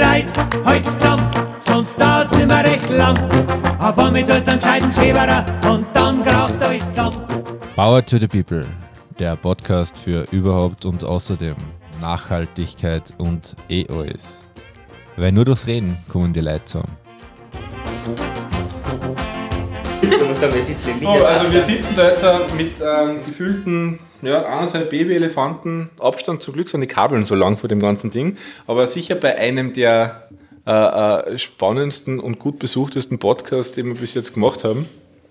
Leid, halt's zusammen, sonst dauert's nimmer recht lang. Auf einmal tut's einen gescheiten Schäberer und dann kraucht alles zusammen. Power to the People, der Podcast für überhaupt und außerdem Nachhaltigkeit und alles. Weil nur durchs Reden kommen die Leute zusammen. Wir sitzen da jetzt mit gefühlten 1,5 Babyelefanten. Abstand, zum Glück sind die Kabeln so lang vor dem ganzen Ding, aber sicher bei einem der spannendsten und gut besuchtesten Podcasts, den wir bis jetzt gemacht haben.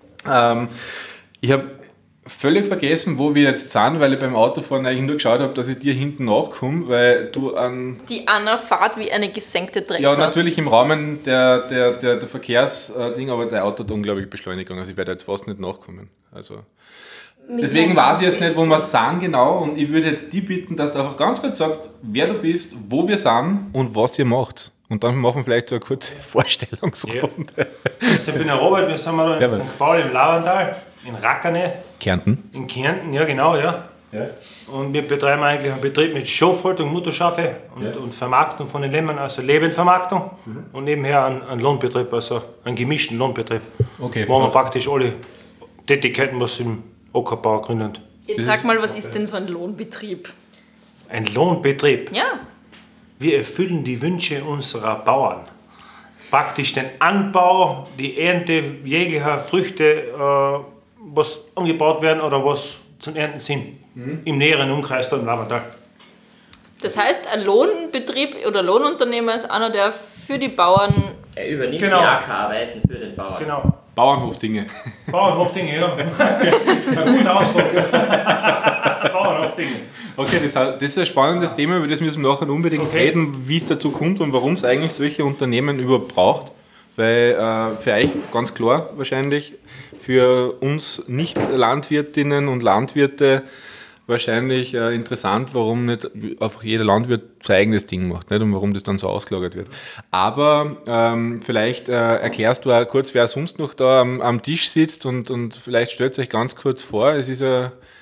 Ich habe völlig vergessen, wo wir jetzt sind, weil ich beim Autofahren eigentlich nur geschaut habe, dass ich dir hinten nachkomme, weil du Die Anna fahrt wie eine gesenkte Drecksau. Ja, natürlich im Rahmen der Verkehrsding, aber der Auto hat unglaublich Beschleunigung, also ich werde jetzt fast nicht nachkommen. Also deswegen weiß ich jetzt nicht, wo wir sind genau, und ich würde jetzt die bitten, dass du einfach ganz kurz sagst, wer du bist, wo wir sind und was ihr macht. Und dann machen wir vielleicht so eine kurze Vorstellungsrunde. Ja. Also ich bin der Robert, wir sind mal in St. Paul im Lauerntal, in Rackerne. Kärnten? In Kärnten, ja genau, ja. Und wir betreiben eigentlich einen Betrieb mit Schafhaltung, Mutterschafe und Vermarktung von den Lämmern, also Lebendvermarktung. Und nebenher einen Lohnbetrieb, also einen gemischten Lohnbetrieb. Okay. Wo wir praktisch alle Tätigkeiten, was im Ackerbau gründen. Jetzt sag mal, was ist denn so ein Lohnbetrieb? Ein Lohnbetrieb. Ja. Wir erfüllen die Wünsche unserer Bauern. Praktisch den Anbau, die Ernte jeglicher Früchte, was angebaut werden oder was zum Ernten sind. Im näheren Umkreis da im Lauerntal. Das heißt, ein Lohnbetrieb oder Lohnunternehmer ist einer, der für die Bauern... Er übernimmt Genau. die Ackerarbeiten für den Bauern. Genau. Bauernhofdinge. Bauernhofdinge, ja. Ein guter Ausdruck. Bauernhofdinge. Okay, das ist ein spannendes Thema, über das müssen wir nachher unbedingt reden, wie es dazu kommt und warum es eigentlich solche Unternehmen überhaupt braucht. Weil für euch ganz klar wahrscheinlich, für uns Nicht-Landwirtinnen und Landwirte wahrscheinlich interessant, warum nicht einfach jeder Landwirt sein eigenes Ding macht, nicht? Und warum das dann so ausgelagert wird. Aber vielleicht erklärst du auch kurz, wer sonst noch da am Tisch sitzt und vielleicht stellt euch ganz kurz vor, es ist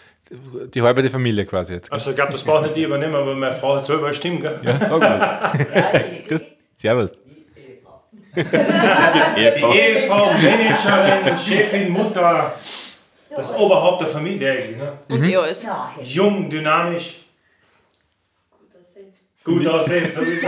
die halbe Familie quasi jetzt. Also ich glaube, das braucht nicht ich übernehmen, weil meine Frau hat selber Stimme, gell? Ja, sag mal. Grüß. Servus. Die Ehefrau, Managerin, Chefin, Mutter, das Oberhaupt der Familie eigentlich. Ne? Und alles. Jung, dynamisch. Gut aussehen, sowieso.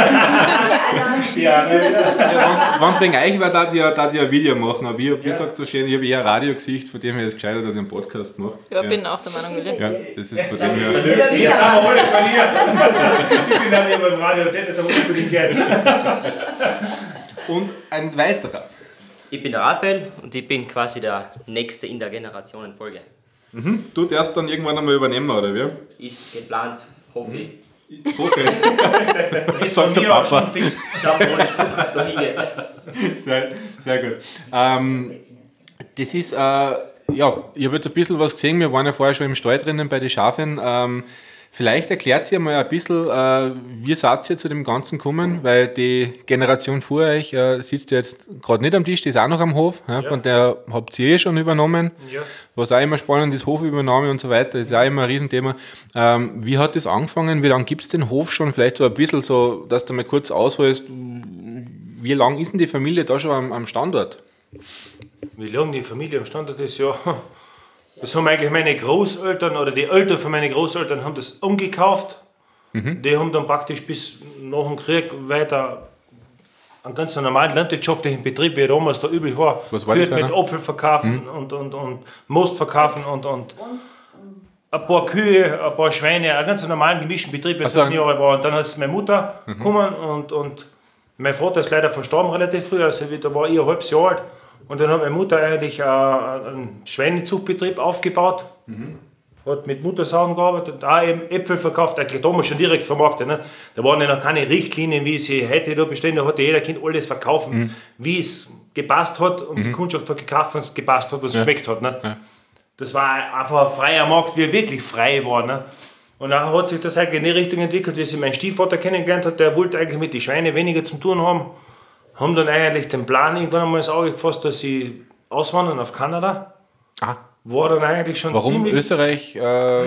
Ja, Wenn es wegen euch wäre, da die ein Video machen. Aber ich habe gesagt, so schön, ich habe eher ein Radiogesicht, von dem her ist es gescheiter, dass ich einen Podcast mache. Ja, bin auch der Meinung, Willi. Ja, das ist von dem her. Jetzt sind wir alle bei dir. Ich bin dann immer im Radio, der nicht unbedingt gerne. Und ein weiterer. Ich bin der Raphael und ich bin quasi der Nächste in der Generationenfolge. Du darfst dann irgendwann einmal übernehmen, oder wie? Ist geplant, hoffe ich. Okay. Das ist von mir auch schon fix. Schauen wir ohne Zukunft dahin jetzt. Sehr gut. Das ist, ich habe jetzt ein bisschen was gesehen, wir waren ja vorher schon im Stall drinnen bei den Schafen. Vielleicht erklärt ihr mal ein bisschen, wie seid ihr zu dem Ganzen gekommen, weil die Generation vor euch sitzt jetzt gerade nicht am Tisch, die ist auch noch am Hof, von der habt ihr schon übernommen, was auch immer spannend ist, Hofübernahme und so weiter, ist auch immer ein Riesenthema. Wie hat das angefangen, wie lange gibt es den Hof schon, vielleicht so ein bisschen so, dass du mal kurz ausholst, wie lange ist denn die Familie da schon am Standort? Wie lange die Familie am Standort ist, ja. Das haben eigentlich meine Großeltern oder die Eltern von meinen Großeltern haben das umgekauft. Die haben dann praktisch bis nach dem Krieg weiter einen ganz normalen landwirtschaftlichen Betrieb, wie damals da üblich war. Was war das mit für Apfel verkaufen und Most verkaufen und ein paar Kühe, ein paar Schweine, einen ganz normalen gemischten Betrieb, wie es Jahre war. Und dann ist meine Mutter gekommen und mein Vater ist leider verstorben relativ früh, also da war ich ein halbes Jahr alt. Und dann hat meine Mutter eigentlich einen Schweinezuchtbetrieb aufgebaut, hat mit Muttersaugen gearbeitet und auch eben Äpfel verkauft, eigentlich damals schon direkt vermarktet. Ne? Da waren ja noch keine Richtlinien, wie sie heute da bestehen, da hatte jeder Kind alles verkaufen, wie es gepasst hat und die Kundschaft hat gekauft, wenn es gepasst hat, was es geschmeckt hat. Ne? Ja. Das war einfach ein freier Markt, wie er wirklich frei war. Ne? Und dann hat sich das eigentlich in die Richtung entwickelt, wie sie mein Stiefvater kennengelernt hat, der wollte eigentlich mit den Schweinen weniger zu tun haben dann eigentlich den Plan irgendwann einmal ins Auge gefasst, dass sie auswandern auf Kanada. war dann eigentlich schon Warum ziemlich... Österreich?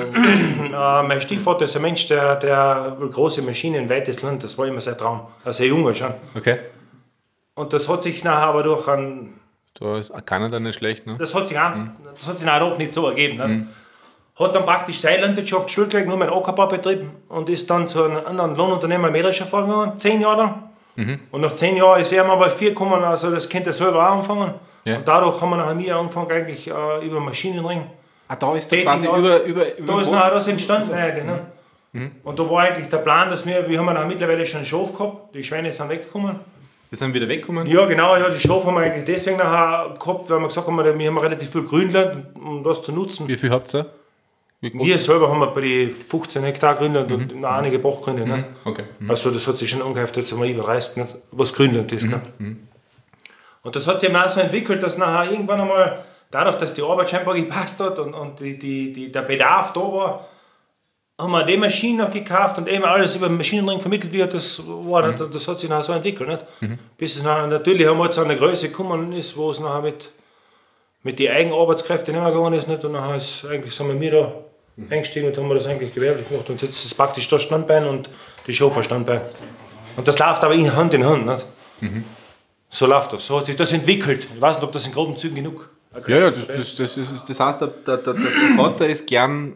Mein Stiefvater ist ein Mensch, der will große Maschinen in weites Land, das war immer sein Traum, als Junge schon. Okay. Und das hat sich nachher aber durch ein... Da ist Kanada nicht schlecht, ne? Das hat sich nachher doch nicht so ergeben. Ne? Hat dann praktisch seine Landwirtschaft stillgelegt, nur mit Ackerbau betrieben und ist dann zu einem anderen Lohnunternehmer Mähdrescher fahren gegangen, 10 Jahre lang. Und nach 10 Jahren ist er mal bei 4 gekommen, also das könnte er selber auch anfangen. Ja. Und dadurch haben wir nachher mir angefangen, eigentlich über Maschinenring. Da ist der quasi über Da ist nachher das entstanden eigentlich. Ne? Und da war eigentlich der Plan, dass wir haben nachher mittlerweile schon einen Schof gehabt, die Schweine sind weggekommen. Die sind wieder weggekommen? Ja, genau, ja, die Schof haben wir eigentlich deswegen nachher gehabt, weil wir gesagt haben, wir haben relativ viel Grünland, um das zu nutzen. Wie viel habt ihr? Wir selber haben bei die 15 Hektar Grünland und noch einige Bachgründe. Nicht? Okay. Also das hat sich schon angehäuft, jetzt haben wir über 30, nicht? Was Grünland ist. Und das hat sich eben auch so entwickelt, dass nachher irgendwann einmal, dadurch, dass die Arbeit scheinbar gepasst hat und der Bedarf da war, haben wir die Maschinen noch gekauft und eben alles über den Maschinenring vermittelt wird. Das hat sich nachher so entwickelt. Nicht? Bis es nachher, natürlich haben wir jetzt an eine Größe gekommen ist, wo es nachher mit den Eigenarbeitskräften nicht mehr gegangen ist. Nicht? Und nachher ist eigentlich, sind wir da eingestiegen und haben wir das eigentlich gewerblich gemacht. Und jetzt ist es praktisch das Standbein und die Schofer Standbein. Und das läuft aber Hand in Hand. Nicht? So läuft das. So hat sich das entwickelt. Ich weiß nicht, ob das in groben Zügen genug Ja, das heißt, der Vater ist gern.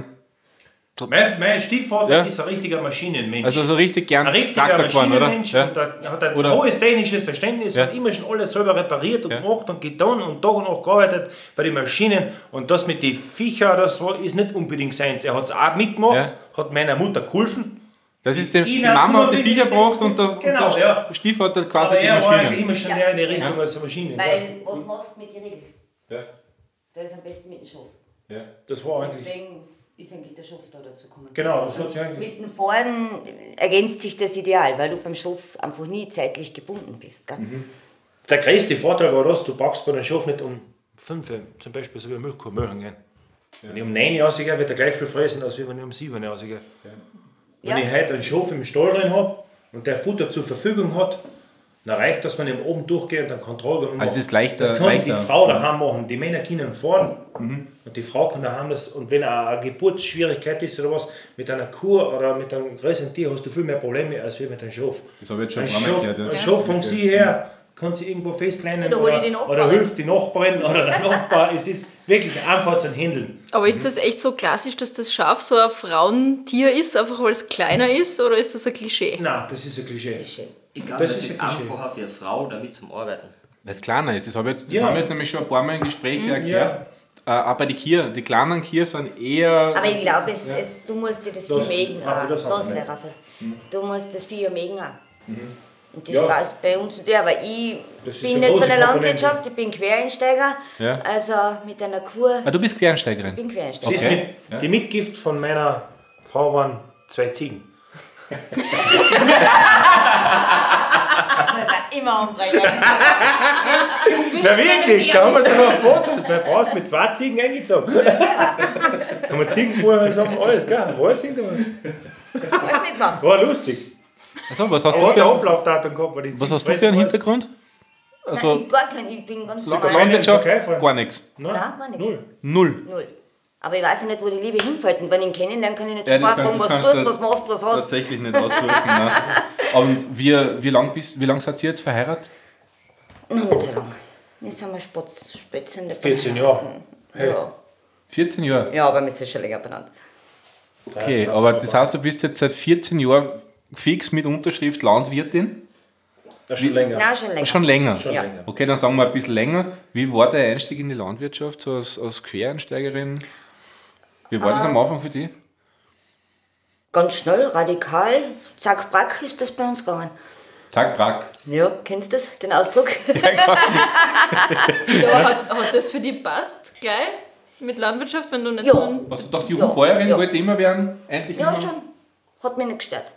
Mein Stiefvater ist ein richtiger Maschinenmensch. Also so richtig gern ein richtiger Traktor gefahren, oder? Maschinenmensch und der hat ein hohes technisches Verständnis, hat immer schon alles selber repariert und gemacht und getan und Tag und Nacht gearbeitet bei den Maschinen. Und das mit den Viechern, ist nicht unbedingt seins. Er hat es auch mitgemacht, hat meiner Mutter geholfen. Das ist die Mama hat die Viecher gebracht und der Stiefvater quasi aber die er war Maschine. eigentlich immer schon mehr in die Richtung als eine Maschine. Weil, was machst du mit den Regeln? Ja. Da ist am besten mit dem Schof. Ja. Das war eigentlich... Deswegen ist eigentlich der Schof da dazu gekommen. Genau, das hat sich eigentlich... Mit dem Fahren ergänzt sich das Ideal, weil du beim Schof einfach nie zeitlich gebunden bist. Gell? Der größte Vorteil war das, du packst bei einem Schof nicht um 5 Uhr, zum Beispiel so wie eine Milchkuh melken gehen. Wenn ich um 9 Uhr rausgehe, wird er gleich viel fressen, als wenn ich um 7 Uhr rausgehe. Wenn ich heute einen Schof im Stall drin habe und der Futter zur Verfügung hat, dann reicht das, wenn ich oben durchgehe und dann Kontrolle mache. Also es ist leichter. Das kann die Frau daheim machen. Die Männer können fahren und die Frau kann daheim das. Und wenn eine Geburtsschwierigkeit ist oder was, mit einer Kuh oder mit einem größeren Tier hast du viel mehr Probleme als mit einem Schof. Das habe ich jetzt schon Ein ein paar Mal gehört. Ein Schof von sie her kann sie irgendwo festlehnen Ja, da hol ich die Nachbarin. oder hilft die Nachbarin oder der Nachbar. Es ist wirklich einfach zu handeln. Aber ist das echt so klassisch, dass das Schaf so ein Frauentier ist, einfach weil es kleiner ist, oder ist das ein Klischee? Nein, das ist ein Klischee. Ich glaube, Das das ist ist ein Klischee. einfacher für eine Frau, damit zum Arbeiten. Weil es kleiner ist. Das haben Ja. wir jetzt nämlich schon ein paar Mal in Gesprächen erklärt. Aber die Kühe, die kleinen Kühe sind eher... Aber ich glaube, du musst dir das Vieh mägen. Raffi, das haben wir nicht. Raphael. Du musst das Vieh ja mägen auch. Und das passt bei uns nicht, aber ich Das ist bin eine nicht von große der Komponente. Landwirtschaft, ich bin Quereinsteiger. Ja. Also mit einer Kuh, Du bist Quereinsteigerin. ich bin Sie Quereinsteiger. ist Okay. Die Mitgift von meiner Frau waren 2 Ziegen. Immer umbringen. Na wirklich, da haben wir sogar Fotos. Meine Frau ist mit 2 Ziegen eingezogen. Haben wir Ziegenfuhr und sagen, alles klar, alles hinterher. Alles mitmachen. War lustig. Also, was hast Aber du der für, Ablaufdatum gehabt, weil die was hast du für einen Hintergrund? Also Nein, gar kein, ich bin ganz normal. Landwirtschaft, Nein, nein, gar nichts. Nein, gar nichts. Null. Null. Aber ich weiß ja nicht, wo die Liebe hinfällt. Und wenn ich ihn kennenlerne, kann ich nicht Ja, sofort das fragen, was kannst tust du, du was machst du, was hast du. Tatsächlich nicht aussuchen. Nein. Und wie lang seid ihr jetzt verheiratet? Noch nicht so lange. Wir sind mal Spätzende. 14 Jahre. Ja. 14 Jahre. Ja, aber wir sind schon länger benannt. Okay, aber das heißt, du bist jetzt seit 14 Jahren fix mit Unterschrift Landwirtin? Das ist schon länger. Nein, schon länger. Schon länger? Ja. Okay, dann sagen wir ein bisschen länger. Wie war der Einstieg in die Landwirtschaft, so als Quereinsteigerin? Wie war das am Anfang für dich? Ganz schnell, radikal, zack, brack ist das bei uns gegangen. Tag, Brack. Ja, kennst du das, den Ausdruck? Ja, hat das für dich passt gleich mit Landwirtschaft, wenn du nicht Ja. so ein... Hast du gedacht, Jugendbäuerin Ja. wollte immer werden? Endlich Ja, mal? schon. Hat mich nicht gestört.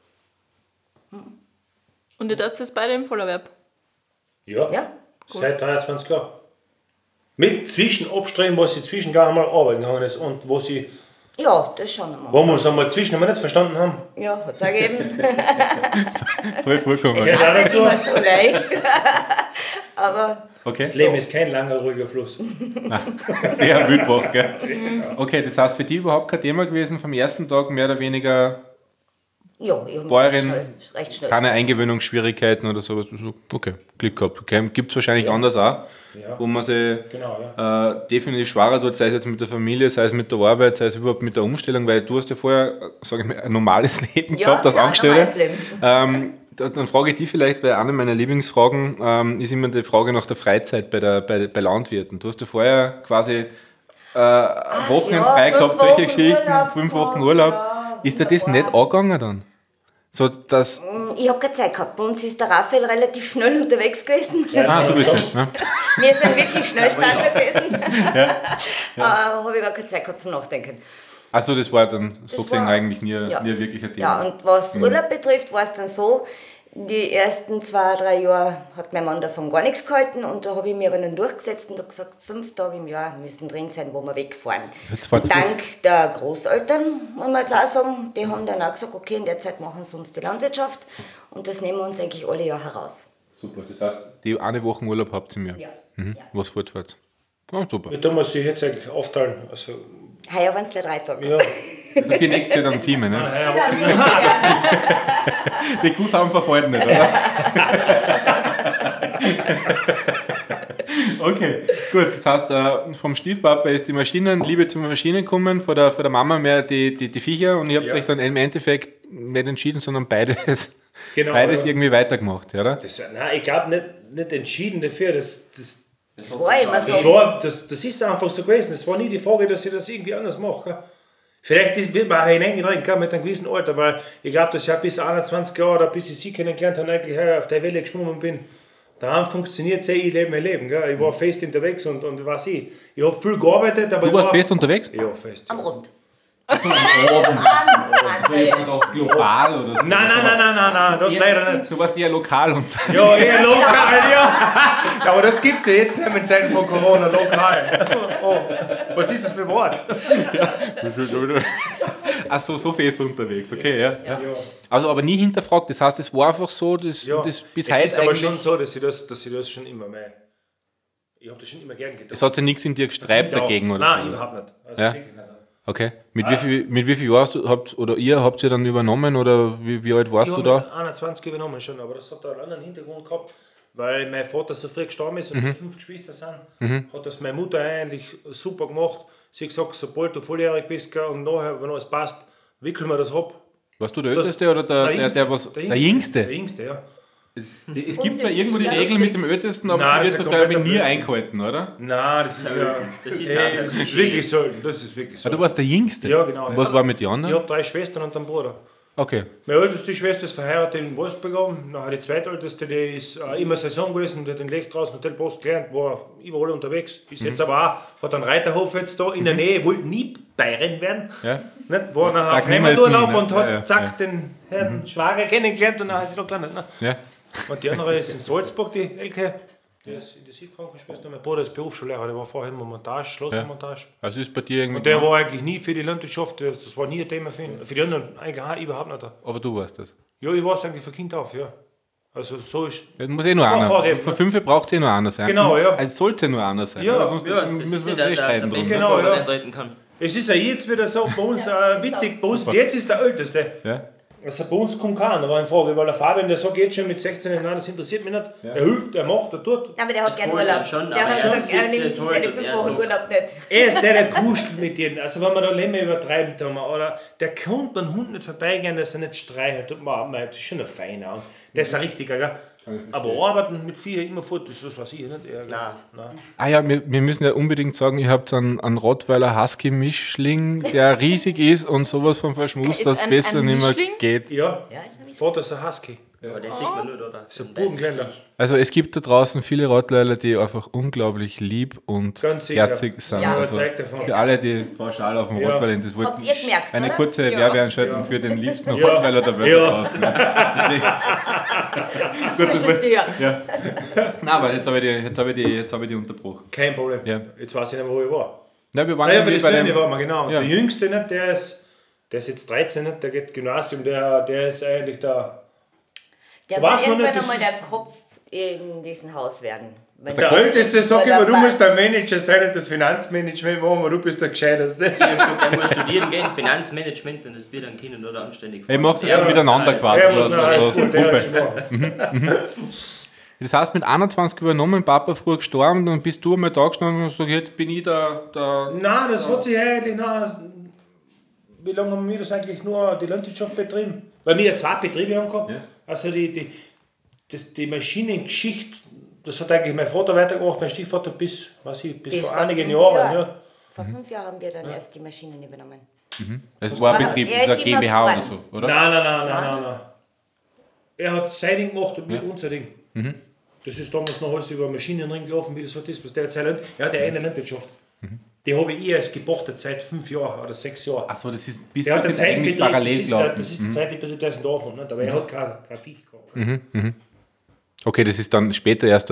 Und ihr das jetzt beide im Vollerwerb? Ja, Ja? seit 23 Jahren. Mit Zwischenabstreben, was sie zwischengar einmal arbeiten gegangen ist und wo sie Ja, das schon einmal. Wo wir uns einmal nicht verstanden haben. Ja, hat es auch gegeben. Soll vorkommen. Das ist nicht immer so leicht. Aber Okay. Das Leben ist kein langer, ruhiger Fluss. Sehr wildbach, gell? Okay, das heißt für die überhaupt kein Thema gewesen, vom ersten Tag mehr oder weniger ja, ich habe Bäuerin, recht schnell. keine Eingewöhnungsschwierigkeiten oder sowas. Okay, Glück gehabt. Okay. Gibt es wahrscheinlich anders auch, wo man sich Genau, definitiv schwerer tut, sei es jetzt mit der Familie, sei es mit der Arbeit, sei es überhaupt mit der Umstellung, weil du hast ja vorher, sage ich mal, ein normales Leben gehabt als Angestellter. Leben. Dann frage ich dich vielleicht, weil eine meiner Lieblingsfragen ist immer die Frage nach der Freizeit bei Landwirten. Du hast ja vorher quasi Wochen frei gehabt, solche Geschichten, 5 Wochen Urlaub. Ja, ist dir das nicht angegangen dann? So, dass Ich habe keine Zeit gehabt. Bei uns ist der Raphael relativ schnell unterwegs gewesen. du bist schon. Ja. Wir sind wirklich Schnellstarter gewesen. Habe ich gar keine Zeit gehabt zum Nachdenken. Also das war dann sozusagen war- eigentlich nie wirklich ein Thema. Ja, und was Urlaub betrifft, war es dann so, die ersten 2-3 Jahre hat mein Mann davon gar nichts gehalten und da habe ich mich aber dann durchgesetzt und habe gesagt, 5 Tage im Jahr müssen drin sein, wo wir wegfahren. Jetzt fahrt's Dank der Großeltern, muss man jetzt auch sagen, die haben dann auch gesagt, okay, in der Zeit machen sie uns die Landwirtschaft und das nehmen wir uns eigentlich alle Jahre heraus. Super, das heißt, die eine Woche Urlaub habt ihr im Jahr. Ja. Mhm. Ja. Was fortfahrt? Ja, super. Wie tun wir sie jetzt eigentlich aufteilen? Also, Heuer waren es ja 3 Tage. ja. Für nächstes Jahr dann 7, ne? Die Guthaben verfallen nicht, oder? Okay, gut. Das heißt, vom Stiefpapa ist die Liebe zur Maschinen gekommen, von der Mama mehr die Viecher und ihr habt euch dann im Endeffekt nicht entschieden, sondern beides Genau, irgendwie weitergemacht, oder? Nein, ich glaube nicht entschieden dafür. Das war immer so. das ist einfach so gewesen. Es war nie die Frage, dass ich das irgendwie anders mache. Gell? Vielleicht wird man auch hineingedrängt mit einem gewissen Alter, weil ich glaube, dass ich bis 21 Jahre oder bis ich sie kennengelernt habe, eigentlich auf der Welle geschwommen bin. Da funktioniert es ich lebe mein Leben. Gell? Ich war fest unterwegs und was ich habe viel gearbeitet. Aber Du warst fest unterwegs? Ja, fest. Am Rund. Also am Abend. Doch global oder so? Nein, das leider nicht. Du warst eher lokal und. Ja, eher lokal, ja. Aber das gibt es ja jetzt nicht mit Zeiten von Corona, lokal. Oh, was ist das für ein Wort? Ach so fest unterwegs, okay, ja. Also aber nie hinterfragt, das heißt, es war einfach so, das bis heute Es ist aber eigentlich. schon so, dass ich das schon immer mehr. Ich habe das schon immer gern getan. Es hat sich nichts in dir gestreibt dagegen oder Nein, so. überhaupt nicht. Also Ja? wirklich nicht. Okay. Mit wie viel Jahren habt ihr dann übernommen oder wie alt warst Ich du habe da? 21 übernommen schon, aber das hat einen anderen Hintergrund gehabt, weil mein Vater so früh gestorben ist und wir 5 Geschwister sind, hat das meine Mutter eigentlich super gemacht. Sie hat gesagt, sobald du volljährig bist und nachher, wenn alles passt, wickeln wir das ab. Warst du der Älteste oder der Jüngste? Der Jüngste, ja. Es gibt zwar irgendwo die Regel mit dem Ältesten, aber Nein, sie das wird ist doch, glaube ich, kompletter nie Blödsinn. eingehalten, oder? Nein, das ist ja. Das ist wirklich selten. Das ist wirklich Ah, selten. du warst der Jüngste? Ja, genau. Was war mit den Ich anderen? habe 3 Schwestern und einen Bruder. Okay. Meine älteste Schwester ist verheiratet in Wolfsburg. Nachher die zweitälteste, die ist immer Saison gewesen, die hat in Lech draußen Hotelpost gelernt, war überall unterwegs. Ist jetzt aber auch, hat einen Reiterhof jetzt da in der Nähe, wollte nie Bayerin werden. Ja. Nicht? War nachher Sag auf niemals Heimaturlaub nie, ne? und hat Ja, zack den Herrn Schwager kennengelernt und dann ist sie da gelandet. Ne? Ja. Und die andere ist in Salzburg, die Elke. Die ist Intensivkrankenschwester. Mein Bruder ist Berufsschullehrer, der war vorher in der Montage, Schlossmontage. Also ist bei dir irgendwie. Und der war eigentlich nie für die Landwirtschaft, das war nie ein Thema für ihn. Für die anderen eigentlich auch überhaupt nicht. Aber du warst das. Ja, ich war es eigentlich von Kind auf, ja. Also so ist. Das muss nur war einer. vorgegeben, Von ne? 5 braucht es nur einer sein. Genau, ja. Also sollte es nur einer sein. Ja, oder? Sonst Ja, das müssen ist wir der nicht streiten drum. beste Genau, Fall, was ja. eintreten kann. Es ist ja jetzt wieder so bei uns witzig, bei uns, jetzt ist der Älteste. Ja. Also bei uns kommt keiner rein in Frage, weil der Fabian, der sagt jetzt schon mit 16, nein, das interessiert mich nicht. Er hilft, er macht, er tut. Nein, aber der hat gerne holt Urlaub. ihn schon, Der aber hat schon gesagt, er sieht, nimmt das sich holt seine ihn 5 eher Wochen so. Urlaub nicht. Er ist der kuschelt mit denen. Also wenn wir da länger übertreiben, tun wir, oder der kommt beim Hund nicht vorbeigehen, dass er nicht streichelt. Das ist schon ein Feiner. Und der ist ein richtiger, gell? Aber arbeiten mit 4 immer fort, das ist das, was ich nicht. Nein. Ah ja, wir müssen ja unbedingt sagen, ihr habt einen Rottweiler Husky-Mischling, der riesig ist und sowas von verschmust, Ist dass ein besser nicht mehr Mischling? geht. Ja, Ja, ist nicht Vater ist ein Husky. Aber den sieht man nur, oder? Das ist ein Bubenländer. Also es gibt da draußen viele Rottweiler, die einfach unglaublich lieb und Ganz sicher. herzig sind. Ja. Also Überzeugt davon. für alle, die pauschal auf dem Ja. Rottweiler, das wollten Habt ihr gemerkt, eine oder? kurze Ja. Werbeeinschaltung für den liebsten Ja. Rottweiler der Welt Ja. draußen. Ja. Nein, aber jetzt habe ich die unterbrochen. Kein Problem. Ja. Jetzt weiß ich nicht mehr, wo ich war. Ja, wir waren Naja, bei irgendwie den bei Söhnen dem, waren wir, genau. Ja. Der Jüngste, nicht, der ist jetzt 13, nicht, der geht Gymnasium, der ist eigentlich da. Der Weiß will man nicht, irgendwann das einmal ist- der Kopf in diesem Haus werden. Wenn Der der Älteste sagt oder immer, du was- musst der Manager sein und das Finanzmanagement machen, aber du bist der Gescheiteste. Ich habe gesagt, er muss studieren gehen, Finanzmanagement, und das wird dann Kindern oder anständig. Ihr macht das Ja, dann miteinander quasi. Er muss so noch als alles gut, der Gruppe. ist schon mal. das heißt, mit 21 übernommen, Papa früh gestorben, dann bist du einmal da gestanden und sagst, jetzt bin ich der Nein, das hat sich eigentlich nach. Wie lange haben wir das eigentlich nur die Landwirtschaft betrieben? Weil wir ja 2 Betriebe haben gehabt. Ja. Also die Maschinengeschichte, das hat eigentlich mein Vater weitergemacht, mein Stiefvater bis vor einigen 5 Jahren. Jahren. Ja. Vor 5 Jahren haben wir dann erst die Maschinen übernommen. Es war ein Betrieb, Er das ist ist eine GmbH immer oder so, oder? Nein. Er hat sein Ding gemacht und wir unser Ding. Das ist damals noch alles über Maschinen gelaufen, wie das halt ist. Was der hat er hat ja eine Landwirtschaft. Die habe ich erst gepachtet seit 5 Jahren oder 6 Jahren. Achso, das ist bis Der hat einen jetzt eigentlich Zeitbetrieb, parallel das gelaufen. ist der Zeitbetrieb, der ist ein Dorf, nicht? Aber er hat kein Viech gehabt. Okay, das ist dann später erst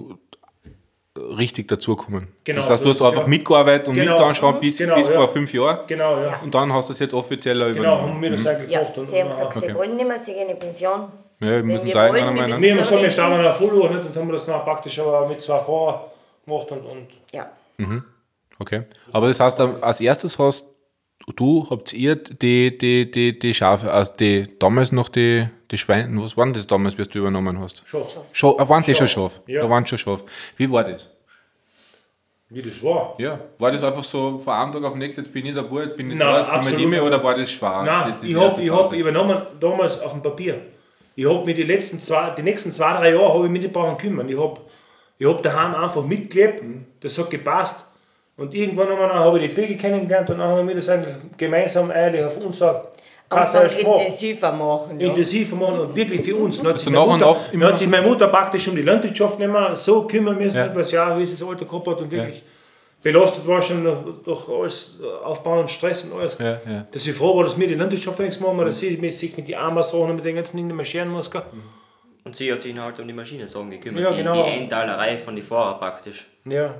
richtig dazugekommen. Genau, Das heißt, du so hast ist es, einfach ja. mitgearbeitet und Genau. mit anschauen bis Genau, vor ja. 5 Jahren. Genau, ja. Und dann hast du es jetzt offiziell Genau, übernommen. haben wir das eigentlich Ja, gemacht. Und, sie haben gesagt, sie wollen nicht mehr, sie gehen in Pension. Ja, wir Wenn müssen wir sagen, wollen, einmal, wir ne? wir haben gesagt, wir So starten auf Volluhr nicht? Und haben wir das dann praktisch aber mit 2 Fahrern gemacht. Und Ja. Okay. Aber das heißt, als erstes habt ihr die Schafe, also damals noch die Schweine, was waren das damals, wie du übernommen hast? schon, Waren die schon Schaf? Ja. Da waren schon Schaf. Wie war das? wie das war. Ja. War das einfach so von einem Tag auf den nächsten, jetzt bin ich dabei, jetzt bin ich Nein, da, jetzt bin ich absolut nicht mehr, nicht. oder war das schwer? Nein, Das ist ich die erste hab Phase. übernommen damals auf dem Papier. Ich habe mir die nächsten 3 Jahre habe ich mich nicht brauchen kümmern. Ich hab daheim einfach mitgelebt, das hat gepasst. Und irgendwann einmal habe ich die Birge kennengelernt und dann haben wir das eigentlich gemeinsam eigentlich auf unser Und dann Sprache intensiver machen. Ja. intensiver machen und wirklich für uns. Dann hat, sich Also meine nach und Mutter, nach dann hat sich meine Mutter praktisch um die Landwirtschaft nicht mehr so kümmern müssen, Ja. etwas Jahr, wie sie das Alter gehabt hat und wirklich belastet war schon durch alles Aufbauen und Stress und alles. Ja, ja. Dass ich froh war, dass wir die Landwirtschaft nichts machen, dass ich mich mit den Armasachen und mit den ganzen Dingen nicht mehr scheren muss. Gell? Und sie hat sich halt um die Maschinensachen gekümmert, Ja, genau. die Endtalerei von den Fahrern praktisch. Ja,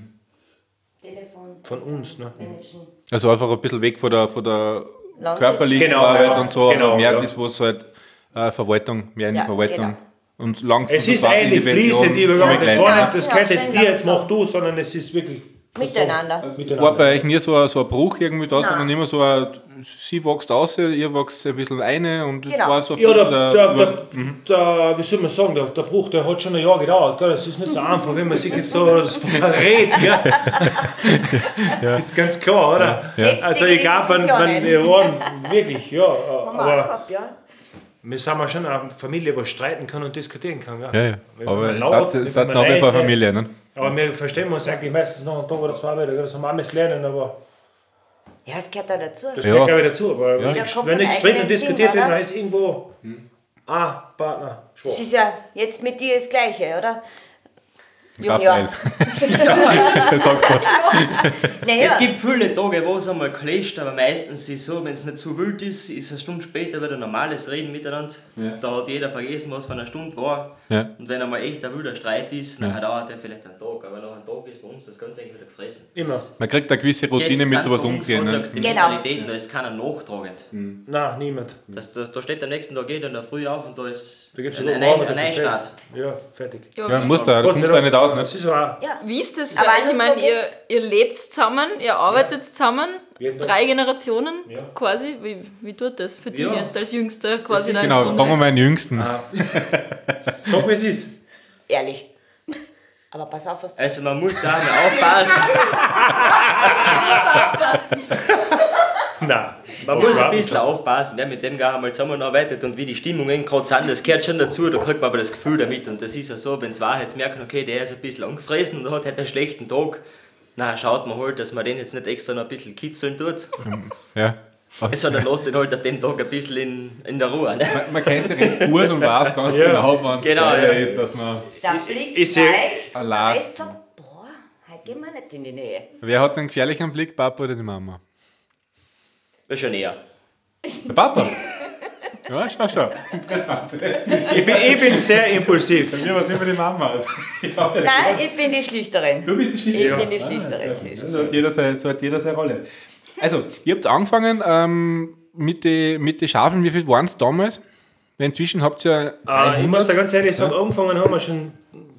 Telefon, von uns. Ne? Menschen. Also einfach ein bisschen weg von der Landwirtschaft. körperlichen Genau, Arbeit ja. und so, Genau, aber mehr ja. das, was halt Verwaltung, mehr in die Ja, Verwaltung. genau. Und langsam Es ist so eigentlich fließend die Übergang. Das war nicht, das Ja, gehört jetzt schön dir, jetzt langsam. mach du, sondern es ist wirklich Miteinander. War bei euch nie so ein Bruch irgendwie da, Nein. sondern immer so sie wächst aus, ihr wächst ein bisschen eine und es Genau. war so ein Ja, bisschen wie soll man sagen, der Bruch, der hat schon ein Jahr gedauert. Gell? Das ist nicht so einfach, wenn man sich jetzt so das verrät. Gell? Ist ganz klar, oder? Heftige Also ich glaube, wenn Diskussionen. wir waren wirklich, ja, Haben wir auch aber gehabt, ja. wir sind ja schon eine Familie, die streiten kann und diskutieren kann. Gell? Ja, ja. Wenn Aber man es laut, hat wenn es hat man nach wie vor leise- Familie, ne? Aber wir verstehen uns eigentlich meistens noch einen Tag oder 2 wieder. Gell? Das haben wir alles lernen, aber Ja, es gehört da dazu. das Ja. gehört glaube ich dazu. Aber Jeder wenn Kopf nicht einen gestritten und eigenen diskutiert Sinn, wird, oder? dann ist irgendwo ein Partner schwach. Es ist ja jetzt mit dir das Gleiche, oder? Raphael. Junior. Der sagt was. Naja, Es gibt viele Tage, wo es einmal clasht, aber meistens ist es so, wenn es nicht zu wild ist, ist eine Stunde später wieder normales Reden miteinander. Ja. Da hat jeder vergessen, was von einer Stunde war. Ja. Und wenn einmal echt ein wilder Streit ist, dann dauert der vielleicht einen Tag, aber nach einem Tag ist bei uns das Ganze eigentlich wieder gefressen. Immer. Man kriegt eine gewisse Routine mit sowas umgehen. Ne? Die Genau. Mentalität, da ist keiner nachtragend. Nein, niemand. Da steht am nächsten Tag jeder in der Früh auf und da ist Da gibt's ein sogar morgen ein Neustart. Ja, fertig. Ja, musst du, da Gott kommst sei du da nicht aus. Das Ne? ist so auch. ja. Wie ist das für Aber euch? Ich anders meine, so geht's. ihr lebt zusammen, ihr arbeitet zusammen, Jeden Tag. 3 Generationen Ja. quasi. Wie tut das für dich Ja. jetzt als Jüngster quasi? dein Genau, Bruder? fangen wir mal den Jüngsten. Sag, wie es ist. Ehrlich. Aber pass auf, was du Also man muss da mal aufpassen. Nein. Man muss ein bisschen aufpassen, wer mit dem gar einmal zusammenarbeitet und wie die Stimmungen gerade sind, das gehört schon dazu, da kriegt man aber das Gefühl damit. Und das ist ja so, wenn zwei jetzt merken, okay, der ist ein bisschen angefressen und hat halt einen schlechten Tag, na schaut man halt, dass man den jetzt nicht extra noch ein bisschen kitzeln tut, Ja. sondern lässt den halt auf dem Tag ein bisschen in der Ruhe. Ne? Man kennt sich recht gut und weiß ganz genau, wann es Genau, gescheiter ja. ist, dass man. der Blick ist ja- zeigt, der Allah. Rest sagt, boah, heute gehen wir nicht in die Nähe. Wer hat den gefährlichen Blick, Papa oder die Mama? Das ist schon eher. Der Papa. Ja, schau. Interessant. Ich bin sehr impulsiv. Mir war es immer die Mama. Also, Nein, ich bin die Schlichterin. du bist die Schlichterin. Ich bin die Schlichterin zwischen. So hat jeder seine Rolle. Also, ihr habt angefangen mit den Schafen. Wie viel waren es damals? Weil inzwischen habt ihr ja Ich muss 100. da ganz ehrlich sagen, angefangen haben wir schon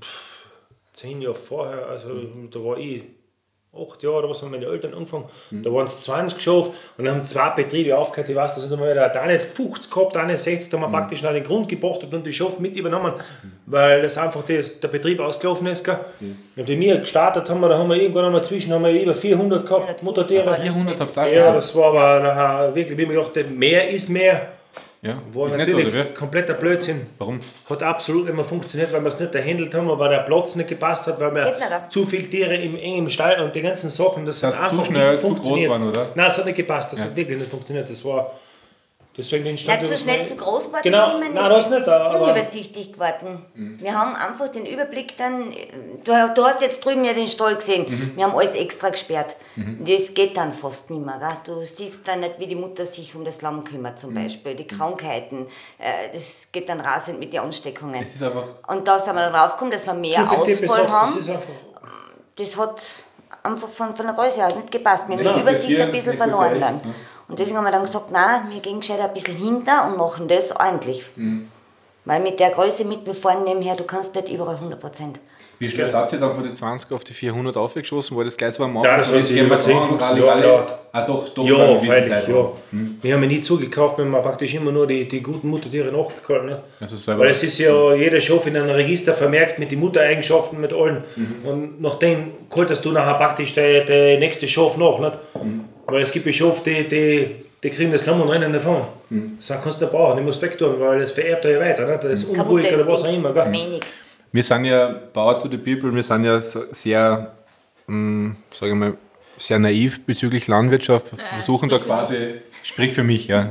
10 Jahre vorher. Also da war ich 8 Jahre oder was, haben meine Eltern angefangen. Da waren es 20 Schafe und dann haben 2 Betriebe aufgehört. Ich weiß, da sind wir da eine 50 gehabt, eine 60, da haben wir praktisch nach den Grund gepachtet und die Schafe mit übernommen, weil das einfach der Betrieb ausgelaufen ist. Gell? Und wie wir gestartet haben, da haben wir irgendwann einmal über 400 gehabt, Muttertiere. 400 habt ihr Ja, das war aber nachher wirklich, wie mir gedacht, mehr ist mehr. Ja, War ist nicht so, natürlich oder? kompletter Blödsinn. Warum? Hat absolut nicht mehr funktioniert, weil wir es nicht gehandelt haben, weil der Platz nicht gepasst hat, weil Geht wir nicht. zu viele Tiere im engen Stall und die ganzen Sachen, das Das hat ist zu einfach schnell, nicht zu groß funktioniert. waren, oder? Nein, es hat nicht gepasst, das hat wirklich nicht funktioniert. Das war deswegen entstand Nicht so schnell zu groß geworden Genau, sind wir nicht. nein, das Es nicht, ist aber- unübersichtlich geworden. Wir haben einfach den Überblick dann, du hast jetzt drüben ja den Stall gesehen, wir haben alles extra gesperrt. Das geht dann fast nicht mehr. Gell? Du siehst dann nicht, wie die Mutter sich um das Lamm kümmert zum Beispiel, die Krankheiten, das geht dann rasend mit den Ansteckungen. Es ist einfach. Und da sind wir dann drauf gekommen, dass wir mehr Ausfall haben. Das ist einfach, Das hat einfach von der Größe her nicht gepasst. Wir haben Nein, die Übersicht für ein bisschen nicht für verloren fertig, dann. ne? Und deswegen haben wir dann gesagt, nein, wir gehen gescheit ein bisschen hinter und machen das ordentlich. Weil mit der Größe mitten vorne nebenher, du kannst nicht überall 100%. Wie schnell seid ihr dann von den 20 auf die 400 aufgeschossen? War das gleich so am Anfang? Ja, das So, hat jetzt sich gehen wir über 10, dran, 15 Rally, Jahre Rally. gedauert. Ah, doch, bei ja, einer gewissen freilich, Zeit, ja. Wir haben ja nie zugekauft, wir haben praktisch immer nur die guten Muttertiere nachgeholt. Ne? Also selber. Weil es ist ja jeder Schaf in einem Register vermerkt mit den Muttereigenschaften, mit allen. Und nachdem holst du nachher praktisch der nächste Schaf nach. Nicht? Weil es gibt ja Schaf, die kriegen das Lamm und rennen davon. Das kannst du nicht brauchen, die musst du wegtun, weil das vererbt ja weiter. Nicht? Das ist unruhig oder was auch immer. Gell? Wenig. Wir sind ja Power to the People, wir sind ja so sehr, sage ich mal, sehr naiv bezüglich Landwirtschaft, versuchen da quasi, sprich für mich, ja.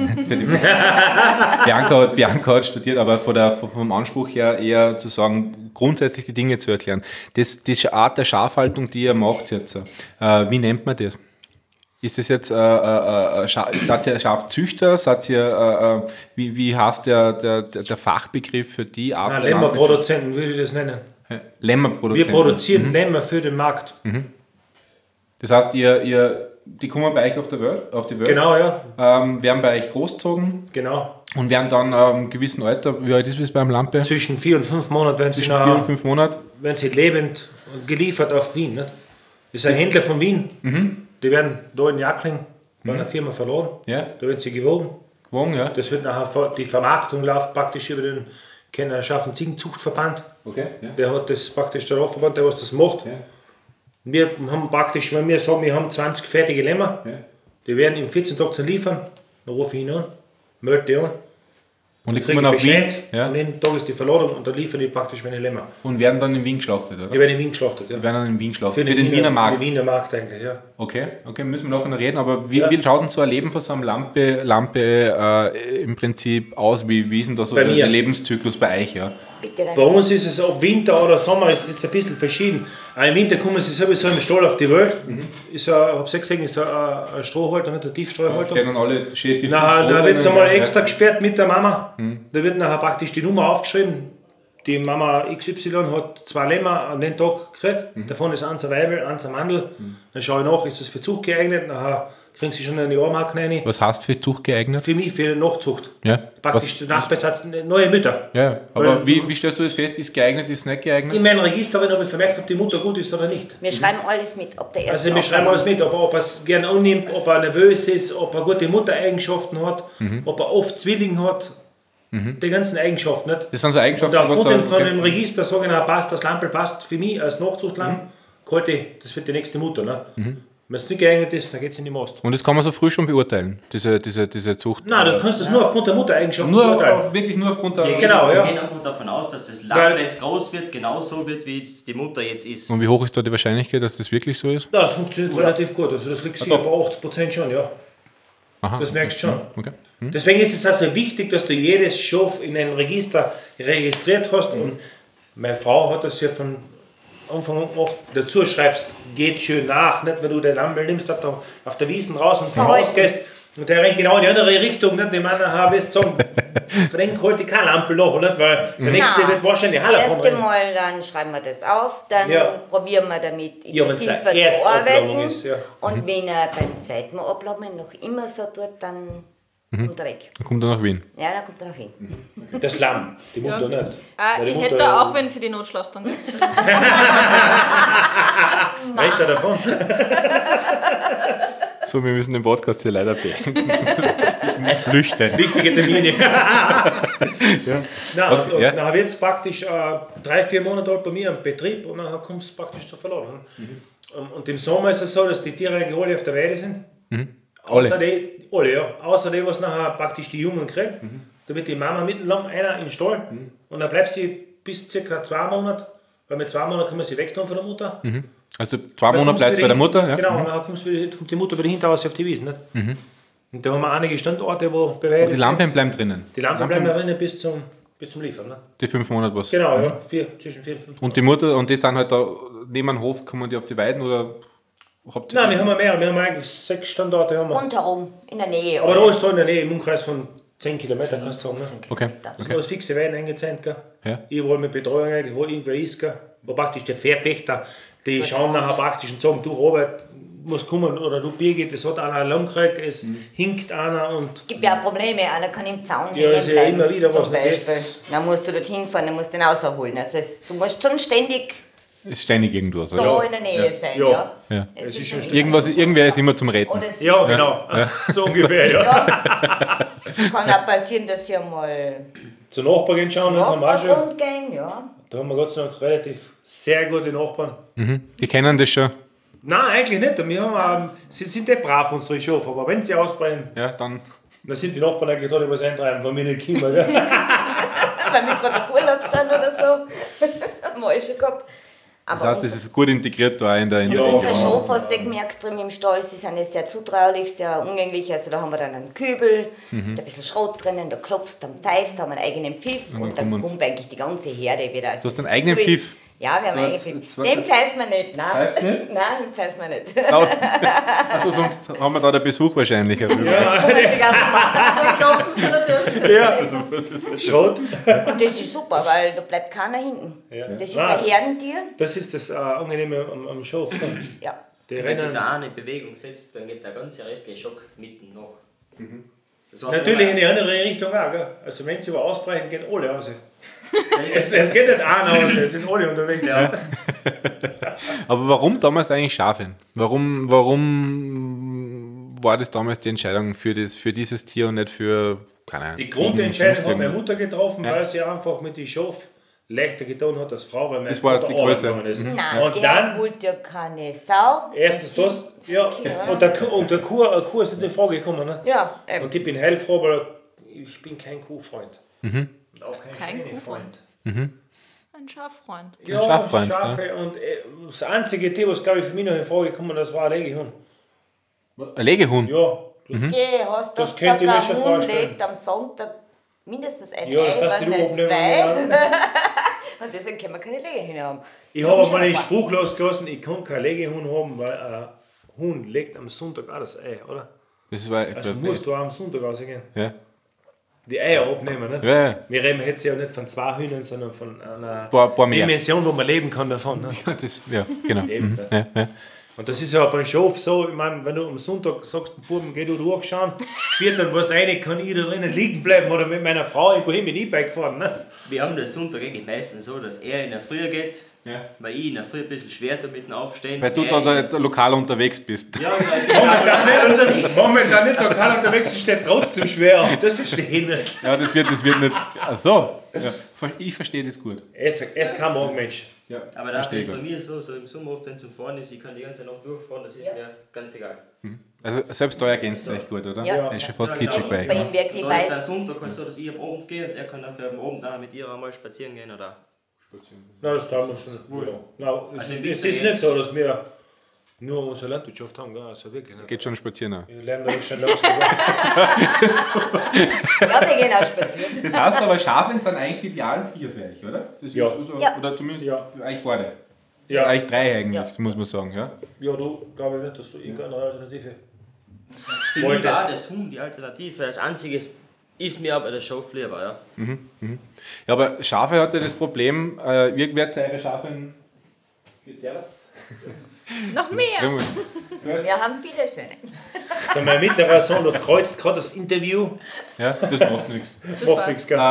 Bianca hat studiert, aber vom Anspruch her eher zu sagen, grundsätzlich die Dinge zu erklären. Die Art der Schafhaltung, die ihr macht jetzt, wie nennt man das? Ist das jetzt, seid ihr Schafzüchter? Seid ihr, wie heißt der Fachbegriff für die Art Nein, der Lämmerproduzenten würde ich das nennen. Landwirtschaft? Lämmerproduzenten. Wir produzieren Lämmer für den Markt. Das heißt, die kommen bei euch auf die Welt, Genau, ja. werden bei euch großgezogen Genau. und werden dann einem gewissen Alter, wie alt ist es beim Lampe? Zwischen 4 und 5 Monaten werden sie, Zwischen 4 und 5 Monaten. werden sie lebend geliefert auf Wien. Nicht? Das ist ein Händler von Wien. Die werden da in Jackling bei einer Firma verloren. Ja, Da werden sie gewogen. gewogen, ja. Das wird nachher, die Vermarktung läuft praktisch über den Schafen Ziegenzuchtverband. Okay, ja. Der hat das praktisch der Verband, der was das macht. Ja. Wir haben praktisch, wenn wir sagen, wir haben 20 fertige Lämmer, Ja. die werden in 14 Tagen zu liefern. Dann rufe ich ihn an, melde die an, Und die kriege kommen ich auf Wien Bescheid. ja. An dem Tag ist die Verladung und dann liefern die praktisch meine Lämmer. und werden dann in Wien geschlachtet, oder? Die werden in Wien geschlachtet. Ja. Die werden dann in Wien geschlachtet. Für den Wiener Für Markt. den Wiener Markt eigentlich, ja. Okay, müssen wir nachher noch reden, aber Ja. wie schaut denn so ein Leben von so einem Lampe im Prinzip aus? Wie ist denn da so Bei der mir. Lebenszyklus bei euch? Ja? Bitte Bei uns ist es ob Winter oder Sommer ist es jetzt ein bisschen verschieden. Im Winter kommen sie sowieso im Stall auf die Welt. Ist ein, ich habe es gesehen, ist ein Strohhalter, nicht ein Tiefstreuhalter. Stehen dann alle schön die Da wird es fünf einmal Roten, extra ja. gesperrt mit der Mama. Da wird nachher praktisch die Nummer aufgeschrieben. Die Mama XY hat 2 Lämmer an den Tag gekriegt. Davon ist eins ein Weibel, eins ein Mandel. Dann schaue ich nach, ist das für Zucht geeignet. Nachher kriegen sie schon eine Jahrmarke rein. Was heißt für Zucht geeignet? Für mich, für Nachzucht. Ja. Praktisch der Nachbesatz neue Mütter. Ja, aber Weil- wie stellst du das fest? Ist geeignet, ist nicht geeignet? In meinem Register habe ich vermerkt, ob die Mutter gut ist oder nicht. Wir schreiben alles mit, ob der erste Also wir schreiben alles mit, ob er es gerne annimmt, ob er nervös ist, ob er gute Muttereigenschaften hat, ob er oft Zwilling hat. Die ganzen Eigenschaften. Nicht? Das sind so Eigenschaften, Und aufgrund sagen, von okay. dem Register sagen, na, passt, das Lampel passt für mich als Nachzuchtlamm, das wird die nächste Mutter. Ne? Wenn es nicht geeignet ist, dann geht es in die Mast. Und das kann man so früh schon beurteilen, diese Zucht. Nein, du kannst das nur aufgrund der Muttereigenschaften Wirklich nur aufgrund der... Genau, Wir ja. gehen einfach davon aus, dass das Weil- Lamm, wenn es groß wird, genauso wird, wie es die Mutter jetzt ist. Und wie hoch ist da die Wahrscheinlichkeit, dass das wirklich so ist? Das funktioniert relativ gut. Also das liegt sicher bei 80% schon, ja. Aha. Das merkst du schon. Okay. Deswegen ist es also wichtig, dass du jedes Schaf in ein Register registriert hast. Und meine Frau hat das ja von Anfang an gemacht. Dazu schreibst, geht schön nach. Nicht, wenn du den Lammel nimmst, auf der Wiesen raus und Verhalten. vorausgehst, Und der rennt genau in die andere Richtung, nicht? Ich meine, wirst du sagen, Frank holt die keine Ampel noch, nicht? Weil der nächste wird wahrscheinlich das Halle erste Mal, dann schreiben wir das auf, dann probieren wir damit intensiver zu arbeiten. Ist, ja. Und wenn er beim zweiten Mal abladen noch immer so tut, dann kommt er weg. Dann kommt er nach Wien. Ja, dann kommt er nach Wien. Das Lamm, die Mutter nicht. Ich hätte auch wen für die Notschlachtung. Weiter davon. So, wir müssen den Podcast hier leider beenden. Ich muss flüchten. Wichtige Termine. Nein, Okay, ja. dann wird es praktisch 3-4 Monate alt bei mir im Betrieb und dann kommst du praktisch zur Verladung. Und im Sommer ist es so, dass die Tiere eigentlich alle auf der Weide sind. Außer die, alle, ja. Außer die, was nachher praktisch die Jungen kriegen. Da wird die Mama mittellang einer im Stall und dann bleibt sie bis ca. 2 Monate, weil mit 2 Monaten kann man sie wegtun von der Mutter. Also 2 Monate bleibt es bei der Mutter? Ja? Genau, und dann kommt die Mutter wieder hinter auf die Wiesen. Nicht? Und da haben wir einige Standorte, wo bewegt. Die Lampen bleiben drinnen? Die Lampen bleiben da drinnen bis zum Liefern. Ne? Die 5 Monate was? Genau, ja. Zwischen 4 und 5 Und die Mutter, und die sind halt da neben dem Hof, kommen die auf die Weiden oder habt ihr... Nein, wir haben mehr. Wir haben eigentlich 6 Standorte. Haben wir. Rundherum, in der Nähe. Aber da ist da in der Nähe, im Umkreis von 10 Kilometern, kannst du sagen. Ne? Okay. Das sind alles fixe Weiden eingezähnt. Gell? Ja. Überall mit Betreuung, eigentlich, wo irgendwer ist. Gell? Wo praktisch der Pferdpächter, die schauen nachher praktisch und sagen, du Robert, musst kommen, oder du Birgit, das hat einer lang gekriegt, es hinkt einer und... Es gibt ja auch Probleme, einer kann im Zaun Ja, hängen ist ja bleiben, immer wieder was, zum ne? Beispiel. Jetzt- Dann musst du dorthin fahren, dann musst du den rausholen. Also du musst schon ständig Ist ständig irgendwo. So. da in der Nähe sein. Ja. Ja. Ja. Es ist schon schon Irgendwer ist immer zum Retten. Oder sie Ja, genau. So ungefähr, ja. kann auch passieren, dass sie einmal Zur Nachbarn gehen schauen, haben wir auch schon. Nachbarn gehen, ja. Da haben wir Gott sei Dank relativ sehr gute Nachbarn. Die kennen das schon. Nein, eigentlich nicht. Wir haben, sie sind nicht brav, unsere Schafe, aber wenn sie ausbrechen, Ja, dann... dann sind die Nachbarn eigentlich da, die was eintreiben, wenn wir nicht kommen. Gell? Weil wir gerade auf Urlaub sind oder so. Haben wir auch schon gehabt. Das heißt, das ist gut integriert da in der Unsere Schafe, hast du gemerkt, drüben im Stall, sie sind jetzt sehr zutraulich, sehr umgänglich. Also da haben wir dann einen Kübel, da ein bisschen Schrot drinnen, da klopfst, dann pfeifst, da haben wir einen eigenen Pfiff und dann kommt eigentlich die ganze Herde wieder. Also Du hast einen eigenen Pfiff? Ja, wir haben einen eigenen Pfiff. Den pfeifen wir nicht, nein. Pfeift nicht? Nein, den pfeifen wir nicht. Also sonst haben wir da den Besuch wahrscheinlich. Und die ganzen Machen. Schrot. Und das ist super, weil da bleibt keiner hinten. Ja. Das ist Was? ein Herdentier. Das ist das Angenehme am Schaf. Ja. Die Wenn sich rennen. da eine in Bewegung setzt, dann geht der ganze restliche Schock mitten nach. Das heißt, Natürlich in die andere Richtung auch. Gell? Also wenn sie aber ausbrechen, gehen alle raus. Es geht nicht einer raus, es sind alle unterwegs. Ja. Aber warum damals eigentlich Schafe? Warum war das damals die Entscheidung für dieses Tier und nicht für, keine Ahnung, Die Ziegen, Grundentscheidung sonst hat meine irgendwas? Mutter getroffen, Ja. weil sie einfach mit den Schaf leichter getan hat als Frau, weil mein Das war Vater die arbeiten Größe. gegangen ist. Nein, Und er dann, wollte ja keine Sau. erstens das, ja, und der Kuh ist nicht in Frage gekommen. Ne? Ja, eben. Und ich bin heilfroh, weil ich bin kein Kuhfreund. Und auch Kein Schweinefreund. Kuhfreund. Ein Schaffreund. Ja, Schaffreund, Schafe und das einzige Tier, was glaube ich für mich noch in Frage gekommen ist, das war ein Legehund. Ein Legehuhn? Ja, Okay, hast du Das doch könnt gesagt, ihr mir ein schon Huhn vorstellen. legt am Sonntag mindestens ein Ja, das Ei, darfst wenn du nicht abnehmen, zwei. ja. Und deswegen können wir keine Legehühner haben. ich habe auch mal den Spruch losgelassen, ich kann kein Legehund haben, weil ein Hund legt am Sonntag auch das Ei, oder? Das war, Also musst du auch am Sonntag rausgehen. ja. Die Eier abnehmen, ne? Ja, ja. Wir reden jetzt ja nicht von 2 Hühnern, sondern von einer Paar mehr. Dimension, wo man leben kann davon. Ne? Das, ja, genau. Eben, Mhm. Ja, ja. Und das ist ja beim Schaf so, ich meine, wenn du am Sonntag sagst, den Buben, geh du durchschauen, viertel was rein, kann ich da drinnen liegen bleiben oder mit meiner Frau irgendwo hin mit E-Bike fahren. Ne? Wir haben das Sonntag eigentlich meistens so, dass er in der Früh geht, Ja. weil ich in der Früh ein bisschen schwer damit aufstehen. Weil du Er da lokal unterwegs bist. Ja, genau. Momentan nicht lokal unterwegs, es steht trotzdem schwer auf. Das verstehe ich nicht. Ja, das wird nicht. Ach so. Ja. Ich verstehe das gut. Er ist kein Morgenmensch. Ja, Aber da verstehe ist ich bei gut. mir so im Sommer oft, wenn es zum Fahren ist, ich kann die ganze Nacht durchfahren, das ist mir ganz egal. Also selbst da ergänzt es euch gut, oder? Ja. Er ist schon fast Ja, genau. kitschig Das ist bei bei ihm. ihm wirklich, Da ist weil der Sonntag halt so, dass ich am Abend gehe und er kann dafür am Abend auch mit ihr einmal spazieren gehen oder. Nein, das tun wir schon. Ja. Nein, Also es ist nicht so, dass wir nur unsere Landwirtschaft haben. Gell? Also wirklich nicht. Geht schon spazieren auch. Wir lernen da schon los. ja, wir gehen auch spazieren. Das heißt aber, Schafe sind eigentlich die idealen Viecher für euch, oder? Das Ja. Ist so, Ja. Oder zumindest Ja. für euch beide. Ja. Eigentlich 3 eigentlich, Ja. muss man sagen. Ja? Ja, du glaube ich nicht, dass du irgendeine Alternative. Für mich war das Huhn die Alternative. Als einziges ist mir aber der Schaf lieber, ja. Ja, aber Schafe hat ja das Problem, wie wird eure Schafe in Noch mehr. Wir haben viele Söhne. So, mein mittlerer Sohn durchkreuzt gerade das Interview. Ja, das macht nichts. Macht nichts, gell?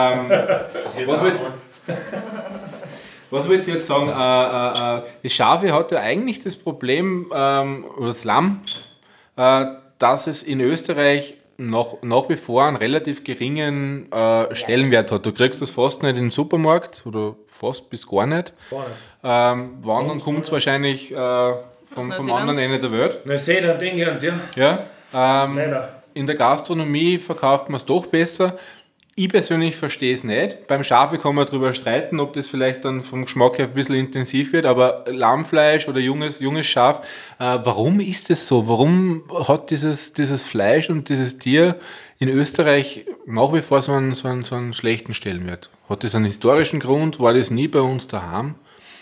Was wollte ich jetzt sagen? Die Schafe hat ja eigentlich das Problem, oder das Lamm, dass es in Österreich nach wie vor einen relativ geringen Stellenwert hat. Du kriegst das fast nicht im Supermarkt oder fast bis gar nicht. Wann dann kommt es wahrscheinlich vom anderen Ende der Welt. Neuseeland, England, ja. Ja, Leider. in der Gastronomie verkauft man es doch besser. Ich persönlich verstehe es nicht. Beim Schafe kann man darüber streiten, ob das vielleicht dann vom Geschmack her ein bisschen intensiv wird, aber Lammfleisch oder junges Schaf, warum ist es so? Warum hat dieses Fleisch und dieses Tier in Österreich nach wie vor so einen schlechten Stellenwert? Hat das einen historischen Grund? War das nie bei uns daheim?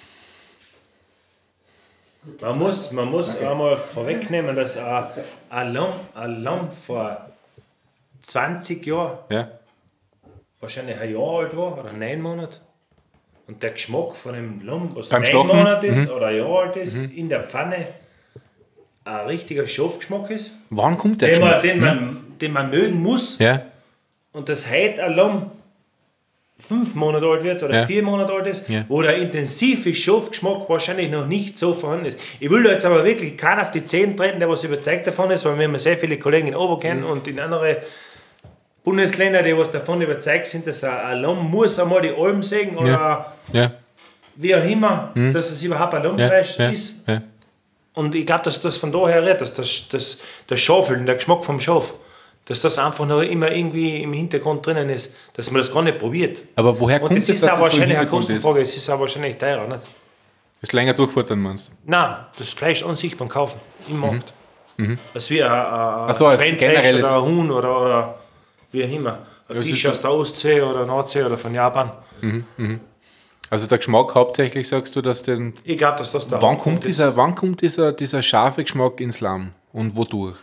Man muss einmal vorwegnehmen, dass ein Lamm vor 20 Jahren Ja. wahrscheinlich ein Jahr alt war oder 9 Monate. Und der Geschmack von dem Lamm, was Beim 9 Schlachten? Monate ist oder ein Jahr alt ist, in der Pfanne ein richtiger Schafgeschmack ist, Wann kommt der Geschmack? den man mögen muss. Ja. Und dass heute ein Lamm 5 Monate alt wird oder Ja. 4 Monate alt ist, Ja. wo der intensive Schafgeschmack wahrscheinlich noch nicht so vorhanden ist. Ich will da jetzt aber wirklich keinen auf die Zehen treten, der was überzeugt davon ist, weil wir haben sehr viele Kollegen in Oberkern und in anderen Bundesländer, die was davon überzeugt sind, dass ein Lamm muss einmal die Alben sägen oder Ja. wie auch immer, dass es überhaupt ein Lammfleisch ist. Ja. Und ich glaube, dass das von daher rührt, dass das Schafeln, der Geschmack vom Schaf, dass das einfach noch immer irgendwie im Hintergrund drinnen ist, dass man das gar nicht probiert. Aber woher Und kommt das das, ist dass auch das so im wahrscheinlich eine Hintergrund ist? Kostenfrage, es ist auch wahrscheinlich teurer. Nicht? Das länger durchfuttern, meinst du? Nein, das Fleisch an sich beim Kaufen im Markt. Das wie ein so, als Schweinefleisch generelles- oder ein Huhn oder wie auch immer. Ein Das Fisch ist aus der Ostsee oder Nordsee oder von Japan. Also der Geschmack hauptsächlich, sagst du, dass den... Ich glaube, dass das da Wann kommt dieser scharfe Geschmack ins Lamm und wodurch?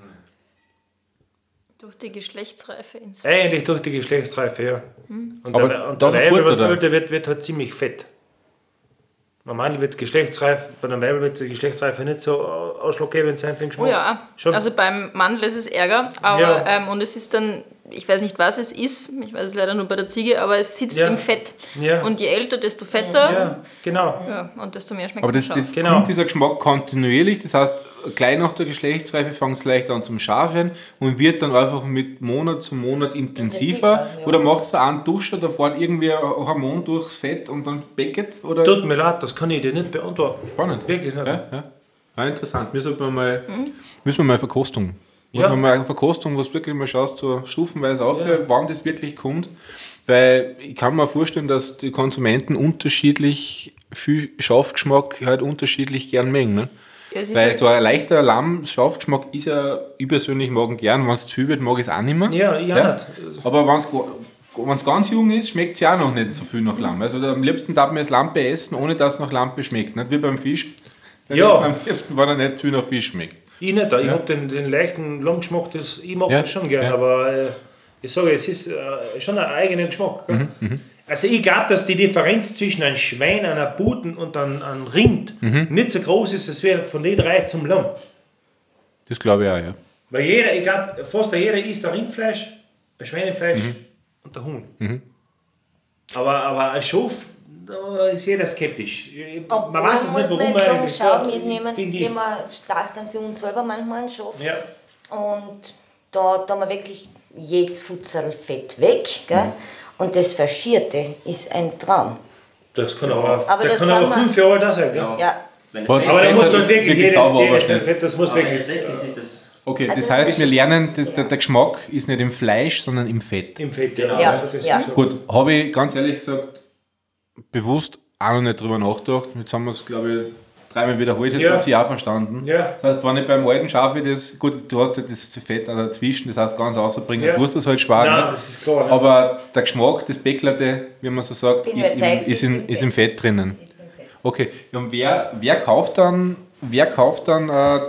Durch die Geschlechtsreife ins Eigentlich durch die Geschlechtsreife, ja. Und Aber der da Weibel, sofort, wenn es oder? älter wird halt ziemlich fett. Normal wird geschlechtsreif, bei der Weibel wird die Geschlechtsreife nicht so ausschlaggebend sein für den Geschmack. Oh ja, Schon. also beim Mandel ist es Ärger, aber Ja. und es ist dann, ich weiß nicht, was es ist, ich weiß es leider nur bei der Ziege, aber es sitzt Ja. im Fett. Ja. Und je älter, desto fetter. Ja, genau. Ja, und desto mehr schmeckt Aber es das scharf. Genau. kommt dieser Geschmack kontinuierlich, das heißt, gleich nach der Geschlechtsreife fängt es leicht an zum Scharf werden und wird dann einfach mit Monat zu Monat intensiver. Ja. Oder macht es da einen Duscher, da fährt irgendwie ein Hormon durchs Fett und dann becket? Oder? Tut mir leid, das kann ich dir nicht beantworten. Spannend. Wirklich nicht. Ja, interessant. Müssen wir mal Verkostung. Ja. Müssen wir mal eine Verkostung, was wirklich mal schaust, so stufenweise aufhört, wann das wirklich kommt. Weil ich kann mir vorstellen, dass die Konsumenten unterschiedlich viel Schafgeschmack halt unterschiedlich gern mengen. Ne? Ja, es ist Weil halt- so ein leichter Lamm-Schafgeschmack ist ja, ich persönlich mag ihn gern. Wenn es zu viel wird, mag ich es auch nicht mehr. Ja, ich auch nicht. Aber wenn es ganz jung ist, schmeckt es ja auch noch nicht so viel nach Lamm. Also am liebsten darf man das Lampe essen, ohne dass es nach Lampe schmeckt. Nicht wie beim Fisch. Dann Ja. isst man am liebsten, wenn er nicht zu viel nach Fisch schmeckt. Ich nicht. Ich habe den leichten Lammgeschmack, ich mag Ja, das schon gern, ja. aber ich sage, es ist schon ein eigener Geschmack. Gell? Also ich glaube, dass die Differenz zwischen einem Schwein, einer Puten und einem Rind nicht so groß ist, als wäre von den drei zum Lamm. Das glaube ich auch, ja. Weil jeder, ich glaube, fast jeder isst ein Rindfleisch, ein Schweinefleisch und ein Huhn. Aber ein Schaf, da ist jeder skeptisch. Man weiß es nicht, warum man man jetzt sagen, schau, mitnehmen, finde wir ich. schlachten für uns selber manchmal einen Schaf. Ja. Und da haben wir wirklich jedes Futzel Fett weg. Gell? Und das Faschierte ist ein Traum. Das kann aber, Aber das das kann aber kann man- 5 Jahre da sein. Gell? Ja, Wenn Aber das Aber da Fett muss hat das das wirklich wirklich sauber jedes überstellt. Fett, das muss wirklich weg ist, ist das Okay, das Also heißt, wir ist- lernen, der Geschmack ist nicht im Fleisch, sondern im Fett. im Fett. Genau. Ja, Also das ja. ist so. Gut, habe ich ganz ehrlich gesagt bewusst auch noch nicht drüber nachgedacht. Jetzt haben wir es, glaube ich, dreimal wiederholt, jetzt Ja. habe ich auch verstanden. Ja. Das heißt, wenn ich beim alten Schaf das, gut, du hast ja das Fett auch dazwischen, das heißt ganz rausbringen, Ja. du musst das halt sparen. Nein, ne? das ist klar. Ne? Aber der Geschmack, das Bäcklerte, wie man so sagt, Bin ist überzeugt, im Fett drinnen. Okay, und wer kauft dann wer kauft dann das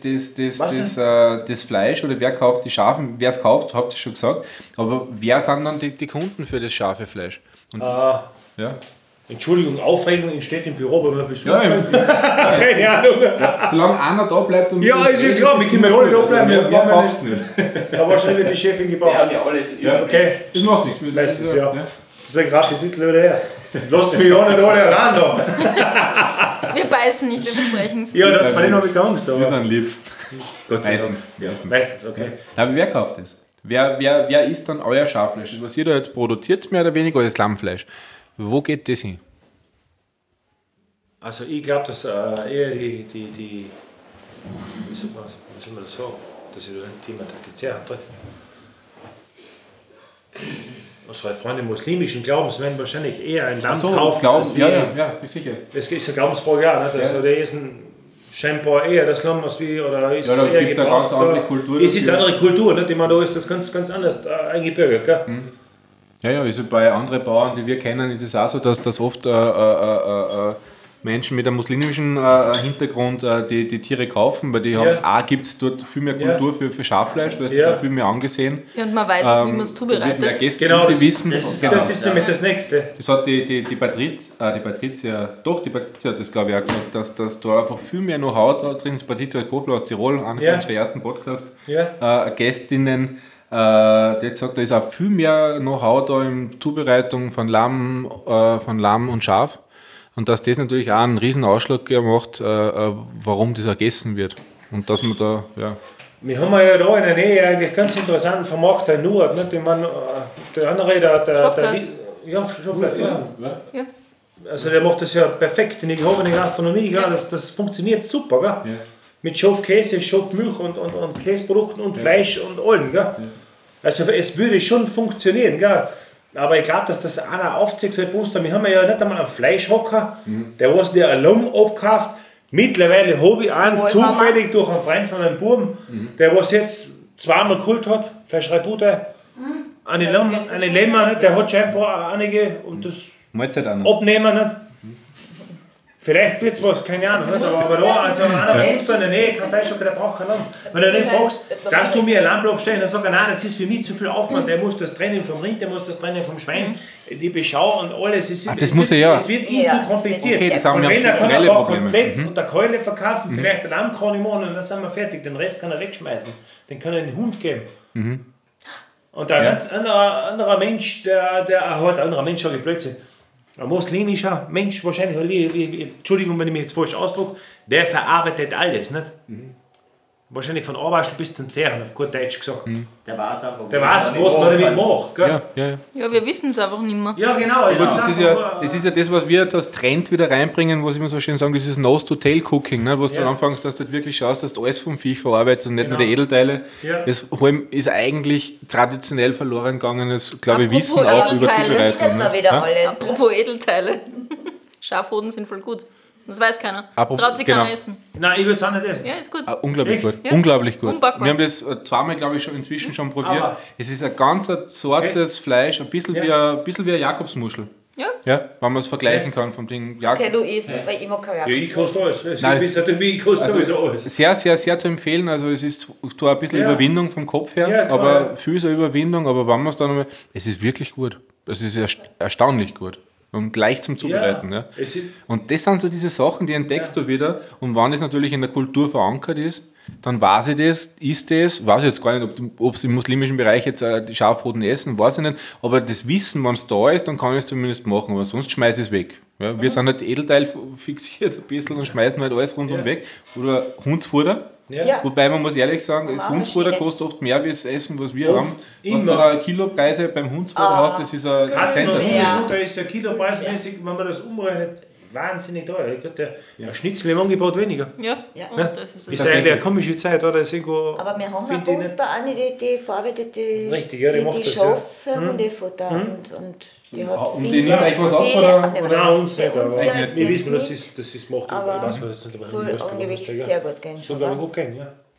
Fleisch oder wer kauft die Schafen? Wer es kauft, habt ihr schon gesagt. Aber wer sind dann die Kunden für das scharfe Fleisch? Und ja. Entschuldigung, Aufregung entsteht im Büro, wenn man besucht. Ja, Keine Ahnung. solange einer da bleibt und Ja, ist ja klar, wir können alle da bleiben. Wir brauchen es nicht. Da wahrscheinlich wird die Chefin Wir gebraucht. haben ja alles. Okay, Das macht nichts. weiß es ja. Deswegen gratis Sitzl wieder her. Lasst mich ja nicht alle ran da. Wir beißen nicht, wir versprechen es. Ja, das von denen habe ich keine Angst. Wir Aber sind lieb. Gott sei Dank. Meistens. Meistens, okay. Aber wer kauft das? Wer isst dann euer Schaffleisch? Was ihr da jetzt produziert, mehr oder weniger als Lammfleisch. Wo geht das hin? Also ich glaube, dass eher die wie soll man das sagen, dass ich da ein Thema Taktizär antritt. Unsere Freunde muslimischen Glaubens werden wahrscheinlich eher ein Lamm kaufen. Als ja, sicher. Das ist eine Glaubensfrage, ja. Nicht? Also der ist ein scheinbar eher das Lamm als wie, oder ist Ja, da es eher gibt es eine ganz gebraucht, andere oder? Kultur. Es ist eine andere Kultur, nicht? Ich meine, da ist das ganz anders eingebürgert. Gell? Ja, also bei anderen Bauern, die wir kennen, ist es auch so, dass oft Menschen mit einem muslimischen Hintergrund die Tiere kaufen, weil die haben, gibt es dort viel mehr Kultur für Schafleisch, da ist das viel mehr angesehen. Ja, und man weiß auch, wie man es zubereitet. Mehr Gäste, Genau, sie wissen. Das ist damit das Nächste. Das hat die Patricia hat das glaube ich auch gesagt, dass da einfach viel mehr Know-how da drin ist. Patricia Kofler aus Tirol, eine von unseren ersten Podcast-Gästinnen, die hat gesagt, da ist auch viel mehr Know-how da in Zubereitung von Lamm und Schaf. Und dass das natürlich auch einen riesen Ausschlag macht, warum das gegessen wird. Und dass man da, Wir haben ja da in der Nähe eigentlich ganz interessanten Vermarkter in Nord. Nicht? Ich meine, der andere, der Schafglas. Schafglas, ja. Also der macht das ja perfekt in der gehobenen Gastronomie. Gell? Das funktioniert super. Gell? Ja. Mit Schafkäse, Schafmilch und Käseprodukten und Fleisch und allem. Gell? Ja. Also es würde schon funktionieren. Gell? Aber ich glaube, dass das einer aufzieht, so Poster. Wir haben ja nicht einmal einen Fleischhocker, der was dir ein Lamm abkauft. Mittlerweile habe ich einen zufällig durch einen Freund von einem Buben, der was jetzt zweimal geholt hat, Fleischereibude, eine Lämmer, der hat scheinbar einige und das Mahlzeit auch noch. abnehmen. Nicht? Vielleicht wird es was, keine Ahnung. Nicht? Aber da, also einer von uns da in der Nähe, kein Fleischhocker, der braucht kein Lamm. Wenn du den fragst, darfst du mir ein Lamm abstellen, dann sagt er, nein, das ist für mich zu viel Aufwand, der muss das trennen vom Rind, der muss das trennen vom Schwein, die Beschau und alles. Es das wird ihm zu kompliziert. Okay, das haben und wir wenn er kann strukturelle aber Probleme. komplett unter Keule verkaufen, vielleicht ein Lamm kann ich machen und dann sind wir fertig, den Rest kann er wegschmeißen. Den kann er den Hund geben. Und ein ganz anderer Mensch, sage ich Blödsinn, ein muslimischer Mensch, wahrscheinlich, Entschuldigung, wenn ich mich jetzt falsch ausdrücke, der verarbeitet alles, nicht? Wahrscheinlich von Arwaschel bis zum Zehren, auf gut Deutsch gesagt. Der weiß einfach, Der weiß, was man damit macht. Gell? Ja, wir wissen es einfach nicht mehr. Ja, genau. Das ist ja das, was wir als Trend wieder reinbringen, was immer so schön sagen, das ist Nose-to-Tail-Cooking, ne? Wo du anfängst, dass du wirklich schaust, dass du alles vom Viech verarbeitest und nicht nur die Edelteile. Ja. Das ist eigentlich traditionell verloren gegangenes, glaube ich, Apropos Wissen auch über Edelteile, Zubereitung. Mal wieder alles. Apropos Edelteile. Schafhoden sind voll gut. Das weiß keiner. Apropos- Traut sich keiner genau. essen. Nein, ich würde es auch nicht essen. Ja, ist gut. Unglaublich Echt? gut. Ja. Unglaublich gut. Unbackbar. Wir haben das zweimal, glaube ich, inzwischen schon probiert. Aber- Es ist ein ganz zartes Fleisch, ein bisschen wie eine Jakobsmuschel. Ja. Ja, wenn man es vergleichen kann vom Ding. Okay, du isst, weil ich mag kein Ja, ich koste alles. Nein, Ich koste sowieso alles. Sehr, sehr, sehr zu empfehlen. Also es ist zwar ein bisschen Überwindung vom Kopf her, Ja, klar, aber viel ist eine Überwindung, aber wenn man es dann einmal, es ist wirklich gut. Es ist erstaunlich gut. Und leicht zum Zubereiten. Ja. Es ist- Und das sind so diese Sachen, die entdeckst du wieder. Und wenn das natürlich in der Kultur verankert ist, dann weiß ich das, ist das, weiß ich jetzt gar nicht, ob sie im muslimischen Bereich jetzt die Schafhoden essen, weiß ich nicht. Aber das Wissen, wenn es da ist, dann kann ich es zumindest machen, aber sonst schmeiße ich es weg. Ja, wir sind halt Edelteil fixiert ein bisschen und schmeißen halt alles rundum weg. Oder Hundsfutter. Ja. Wobei man muss ehrlich sagen, das Auch Hundsfutter Maschine. kostet oft mehr wie das Essen, was wir Oft, haben. Was immer. du da Kilopreise beim Hundsfutter hast, das ist ein Katzen- und Sensation. Hundefutter ist ja kilopreismäßig, wenn man das umrechnet, wahnsinnig teuer. Ein Schnitzel im Angebot weniger. Ja. Ja. Und das ist Ist das. eigentlich eine komische Zeit, oder? Ist irgendwo, Aber wir haben find bei ich uns nicht- da eine, die verarbeitet Richtig, ja, die macht das, ja. Schafe Hundefutter und die hat Und viele, die nimmt euch was ab, viele oder? Abnehmer. Nein, uns nicht, Bei uns aber direkt wir wissen, nicht, das ist macht. aber ich weiß jetzt nicht, aber voll ich weiß, Angewicht ja. sehr gut gehen. Soll aber gut gehen, ja.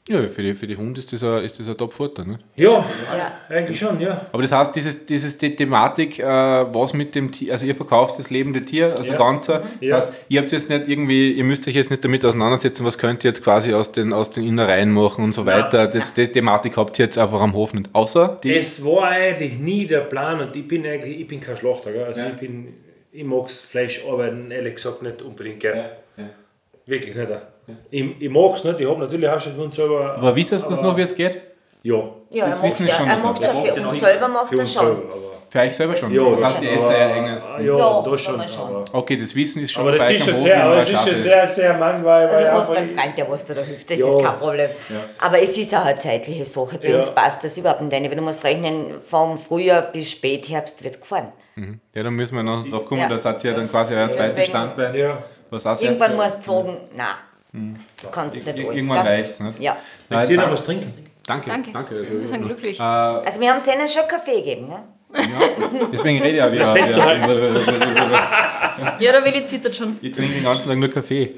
Ja, für die Hunde ist das ein Top-Futter. Ne? Ja, Ja. eigentlich schon, ja. Aber das heißt, die Thematik, was mit dem Tier, also ihr verkauft das lebende Tier, also Ja. ganzer. Ja. Das heißt, ihr habt jetzt nicht irgendwie, ihr müsst euch jetzt nicht damit auseinandersetzen, was könnt ihr jetzt quasi aus den Innereien machen und so weiter. Die Thematik habt ihr jetzt einfach am Hof nicht. Außer die. Es war eigentlich nie der Plan und ich bin kein Schlachter, gell? Also ich mag das Fleisch arbeiten, ehrlich gesagt nicht unbedingt gern. Ja. Wirklich nicht. Ich mag es nicht, ich habe natürlich auch schon für uns selber... Aber wisst ihr das noch, wie es geht? Ja, Ja, Das er wissen macht wir ja, schon er noch. macht ja für uns selber, macht für er uns schon. selber. Aber, Für euch selber schon. ja, das heißt, ihr esst sehr enges. ja, da kann schon. man schon. Aber, Okay, das Wissen ist schon aber das bei euch ist am schon Hof, sehr, wie man aber es ist Schafe- schon sehr manchmal. Du hast einen Freund, der was dir da hilft, das Ja. ist kein Problem. Ja. Aber es ist auch eine zeitliche Sache. Bei Ja. uns passt das überhaupt nicht rein. Weil du musst rechnen, vom Frühjahr bis Spätherbst wird gefahren. Ja, dann müssen wir noch drauf kommen, Ja. da seid ihr ja dann quasi euer zweites Deswegen- Standbein. Ja. Was auch Irgendwann sehr- musst du sagen, nein, du kannst nicht alles. Irgendwann gell? reicht's, nicht? Ja. Willst du noch was trinken? Danke. Danke. Also, Wir sind glücklich. Also wir haben es ihnen schon Kaffee gegeben. Ne? deswegen rede ich auch wieder. festzuhalten. Ja, der Willi zittert schon. Ich trinke den ganzen Tag nur Kaffee.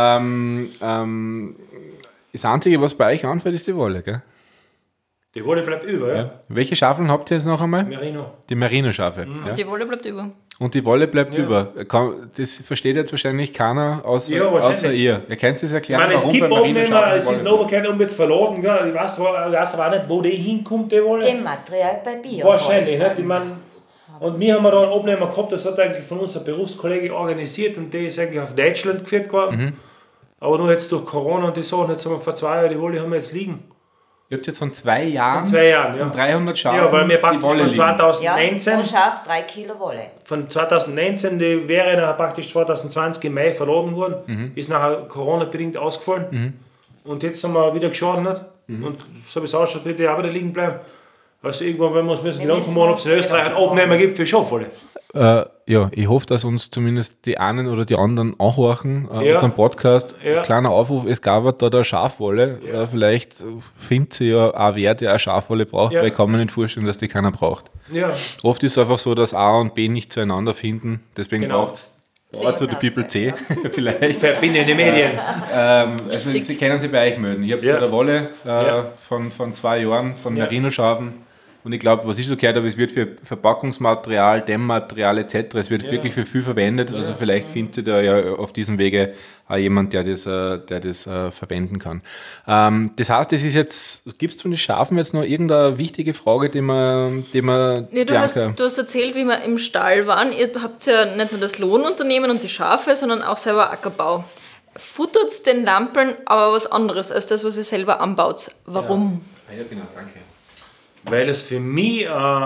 Das Einzige, was bei euch anfällt, ist die Wolle, gell? Die Wolle bleibt über, ja? Welche Schafeln habt ihr jetzt noch einmal? Merino. Die Merino-Schafe. Ja? Die Wolle bleibt über. Und die Wolle bleibt über. Das versteht jetzt wahrscheinlich keiner Ja, wahrscheinlich. außer ihr. Ihr könnt es Ich erklären, meine, es warum gibt bei Abnehmer, Merino-Schafen es ist Wolle noch keiner unbedingt verloren, gell? Ich weiß aber auch nicht, wo die hinkommt, die Wolle. Dem Material bei Bio. Wahrscheinlich, nicht? Ich meine, und wir haben da einen Abnehmer gehabt, das hat eigentlich von unserem Berufskollege organisiert und der ist eigentlich auf Deutschland geführt worden. Aber nur jetzt durch Corona und die Sachen, jetzt haben wir vor 2 Jahren die Wolle haben wir jetzt liegen. Ihr habt jetzt von 2 Jahren, Von 2 Jahren, ja. von 300 Schafen Ja, weil wir die praktisch Wolle von liegen. Ja, 2019, pro Schaf 3 Kilo Wolle. von 2019, die wäre dann praktisch 2020 im Mai verloren worden, ist nachher Corona-bedingt ausgefallen. Und jetzt haben wir wieder geschaut, nicht? Und so wie es ausschaut, wird die auch wieder liegen bleiben. Also irgendwann, wenn wir uns Wir Gedanken müssen machen, ob es in uns Österreich einen wieder Abnehmer gibt für Schafwolle. Ja, ich hoffe, dass uns zumindest die einen oder die anderen anhorchen, Ja. unseren Podcast. Ja. Kleiner Aufruf, es gab da eine Schafwolle. Ja. Vielleicht findet sie ja auch wer, der eine Schafwolle braucht, Ja. weil ich kann mir nicht vorstellen, dass die keiner braucht. Ja, Oft ist es einfach so, dass A und B nicht zueinander finden. Deswegen Genau. braucht es A to the people C, vielleicht. verbindende Medien. Also Sie können sich bei euch melden. Ich habe Ja. ja. der Wolle Ja. von 2 Jahren von Ja. Merino-Schafen. Und ich glaube, was ich so gehört habe, es wird für Verpackungsmaterial, Dämmmaterial etc. Es wird wirklich für viel verwendet. Also vielleicht findet ihr da ja auf diesem Wege auch jemand, der das verwenden kann. Das heißt, es ist jetzt, gibt es von den Schafen jetzt noch irgendeine wichtige Frage, die man Ja, du Bianca- hast erzählt, wie wir im Stall waren. Ihr habt ja nicht nur das Lohnunternehmen und die Schafe, sondern auch selber Ackerbau. Futtert den Lampeln aber was anderes als das, was ihr selber anbaut. Warum? Ja, genau, danke. Weil es für mich,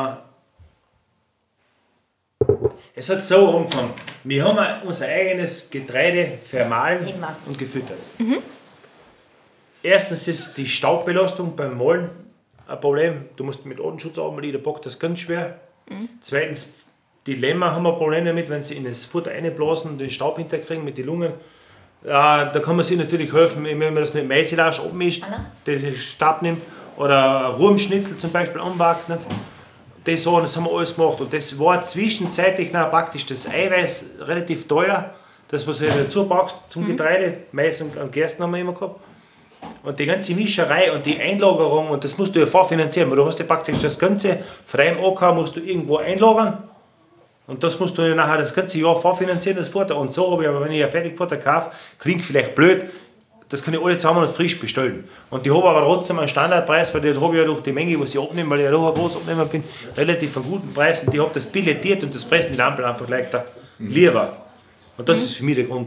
es hat so angefangen. Wir haben unser eigenes Getreide vermahlen Immer. und gefüttert. Erstens ist die Staubbelastung beim Mahlen ein Problem. Du musst mit Artenschutz arbeiten, der Bock das ganz schwer. Zweitens, die Lämmer haben ein Problem damit, wenn sie in das Futter reinblasen und den Staub hinterkriegen mit den Lungen. Da kann man sich natürlich helfen, wenn man das mit Maisilage abmischt, den Stab nimmt oder Ruhmschnitzel zum Beispiel anbackt. Nicht? Das haben wir alles gemacht. Und das war zwischenzeitlich praktisch das Eiweiß relativ teuer. Das, was du dazu packst zum Getreide, Mais und Gersten haben wir immer gehabt. Und die ganze Mischerei und die Einlagerung, und das musst du ja vorfinanzieren, weil du hast ja praktisch das Ganze von deinem Acker musst du irgendwo einlagern. Und das musst du ja nachher das ganze Jahr vorfinanzieren, das Futter. Und so habe ich aber, wenn ich ein Fertigfutter kaufe, klingt vielleicht blöd, das kann ich alle zusammen und frisch bestellen. Und ich habe aber trotzdem einen Standardpreis, weil da habe ich ja durch die Menge, was ich abnehme, weil ich ja doch ein Großabnehmer bin, relativ einen guten Preis. Und ich habe das billettiert und das fressen die Lampen einfach leichter lieber. Und das ist für mich der Grund.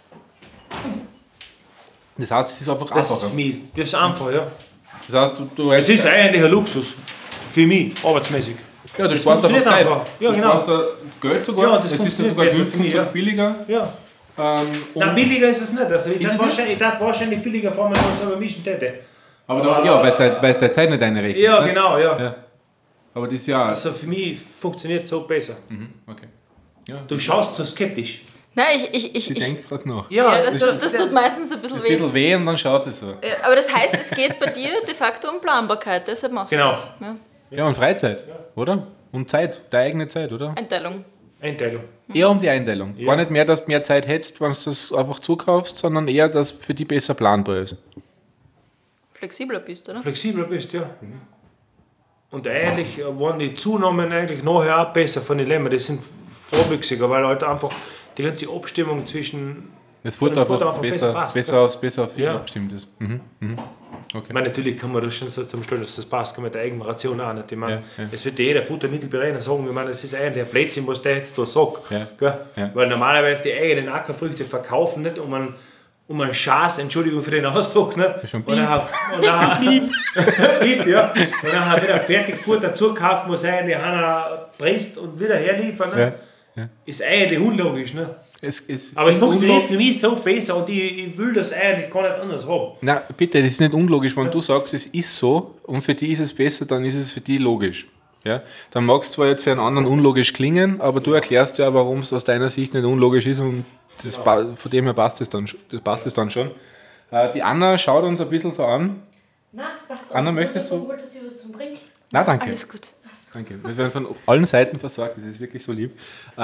Das heißt, es ist einfach Das ist einfacher. für mich, das ist einfach, ja. Das heißt, du Es ist eigentlich ein Luxus. Für mich, arbeitsmäßig. ja, du das sparst einfach funktioniert Zeit. einfach. Ja, du genau. sparst da Geld sogar. Ja, das es ist ja funktioniert sogar besser günstig für mich, ja. und billiger. Ja. Und Nein, billiger ist es nicht. Also ich Ist es nicht? darf wahrscheinlich billiger fahren, wenn ich es selber mischen täte. aber da, ja, weil es der Zeit nicht einrechnet. Ja, nicht? genau, ja. Ja. Aber das ja. Also für mich funktioniert es so besser. Okay. Ja, Du schaust so skeptisch. Nein, sie denkt gerade nach. ja, das tut meistens ein bisschen Ein weh. bisschen weh und dann schaut es so. Aber das heißt, es geht bei dir de facto um Planbarkeit, deshalb machst du Genau. das. Ja. Ja, und Freizeit, oder? Und Zeit, deine eigene Zeit, oder? Einteilung. Einteilung. Eher um die Einteilung. Ja. Gar nicht mehr, dass du mehr Zeit hättest, wenn du das einfach zukaufst, sondern eher, dass für die besser planbar ist. flexibler bist, oder? Flexibler bist, ja. Und eigentlich waren die Zunahmen eigentlich nachher auch besser von den Lämmern. Die sind vorwüchsiger, weil halt einfach die ganze Abstimmung zwischen Das Futter einfach besser passt, auf viel Ja. abstimmt ist. Okay. Ich meine, natürlich kann man das schon so zum Stellen, dass das passt, kann man mit der eigenen Ration auch nicht. Ich meine, Ja. es wird jeder Futtermittelbereiter sagen, ich meine, das ist eigentlich ein Blödsinn, was der jetzt da sagt. Ja. Gell? Ja. Weil normalerweise die eigenen Ackerfrüchte verkaufen nicht um einen Schaß, Entschuldigung für den Ausdruck, ne? Schon Und dann Piep, ja. Und dann wieder Fertigfutter zukaufen, muss eigentlich einer presst und wieder herliefern. Ne? Ja. Ist eigentlich unlogisch. Ne? Aber es ist funktioniert für mich so besser und ich will das eigentlich gar nicht anders haben. Na, bitte, das ist nicht unlogisch, wenn du sagst, es ist so und für die ist es besser, dann ist es für die logisch. Ja? Dann mag es zwar jetzt für einen anderen unlogisch klingen, aber du erklärst ja, warum es aus deiner Sicht nicht unlogisch ist und von dem her passt es dann schon. Die Anna schaut uns ein bisschen so an. Nein, passt Anna, aus. möchtest du? Holt sie was zum Trinken? Na, danke. Alles gut. Danke. Wir werden von allen Seiten versorgt, das ist wirklich so lieb.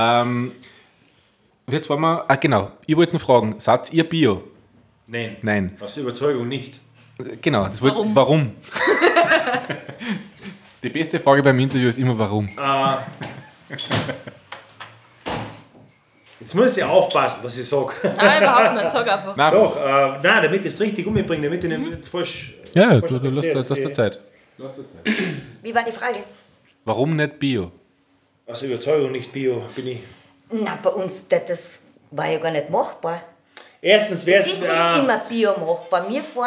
Jetzt wollen wir, genau, ich wollte noch fragen, seid ihr Bio? Nein. Aus der Überzeugung nicht. Genau, warum? Die beste Frage beim Interview ist immer warum. Jetzt muss ich aufpassen, was ich sage. Nein, überhaupt nicht. Sag einfach. Nein, Doch, nein, damit ich es richtig umbringe, damit ich nicht falsch. ja, falsch du interpretiere. lässt dir Zeit. Wie war die Frage? Warum nicht Bio? Aus Überzeugung nicht Bio bin ich. Na, bei uns, das war ja gar nicht machbar. Erstens wäre Es ist nicht immer Bio machbar.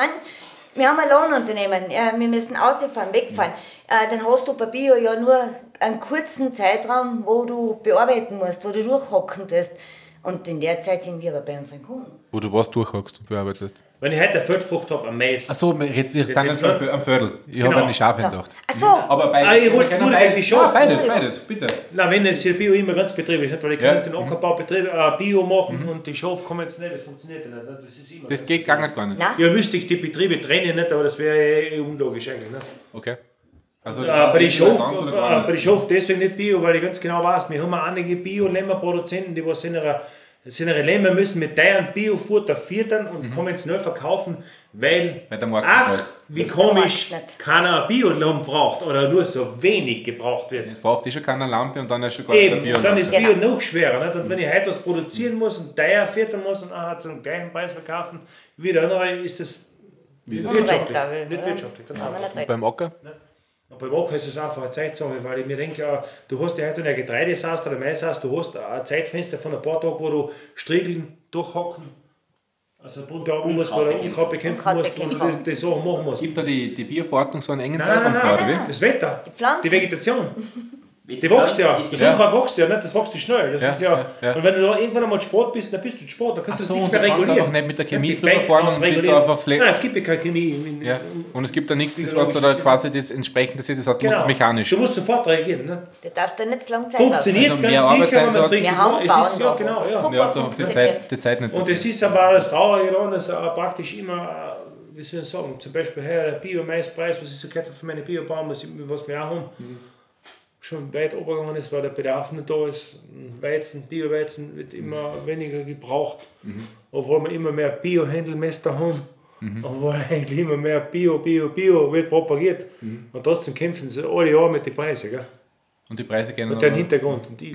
Wir haben ein Lohnunternehmen, wir müssen ausfahren, wegfahren. Dann hast du bei Bio ja nur einen kurzen Zeitraum, wo du bearbeiten musst, wo du durchhocken tust. Und in der Zeit sind wir aber bei unseren Kunden. Wo du was durchhackst und bearbeitest. Wenn ich heute eine Feldfrucht habe, am Mais. Achso, wir sind jetzt am Viertel. Ich Genau. habe an die Schafe gedacht. Ach so, Aber ich wollte es nur eigentlich schon. Beides, bitte. Na, wenn jetzt hier Bio immer ganz betrieblich nicht, weil ich Ja. kann den Ackerbaubetrieb Bio machen und die Schafe kommen jetzt nicht, das funktioniert ja nicht. Das ist immer Das geht gar nicht. nein. Ja, müsste ich die Betriebe trennen, nicht, aber das wäre unlogisch eigentlich. Nicht? Okay. Also Bei den Schafen deswegen nicht Bio, weil ich ganz genau weiß, wir haben einige Bio-Lämmerproduzenten, die was in ihre Lämmer müssen mit teuren Biofutter füttern und kommen schnell verkaufen, weil der Markt nicht weiß. wie Ist der komisch Markt nicht. keiner Bio-Lamm braucht oder nur so wenig gebraucht wird. Jetzt braucht schon keine Lampe und dann ist schon gar nicht Eben, Bio. und dann ist Genau. Bio noch schwerer. Nicht? Und wenn ich heute was produzieren muss und teuer füttern muss und auch zum gleichen Preis verkaufen, wie der andere, ist das nicht wirtschaftlich. Unrentabel, Nicht oder? wirtschaftlich, ganz Kann man einfach. nicht reden. Beim Acker? Und beim Acker ist es einfach eine Zeitsache, weil ich mir denke, du hast ja heute eine Getreidesaast oder Maisaast, du hast ein Zeitfenster von ein paar Tagen, wo du Striegeln durchhacken, also Bodenbearbeitung musst, wo du Unkraut bekämpfen musst und die Sachen machen musst. Gibt da die Bioverordnung so einen engen Nein, Zeitraum vor, oder wie? das Wetter, Die Pflanzen. die Vegetation. Ist Die wächst ja. ist die Das Ja. Unkraut wächst ja, nicht? Das wächst ja schnell. Das Ja, ist ja, ja. Und wenn du da irgendwann einmal Sport bist, dann bist du Sport, dann kannst du das nicht mehr regulieren. Auch nicht mit der Chemie Die drüber fahren und bist du einfach Nein, es gibt ja keine Chemie. Ja. Und es gibt da nichts, Diese was da logische quasi das entsprechende ist, das heißt, du musst es mechanisch. Du musst sofort reagieren. Ne? Du darfst da nicht so lange Zeit lassen. Funktioniert Also ganz mehr sicher, wenn man es Arbeitseinsatz. richtig Wir haben macht. Es ist, Bauern ja, da, genau, wo ja. super Ja, doch, die funktioniert. Zeit nicht. Und es ist aber das Traurige daran, dass praktisch immer, wie soll ich sagen, zum Beispiel der Bio-Maispreis, was ich so gehört habe von meinen Biobauern, was wir auch haben, schon weit obergegangen ist, weil der Bedarf nicht da ist. Weizen, Bio-Weizen wird immer weniger gebraucht, obwohl wir immer mehr Bio-Händelmester haben. Obwohl eigentlich immer mehr Bio wird propagiert. Und trotzdem kämpfen sie alle Jahre mit den Preisen. Gell? Und die Preise gehen Und den Hintergrund. Und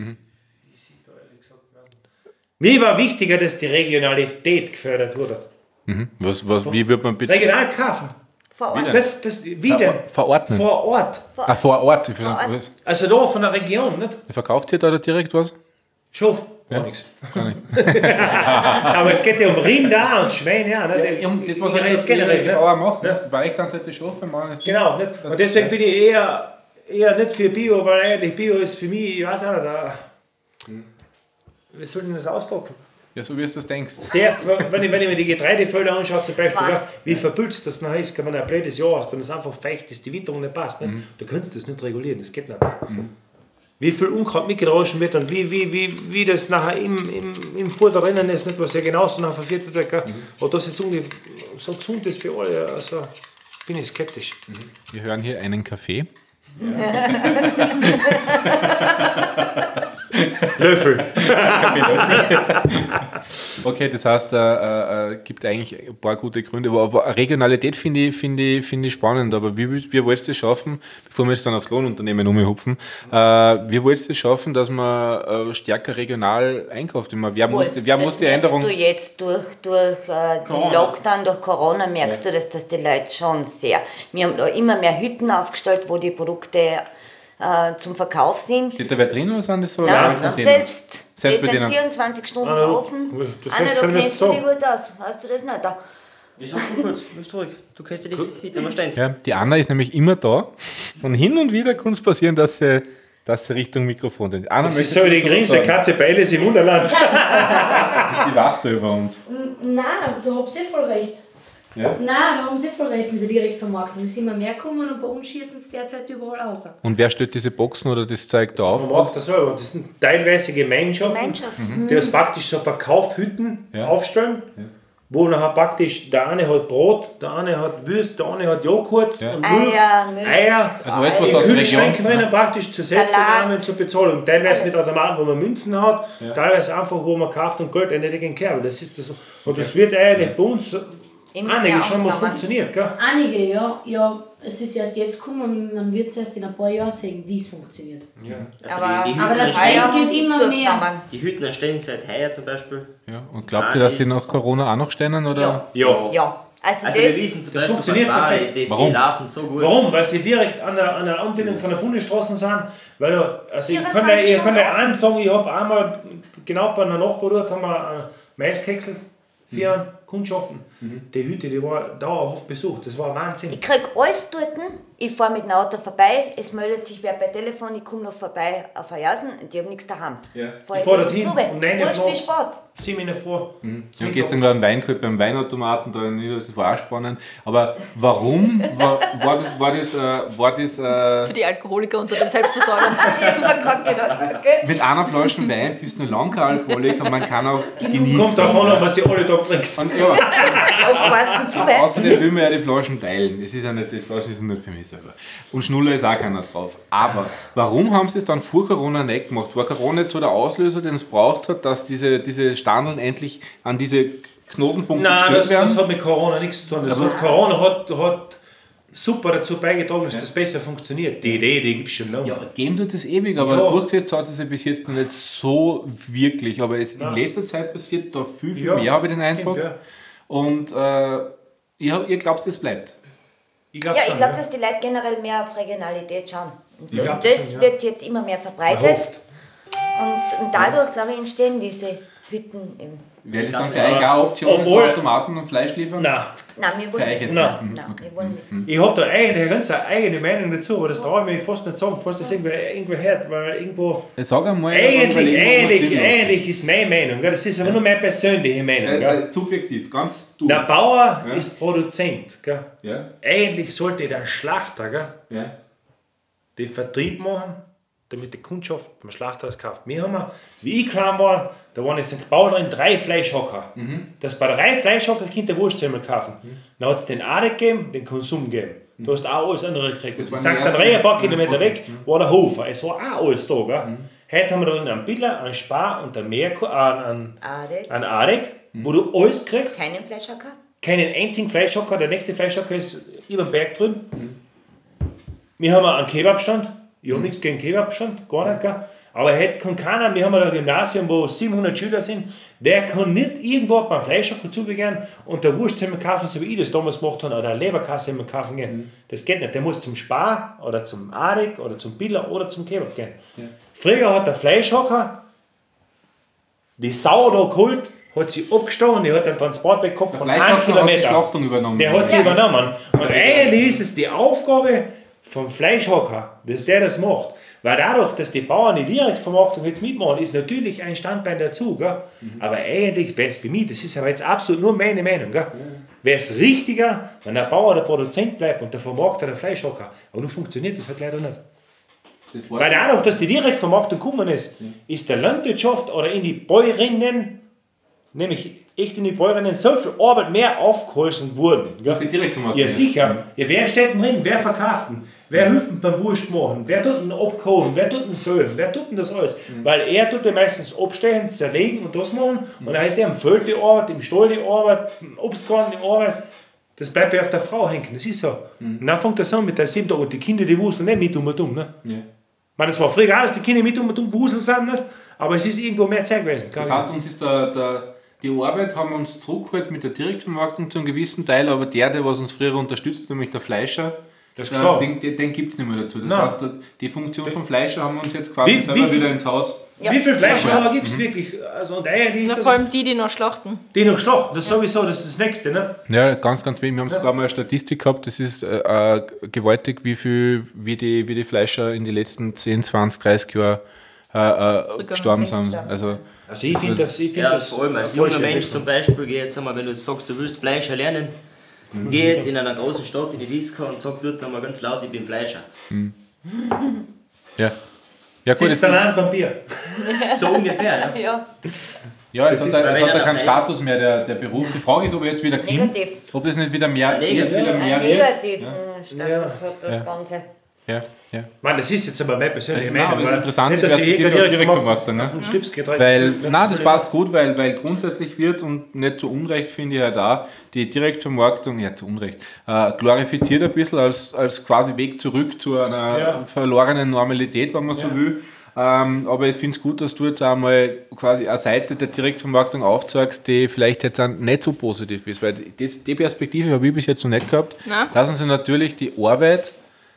mir war wichtiger, dass die Regionalität gefördert wurde. Wie wird man bitte Regional kaufen. Vor Ort. Wie denn? verordnen? Vor Ort. Vor Ort. Ort. Also da von der Region, nicht? Verkauft ihr da direkt was? Schaf. Ja. Gar nichts. Gar nicht. Aber es geht ja um Rinder und Schweine. Ja, nicht? Das, was Ich rede jetzt generell. die Nicht? Bauer macht, ne? Bei euch dann sollte Schafe machen. Genau. Nicht? Und deswegen bin ich eher nicht für Bio, weil eigentlich Bio ist für mich, ich weiß auch nicht, wie soll ich das ausdrücken? Ja, so wie du das denkst. Sehr, wenn ich mir die Getreidefelder anschaue, zum Beispiel, ja, wie verpülzt das nachher ist, wenn man ein blödes Jahr hast und es einfach feucht ist, die Witterung nicht passt, ne? Du kannst das nicht regulieren, das geht nicht. Wie viel Unkraut mitgedroschen wird und wie das nachher im Futter drinnen ist, nicht, was ja genauso nachher verfüttert wird. Gell? Aber das ist so gesund ist für alle, also bin ich skeptisch. Wir hören hier einen Kaffee. Löffel. Okay, das heißt, gibt eigentlich ein paar gute Gründe, aber Regionalität finde ich spannend, aber wie wollt ihr es schaffen, bevor wir jetzt dann aufs Lohnunternehmen umhupfen, wie wollt ihr es schaffen, dass man stärker regional einkauft? Wer muss die Änderung... Das merkst du jetzt durch den Lockdown, durch Corona, merkst du, dass das die Leute schon sehr... Wir haben da immer mehr Hütten aufgestellt, wo die Produkte zum Verkauf sind. Steht da wer drin oder sind das so? Nein, selbst. Die sind Selbstbedienung. 24 Stunden Ah, offen. das Anna, heißt, da wenn das kennst du so- dich gut aus. Weißt du das nicht? Da. Ich sag nur kurz, willst du ruhig. Du kannst dir die Hütte mal stehen. Ja, die Anna ist nämlich immer da und hin und wieder kann es passieren, dass sie Richtung Mikrofon denkt. Anna, Das ist möchtest so du die dazu Grinse sagen? Katze bei Alice im Wunderland. Die wacht da über uns. Nein, du hast voll recht. Ja? Nein, da haben sie voll recht mit der Direktvermarktung. Es sind immer mehr gekommen und bei uns schießen es derzeit überall aus. Und wer stellt diese Boxen oder das Zeug da auf? Man macht das selber. Das sind teilweise Gemeinschaften, Gemeinschaften. die das praktisch so Verkaufhütten Ja. aufstellen, wo nachher praktisch der eine hat Brot, der eine hat Würst, der eine hat Joghurt Ja. und Milch, Eier, Milch. Eier. Also alles, was In da aus der Kühlschränken Region... drinnen praktisch zur Selbstannahme, zur Bezahlung. Teilweise mit Automaten, wo man Münzen hat, teilweise einfach, wo man kauft und Geld nicht in Kerl. Das ist das. Und das wird eigentlich bei uns Immer einige mehr schon, was angegangen. funktioniert. Gell? Einige, ja. Es ist erst jetzt gekommen, man wird es erst in ein paar Jahren sehen, wie es funktioniert. Also Aber- die, die, Aber Hütten der entstehen, Trend Eier geht haben immer sie mehr. zugenommen. die Hütten entstehen seit heuer zum Beispiel. Ja. Und glaubt ihr, dass die nach Corona auch noch stehen? Oder? Ja. Ja. Ja. Also, Also wir das, wissen zum das Beispiel funktioniert von zwei, perfekt. die Warum? laufen so gut. Warum? Weil sie direkt an der Anbindung von der Bundesstraße sind. Weil also ich 24 kann dir Stunden eins sagen, ich habe einmal genau bei einer Nachbar dort haben wir einen Maiskexel für Kundschaften. Die Hütte, die war dauerhaft besucht. Das war Wahnsinn. ich krieg alles dort. Ich fahre mit dem Auto vorbei. Es meldet sich wer bei Telefon. Ich komme noch vorbei auf Hayausen. Die haben nichts daheim. Ja. Ich fahr dorthin zu. um 9 Uhr Wurscht wie spät. 7 Uhr vor. Ich habe gestern gerade einen Wein geholt beim Weinautomaten da in Niederösterreich, das war auch spannend. Aber warum war das Für die Alkoholiker unter den Selbstversorgern. Man kann gedacht, okay. mit einer Flasche Wein bist du noch lange kein Alkoholiker, man kann auch genießen. Kommt davon, ob man sie alle Tag trinkt. Und, ja, Aufgepasst zu weit. außerdem will man ja die Flaschen teilen. Das ist ja nicht, die Flaschen sind nicht für mich selber. Und Schnuller ist auch keiner drauf. Aber warum haben sie es dann vor Corona nicht gemacht? War Corona nicht so der Auslöser, den es braucht hat, dass diese Standeln endlich an diese Knotenpunkte Nein, gestellt das werden? hat mit Corona nichts zu tun. Corona hat super dazu beigetragen, dass das besser funktioniert. Die Idee, die gibt es schon lange. Ja, geben tut es ewig, aber Ja. durchgesetzt hat es sich bis jetzt noch nicht so wirklich. Aber in letzter Zeit passiert da viel Ja, mehr, habe ich den Eindruck. stimmt, ja. Und ihr glaubt, das bleibt. Ich glaube Ja, ich schon. glaube, dass die Leute generell mehr auf Regionalität schauen. Und Ich glaub das schon, ja. wird jetzt immer mehr Man verbreitet. hofft. Und dadurch, glaube ich, entstehen diese Hütten im. Wäre das dann für euch auch eine Option, Obwohl- so Automaten und Fleisch liefern? Nein, Nein, wir wollen Für euch nicht. jetzt Nein. nicht. Nein, wir wollen nicht. ich habe da eigentlich eine ganz eigene Meinung dazu, aber das traue ich mich fast nicht sagen, falls das irgendwer hört, weil irgendwo... Sag einmal. Eigentlich ist meine Meinung, gell? Das ist aber nur meine persönliche Meinung. Gell? Subjektiv, ganz du. Der Bauer Ja. ist Produzent. Gell? Ja, Eigentlich sollte der Schlachter, gell, ja. den Vertrieb machen, damit die Kundschaft beim Schlachter das kauft. Wir haben, wie ich klein war, da waren in St. Paul drin 3 Fleischhocker. Das bei 3 Fleischhocker Kind der Wurstsemmel kaufen. Dann hat es den Adek gegeben, den Konsum gegeben. Du hast auch alles andere gekriegt. Das waren sagt die dann ersten ein paar Kilometer Posten. weg, war der Hofer. Es war auch alles da. Gell? Heute haben wir dann einen Biller, einen Spar und einen Adek, Adek, wo du alles kriegst. keinen Fleischhacker. Keinen einzigen Fleischhocker. Der nächste Fleischhocker ist über den Berg drüben. Wir haben einen Kebabstand. Ich habe nichts gegen Kebabstand, gar nicht. Gell? Aber heute kann keiner, wir haben ein Gymnasium, wo 700 Schüler sind, der kann nicht irgendwo beim Fleischhocker zubegehen und der Wurstsemmel kaufen, so wie ich das damals gemacht habe, oder eine Leberkassemmel kaufen gehen. Das geht nicht. Der muss zum Spar oder zum Adek oder zum Biller oder zum Kebab gehen. Früher hat der Fleischhocker die Sau da geholt, hat sie abgestochen, die hat einen Transportweg gehabt von 1 Fleischhocker hat die Kilometer. Schlachtung übernommen. Der hat sie übernommen. Und eigentlich ist es die Aufgabe vom Fleischhocker, dass der das macht. Weil dadurch, dass die Bauern die Direktvermarktung jetzt mitmachen, ist natürlich ein Standbein dazu. Gell? Aber eigentlich wäre es für mich, das ist aber jetzt absolut nur meine Meinung, wäre es richtiger, wenn der Bauer der Produzent bleibt und der Vermarkter der Fleischhocker. Aber nun funktioniert das halt leider nicht. Das war Weil dadurch, dass die Direktvermarktung gekommen ist, ist der Landwirtschaft oder in die Bäuerinnen nämlich echt in die Bäuerinnen so viel Arbeit mehr aufgeholfen wurden. Gell? Die Direktvermarktung. Ja, sicher. Ja, wer steht denn drin? Wer verkauft ihn? Wer hilft ihm beim Wurst machen? Wer tut ihn abkochen? Wer tut ihn säulen? Wer tut denn das alles? Weil er tut ja meistens abstellen, zerlegen und das machen. Und da heißt er, im Feld die Arbeit, im Stall die Arbeit, im Obstgarten die Arbeit. Das bleibt ja auf der Frau hängen. Das ist so. Und dann fängt das an mit der 7 Tage. Und die Kinder, die wuseln nicht mit und dumm. Ne? Ja. Ich meine, das war früher auch, dass die Kinder mit und dumm wuseln sind. Nicht? Aber es ist irgendwo mehr Zeit gewesen. Das heißt, uns ist die Arbeit haben wir uns zurückgeholt mit der Direktvermarktung zu einem gewissen Teil, aber der was uns früher unterstützt, nämlich der Fleischer, den gibt es nicht mehr dazu. Das heißt, die Funktion vom Fleischer haben wir uns jetzt quasi selber wieder ins Haus. Ja. Wie viele Fleischhauer gibt es wirklich? Also, und eigentlich Na, ist vor allem die noch schlachten. die noch schlachten, das ist sowieso, das ist das Nächste. Ne? Ja, ganz wenig. Wir haben sogar mal eine Statistik gehabt, das ist gewaltig, wie die Fleischer in den letzten 10, 20, 30 Jahren gestorben sind. Also Ich finde das vor allem als junger Mensch zum Beispiel, geh jetzt einmal, wenn du sagst, du willst Fleischer lernen, geh jetzt in einer großen Stadt in die Disco und sag dort nochmal ganz laut, ich bin Fleischer. ja. Ja gut, Sitzt dann an beim Bier. So ungefähr, ja. Ja. ja, es hat weil wenn ja einer keinen frei- Status mehr, der Beruf. Die Frage ist, ob er jetzt wieder kommt, Negativ. ob das nicht wieder mehr, Negativ. jetzt wieder mehr Einen wird. negativen Status hat das Ja. Ganze. Ja. Mann, das ist jetzt aber meine persönliche Nein, aber Meinung. das Interessante nicht, dass ich Perspektive direkt Direktvermarktung, ne? auf den Schlips gedreht Weil, nein, das passt gut, weil grundsätzlich wird und nicht zu Unrecht finde ich ja da die Direktvermarktung, ja zu Unrecht, glorifiziert ein bisschen als quasi Weg zurück zu einer verlorenen Normalität, wenn man so will. Aber ich finde es gut, dass du jetzt einmal quasi eine Seite der Direktvermarktung aufzeigst, die vielleicht jetzt auch nicht so positiv ist, weil die Perspektive habe ich bis jetzt noch nicht gehabt. Nein. Lassen Sie natürlich die Arbeit,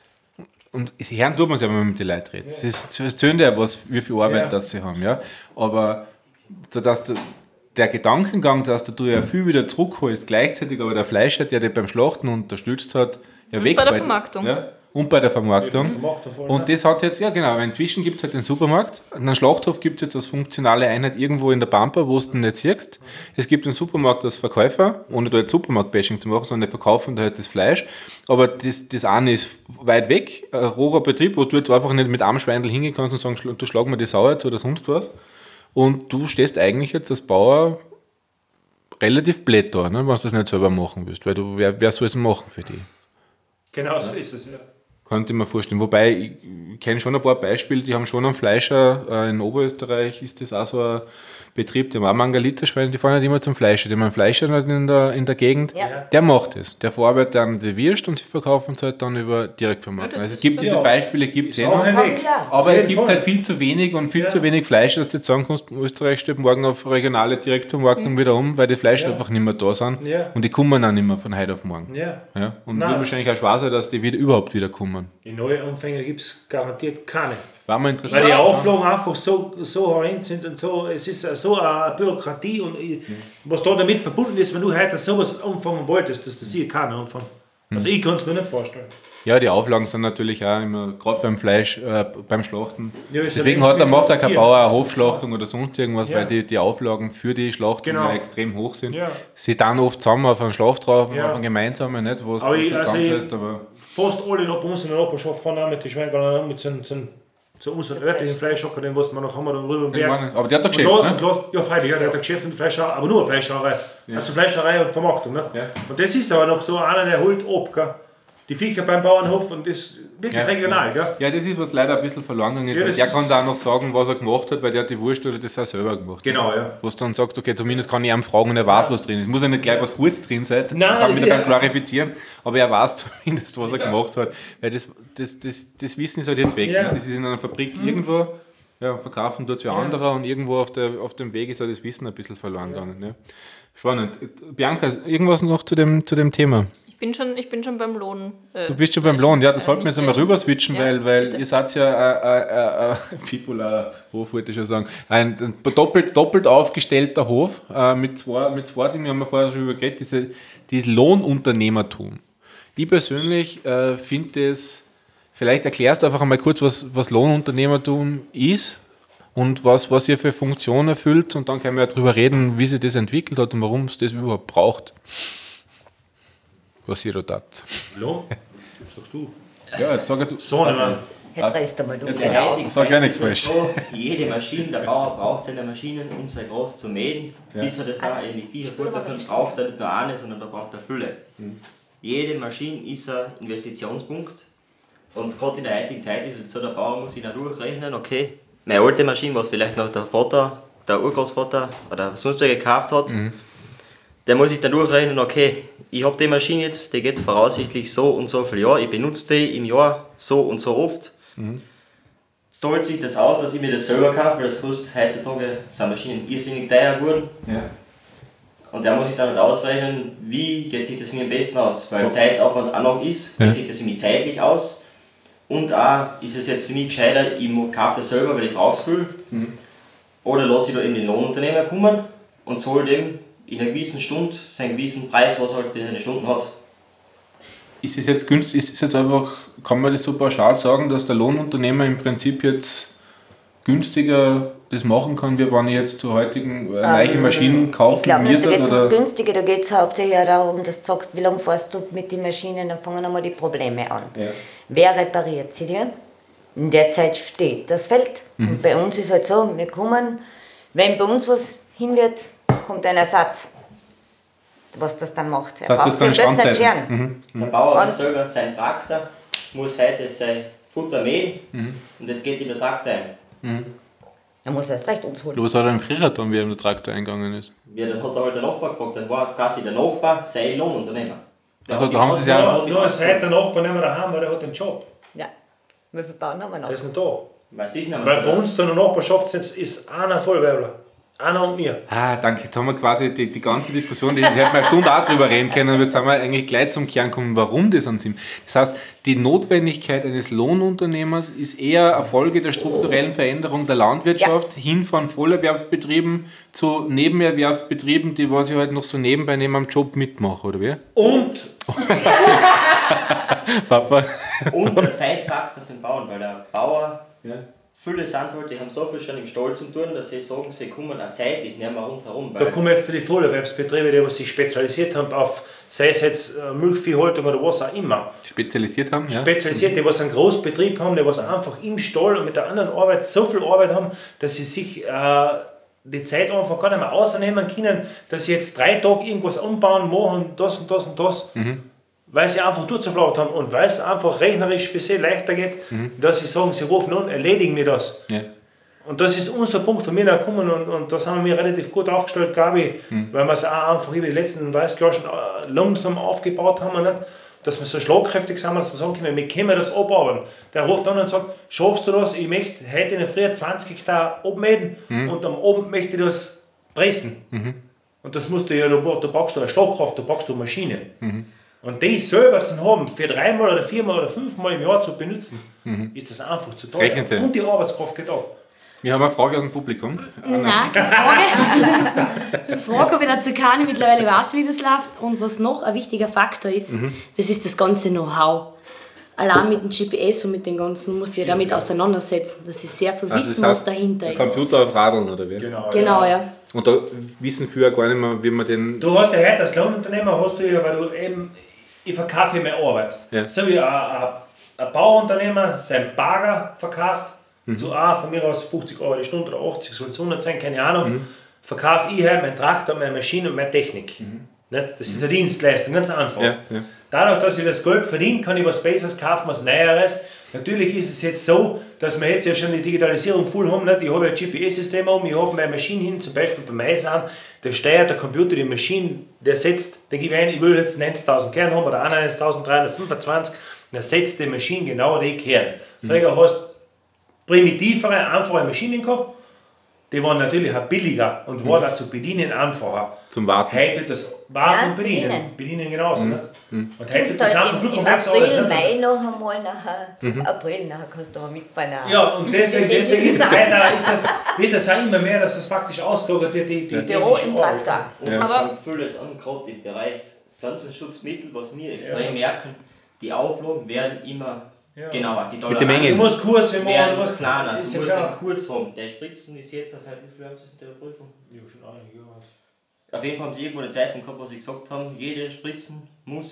und hören tut man es ja, wenn man mit den Leuten redet. Es erzählen ja was, wie viel Arbeit das sie haben, ja. Aber so, dass der Gedankengang, dass du ja viel wieder zurückholst, gleichzeitig aber der Fleischer, der dich beim Schlachten unterstützt hat, ja Und wegfällt. bei der Vermarktung. Ja, und bei der Vermarktung. Vermarktung, Und das hat jetzt, ja genau, inzwischen gibt es halt den Supermarkt, einen Schlachthof gibt es jetzt als funktionale Einheit irgendwo in der Pampa, wo du ihn nicht siehst. Es gibt einen Supermarkt als Verkäufer, ohne da jetzt Supermarkt-Bashing zu machen, sondern die verkaufen da halt das Fleisch. Aber das eine ist weit weg, ein roher Betrieb, wo du jetzt einfach nicht mit einem Schweindel hingehen kannst und sagen, du schlag mir die Sau jetzt oder sonst was. Und du stehst eigentlich jetzt als Bauer relativ blöd da, ne, wenn du das nicht selber machen willst, weil wer soll es machen für dich? Genau so ist es, ja. Könnte ich mir vorstellen. Wobei, ich kenne schon ein paar Beispiele, die haben schon einen Fleischer, in Oberösterreich ist das auch so ein Betrieb, die haben auch Mangalitterschweine, die fahren nicht immer zum Fleischer, die haben einen Fleischer in der Gegend, Ja. der macht es. Der verarbeitet dann die Wurst und sie verkaufen es halt dann über Direktvermarktung. Also es gibt diese Beispiele, gibt es eh noch. Auch ein Weg. Ja. Aber Auf es jeden gibt Fall. halt viel zu wenig und viel zu wenig Fleisch, dass du jetzt sagen kannst, Österreich steht morgen auf regionale Direktvermarktung wieder um, weil die Fleisch einfach nicht mehr da sind. Ja. Und die kommen auch nicht mehr von heute auf morgen. Ja. Ja? Und Nein. wird wahrscheinlich auch schwer sein, dass die überhaupt wieder kommen. Die neuen Anfänger gibt es garantiert keine. War mal Weil interessant. die Auflagen einfach so horrend sind und so, es ist so eine Bürokratie und was da damit verbunden ist, wenn du heute sowas anfangen wolltest, dass das hier keiner anfangen. Also ich kann es mir nicht vorstellen. Ja, die Auflagen sind natürlich auch immer, gerade beim Fleisch, beim Schlachten. Ja, ist ja Deswegen wenigstens macht auch kein hier. Bauer eine Hofschlachtung oder sonst irgendwas, Ja. weil die Auflagen für die Schlachtung Genau. ja extrem hoch sind. Ja. Sie dann oft zusammen auf einen Schlaf drauf, Ja. auf einen gemeinsamen, nicht, wo es Aber was ich- du also zusammensetzt, aber Fast alle noch bei uns in der Nachbarschaft fahren auch mit den Schweinen mit so unseren örtlichen Fleischhocker, den was wir noch haben, dann rüber im Berg. aber der hat ein Geschäft, Und ne? ja, freilich, ja, der hat ein Geschäft mit Fleischerei, aber nur Fleischerei. Also Fleischerei und Vermarktung. Ne? Ja. Und das ist aber noch so einer, der holt ab, gell? Die Viecher beim Bauernhof und das wirklich regional. Gell? Ja, das ist, was leider ein bisschen verloren gegangen ist. Ja, weil das der ist- kann da auch noch sagen, was er gemacht hat, weil der hat die Wurst oder das auch selber gemacht. Genau, ja. Wo du dann sagst, okay, zumindest kann ich ihm fragen und er weiß, was drin ist. Es muss ja nicht gleich was Gutes drin sein, Nein, kann das wieder ist dann klarifizieren, aber er weiß zumindest, was er gemacht hat. Weil das Wissen ist halt jetzt weg. Ja. Ne? Das ist in einer Fabrik irgendwo, ja, verkaufen tut es wer anderer und irgendwo auf dem Weg ist halt das Wissen ein bisschen verloren gegangen. Ne? Spannend. Bianca, irgendwas noch zu dem Thema? Ich bin schon beim Lohn. Du bist schon beim Lohn, ja, das sollten wir jetzt einmal rüber switchen, Ja, weil bitte. ihr seid ja ein bipolarer Hof, wollte ich schon sagen. Ein doppelt aufgestellter Hof mit zwei Dingen, haben wir vorher schon über geredet, dieses Lohnunternehmertum. Ich persönlich finde es, vielleicht erklärst du einfach einmal kurz, was Lohnunternehmertum ist und was ihr für Funktion erfüllt und dann können wir ja darüber reden, wie sich das entwickelt hat und warum es das überhaupt braucht. Was ihr da tat. Lohn? Sagst du? Ja, jetzt sag du. Sohnemann. Jetzt rest einmal du. In der heutigen Sag ja Zeit nichts ist es falsch. so, jede Maschine, der Bauer braucht seine Maschinen, um sein Gras zu mähen, bis er das da in die Viecher futtern kann, braucht er nicht nur eine, sondern da braucht er Fülle. Jede Maschine ist ein Investitionspunkt und gerade in der heutigen Zeit ist es so, der Bauer muss sich dann durchrechnen, okay, meine alte Maschine, was vielleicht noch der Vater, der Urgroßvater oder sonst wer gekauft hat, der muss sich dann durchrechnen, okay, ich habe die Maschine jetzt, die geht voraussichtlich so und so viele Jahre, ich benutze die im Jahr so und so oft. Zahlt sich das aus, dass ich mir das selber kaufe, weil das kostet heutzutage, sind Maschinen irrsinnig teuer geworden. Ja. Und der muss sich dann halt ausrechnen, wie geht sich das für mich am besten aus, weil Zeitaufwand auch noch ist, geht sich das für mich zeitlich aus. Und auch, ist es jetzt für mich gescheiter, ich kaufe das selber, weil ich brauche es viel. Oder lasse ich da eben den Lohnunternehmer kommen und zahle dem in einer gewissen Stunde seinen gewissen Preis, was er halt für seine Stunden hat. Ist es jetzt günstig, ist es jetzt einfach, kann man das so pauschal sagen, dass der Lohnunternehmer im Prinzip jetzt günstiger das machen kann, wie wenn ich jetzt zu heutigen neue Maschinen kaufe? Ich glaube nicht, da geht es oder? ums Günstige, da geht es hauptsächlich darum, dass du sagst, wie lange fährst du mit den Maschinen, dann fangen einmal die Probleme an. Ja. Wer repariert sie dir? In der Zeit steht das Feld. Und bei uns ist halt so, wir kommen, wenn bei uns was hin wird, kommt ein Ersatz. Was das dann macht. Das heißt, das ist dann nicht scheren. Standzeiten. Der Bauer hat selber seinen Traktor, muss heute sein Futter mähen und jetzt geht in der Traktor ein. Dann muss er erst recht uns holen. Was hat er im Frühjahr dann, wie er in der Traktor eingegangen ist? Ja, dann hat er halt der Nachbar gefragt, dann war quasi der Nachbar sein Lohnunternehmer. Also da haben sie es ja. Nur seit der Nachbar nicht mehr daheim, weil der hat einen Job. Ja. Wie viele Bauern haben wir noch? Der ist nicht da. Was ist denn Weil bei uns da in der Nachbarschaft ist einer Vollweibler. Einer und mir. Ah, danke. Jetzt haben wir quasi die ganze Diskussion, die hätten wir eine Stunde auch drüber reden können, aber jetzt sind wir eigentlich gleich zum Kern gekommen, warum das an sind. Das heißt, die Notwendigkeit eines Lohnunternehmers ist eher eine Folge der strukturellen Veränderung der Landwirtschaft, hin von Vollerwerbsbetrieben zu Nebenerwerbsbetrieben, die was ich halt noch so nebenbei neben am Job mitmache, oder wie? Und Papa? Und der Zeitfaktor für den Bauern, weil der Bauer, viele sind halt, die haben so viel schon im Stall zu tun, dass sie sagen, sie kommen auch zeitlich nicht mehr rundherum. da kommen jetzt die Vollerwerbsbetriebe, die sich spezialisiert haben auf, sei es jetzt Milchviehhaltung oder was auch immer. Spezialisiert haben, ja. Spezialisiert, die was einen Großbetrieb haben, die was einfach im Stall und mit der anderen Arbeit so viel Arbeit haben, dass sie sich die Zeit einfach gar nicht mehr ausnehmen können, dass sie jetzt 3 Tage irgendwas umbauen, machen, das und das und das. Weil sie einfach durchzuflaut haben und weil es einfach rechnerisch für sie leichter geht, dass sie sagen, sie rufen an, erledigen wir das. Ja. Und das ist unser Punkt von mir gekommen und da sind wir relativ gut aufgestellt, glaube ich, weil wir es auch einfach über die letzten 30 Jahre schon langsam aufgebaut haben, nicht? Dass wir so schlagkräftig sind, dass wir sagen können, wir können das abarbeiten. Der ruft an und sagt, schaffst du das? Ich möchte heute in der Früh 20 Hektar abmähen und am Abend möchte ich das pressen. Und das musst du ja, da brauchst du eine Schlagkraft, da brauchst du Maschinen. Und die selber zu haben, für 3-mal oder 4-mal oder 5-mal im Jahr zu benutzen, ist das einfach zu teuer. Rechnet sich. Und die Arbeitskraft geht ab. Wir haben eine Frage aus dem Publikum. Nein, keine Frage. Frage, ob ich dazu kann, ich mittlerweile weiß, wie das läuft. Und was noch ein wichtiger Faktor ist, das ist das ganze Know-how. Allein mit dem GPS und mit den ganzen musst du dich damit auseinandersetzen. Das ist sehr viel Wissen, das heißt, was dahinter ist. Computer auf Radeln, oder wie? Genau, ja. Und da wissen viele gar nicht mehr, wie man den... Du hast ja heute als Lohnunternehmer, hast du ja, weil du eben, ich verkaufe meine Arbeit. Ja. So wie ein Bauunternehmer sein Bagger verkauft, zu von mir aus 50 Euro die Stunde oder 80, soll es 100 sein, keine Ahnung, verkaufe ich halt meinen Traktor, meine Maschine und meine Technik. Nicht? Das ist eine Dienstleistung, ganz einfach. Ja, ja. Dadurch, dass ich das Geld verdiene, kann ich was Besseres kaufen, was Neueres. Natürlich ist es jetzt so, dass wir jetzt ja schon die Digitalisierung voll haben. Nicht? Ich habe ein GPS-System um, ich habe meine Maschine hin, zum Beispiel bei Maisan, der steuert der Computer die Maschine, der setzt, der gibt ein, ich will jetzt 90.000 Kerne haben oder 91.325, der setzt die Maschine genau die Kerne. Früher hast du primitivere, einfache Maschinen gehabt, die waren natürlich auch billiger und waren auch zu bedienen einfacher. Zum Warten. Heute das Warten Ja, und Bedienen. Bedienen genauso. Nicht? Und heute Kannst ist du das halt einfach viel im komplexer. April, alles, nicht? Mai noch einmal, April, nachher kannst du aber mitfahren. Ja, und deswegen ist das, wird das auch immer mehr, dass das faktisch ausgelagert wird, die Büro im Arbeit. Traktor. Und es fängt vieles an, gerade im Bereich Pflanzenschutzmittel, was wir extrem merken, die Auflagen werden immer genauer. Die Mit der Menge. Du musst Kurse machen, werden du musst planen, ist du ja musst klar. einen Kurs haben. Der Spritzen ist jetzt, seit wie viel haben sie in der Prüfung? Ja, schon einige Jahre. Auf jeden Fall haben sie irgendwo eine Zeitung gehabt, wo sie gesagt haben, jede Spritzen muss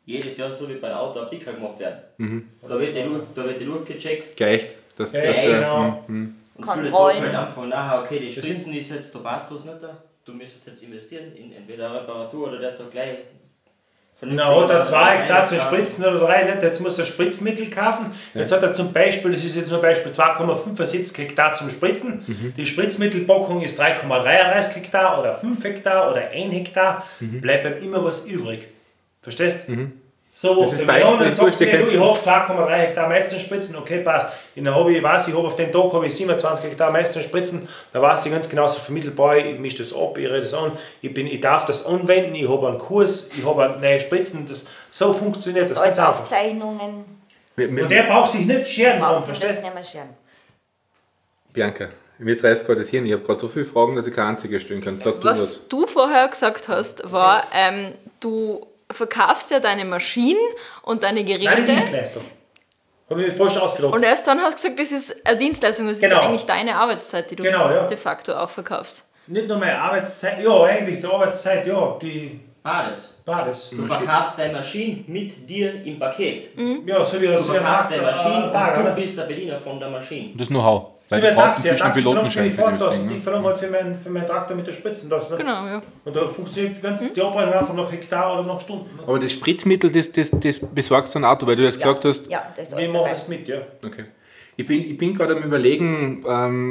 jedes Jahr so wie bei einem Auto ein Picker gemacht werden. Da wird die Luke gecheckt. Geächt. Das, genau. Und viele Kontrollen. sagen halt einfach nachher, okay, die Spritzen ist jetzt, da passt bloß nicht da. Du müsstest jetzt investieren in entweder eine Reparatur oder der sagt gleich. Na, hat er 2 Hektar zu spritzen oder 3, nicht? Jetzt muss er Spritzmittel kaufen. Jetzt hat er zum Beispiel, das ist jetzt nur ein Beispiel, 2,75 Hektar zum Spritzen. Die Spritzmittelpackung ist 3,33 Hektar oder 5 Hektar oder 1 Hektar. Bleibt ihm immer was übrig. Verstehst du? So, Das ist wenn Beispiel, dann ist sagt wurscht, mir, ihr du, kennt's ich habe 2,3 Hektar Meister spritzen, okay, passt. Ich habe auf dem Tag habe ich 27 Hektar Meister spritzen, da weiß ich ganz genau, so vermittelbar, ich mische das ab, ich rede das an, ich darf das anwenden, ich habe einen Kurs, ich habe neue Spritzen, so funktioniert das. Alles Ganz einfach. Aufzeichnungen. Und der braucht sich nicht scheren, Braucht sich das verstehst nicht mehr scheren. Bianca, mir reißt gerade das Hirn. Ich habe gerade so viele Fragen, dass ich keine einzige stellen kann. Sag du was. Was du vorher gesagt hast, war, du verkaufst ja deine Maschinen und deine du? Nein, die Geräte. Dienstleistung. Habe ich mich falsch ausgedrückt. Und erst dann hast du gesagt, das ist eine Dienstleistung, das ist Genau. eigentlich deine Arbeitszeit, die du Genau, ja. de facto auch verkaufst. Nicht nur meine Arbeitszeit, ja, eigentlich die Arbeitszeit, ja, die Bades. Bades. Du verkaufst deine Maschine mit dir im Paket. Ja, so wie Du das verkaufst deine Maschine und du Taxi, bist der Bediener von der Maschine. Das Know-how. Weil ein du brauchst Taxi inzwischen einen verlangt Pilotenschein für das das. Ding. Ich Ne? verlange halt für meinen Traktor mit der Spritzen das. Ne? Genau, ja. Und da funktioniert die ganze die Arbeit einfach nach Hektar oder nach Stunden. Ne? Aber das Spritzmittel, das besorgst du ein Auto, weil du jetzt gesagt hast, Ja, das ist Wir alles machen dabei. das mit, ja. okay. Ich bin gerade am Überlegen,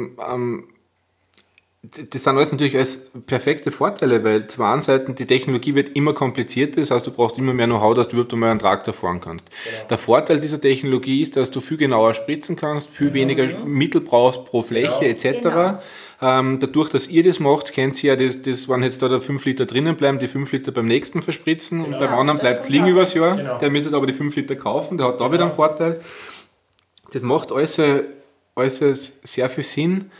das sind alles natürlich als perfekte Vorteile, weil zu einen Seiten die Technologie wird immer komplizierter, das heißt, du brauchst immer mehr Know-how, dass du überhaupt einmal einen Traktor fahren kannst. Genau. Der Vorteil dieser Technologie ist, dass du viel genauer spritzen kannst, viel weniger Mittel brauchst pro Fläche etc. Genau. Dadurch, dass ihr das macht, kennt ihr ja, das, wenn jetzt da 5 Liter drinnen bleiben, die 5 Liter beim nächsten verspritzen und beim anderen das bleibt es kommt liegen auch. übers Jahr, Genau. der müsste aber die 5 Liter kaufen, der hat da wieder einen Vorteil. Das macht alles sehr viel Sinn.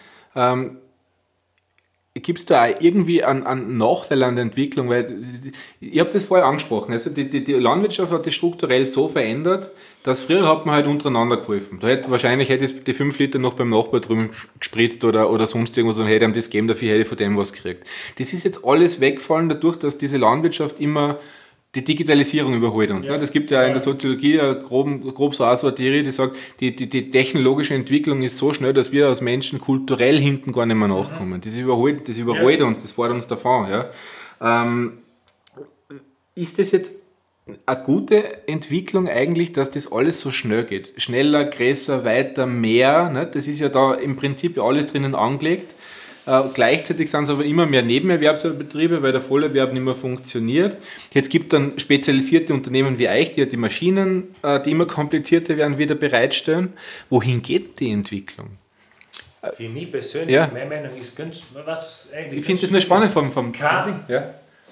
Gibt es da auch irgendwie einen Nachteil an der Entwicklung? Weil, ich habe das vorher angesprochen, also die Landwirtschaft hat sich strukturell so verändert, dass früher hat man halt untereinander geholfen. Wahrscheinlich hätte ich die 5 Liter noch beim Nachbar drüben gespritzt oder sonst irgendwas und hätte ihm das gegeben, dafür hätte ich von dem was gekriegt. Das ist jetzt alles weggefallen dadurch, dass diese Landwirtschaft immer die Digitalisierung überholt uns. Ja. Das gibt ja in der Soziologie grob so eine Theorie, die sagt, die technologische Entwicklung ist so schnell, dass wir als Menschen kulturell hinten gar nicht mehr nachkommen. Das überholt uns, das fährt uns davon. Ja. Ist das jetzt eine gute Entwicklung eigentlich, dass das alles so schnell geht? Schneller, größer, weiter, mehr. Ne? Das ist ja da im Prinzip alles drinnen angelegt. Gleichzeitig sind es aber immer mehr Nebenerwerbsbetriebe, weil der Vollerwerb nicht mehr funktioniert. Jetzt gibt es dann spezialisierte Unternehmen wie euch, die die Maschinen, die immer komplizierter werden, wieder bereitstellen. Wohin geht die Entwicklung? Für mich persönlich, Ja. meine Meinung ist ganz, was eigentlich Ich finde das nur spannend vom Kein ja.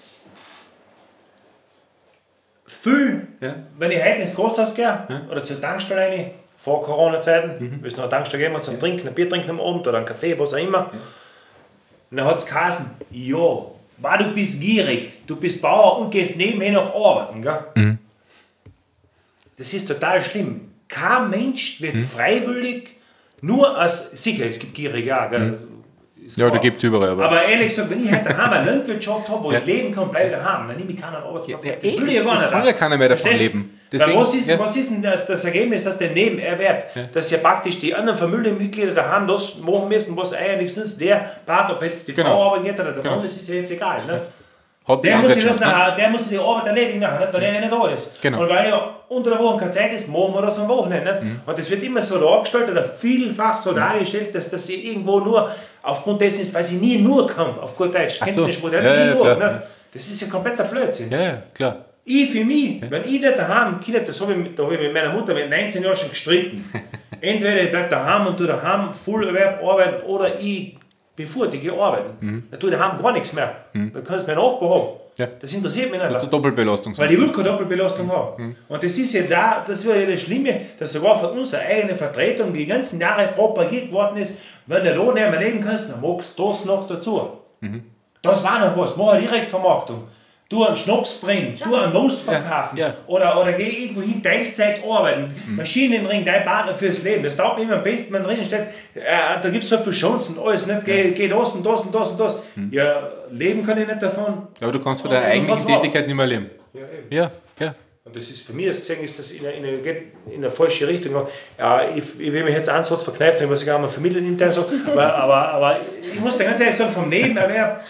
viel, Ja. wenn ich heute ins Gasthaus gehe oder zur Tankstelle rein, vor Corona-Zeiten, willst du noch eine Tankstelle gehen, zum Trinken, ein Bier trinken am Abend oder einen Kaffee, was auch immer. Dann hat es geheißen, ja, weil du bist gierig, du bist Bauer und gehst nebenher noch arbeiten. Gell? Das ist total schlimm. Kein Mensch wird freiwillig, nur als, sicher, es gibt Gierige auch, gell? Ist Ja, da klar. gibt es überall. Aber ehrlich gesagt, wenn ich halt daheim eine Landwirtschaft habe, wo ich leben kann, bleibe daheim, dann nehme ich keinen Arbeitsplatz. Ja, das will ich ja gar es nicht. kann ja keiner mehr davon Verstehst du? leben. Weil Deswegen- was ist denn das Ergebnis aus dem Nebenerwerb? Dass ja praktisch die anderen Familienmitglieder daheim das machen müssen, was eigentlich sonst der Part, ob jetzt die Genau. Frau arbeiten geht oder der Genau. Mann, das ist ja jetzt egal. Ne? Hat die Der muss, Landwirtschaft, ne? der muss die Arbeit erledigen, nachher, nicht? Weil der ja nicht da ist. Genau. Und weil ja unter der Woche keine Zeit ist, machen wir das am Wochenende. Nicht? Und das wird immer so dargestellt oder vielfach so dargestellt, dass das sie irgendwo nur aufgrund dessen ist, weil sie nie nur kommen, auf gut Deutsch. Kennst so. du den Spruch? Der Ja, hat nie ja, nur. klar. Ne? Das ist ja kompletter Blödsinn. Ja, klar. Ich für mich, wenn ich nicht daheim, Kinder, das habe ich, da habe ich mit meiner Mutter mit 19 Jahren schon gestritten. Entweder ich bleibe daheim und tue daheim Vollerwerb arbeiten oder ich bevorzuge arbeiten. Dann tue ich daheim gar nichts mehr. Dann kannst du meinen Nachbar haben. Ja. Das interessiert mich nicht. Das ist eine Doppelbelastung. Weil ich will keine Doppelbelastung haben. Und das ist ja das war ja das Schlimme, dass sogar von unserer eigenen Vertretung die ganzen Jahre propagiert worden ist, wenn du da nicht mehr leben kannst, dann magst du das noch dazu. Das war noch was, mach eine Direktvermarktung. Du einen Schnaps bringen, du einen Most verkaufen Ja. oder geh irgendwo hin Teilzeit arbeiten, Maschinenring, dein Partner fürs Leben. Das taugt mir immer am besten, wenn drinnen steht, da gibt es so viele Chancen, alles, nicht? Geh das und das und das und das. Ja, leben kann ich nicht davon. Ja, aber du kannst von deiner eigentlichen was war? Tätigkeit nicht mehr leben. Ja, eben. Ja. Und das ist für mich gesehen, ist das geht in eine falsche Richtung. Ja, ich will mich jetzt einen Satz verkneifen, ich muss gar mal familienintern sagen, aber ich muss dir ganz ehrlich sagen, vom Nebenerwerb,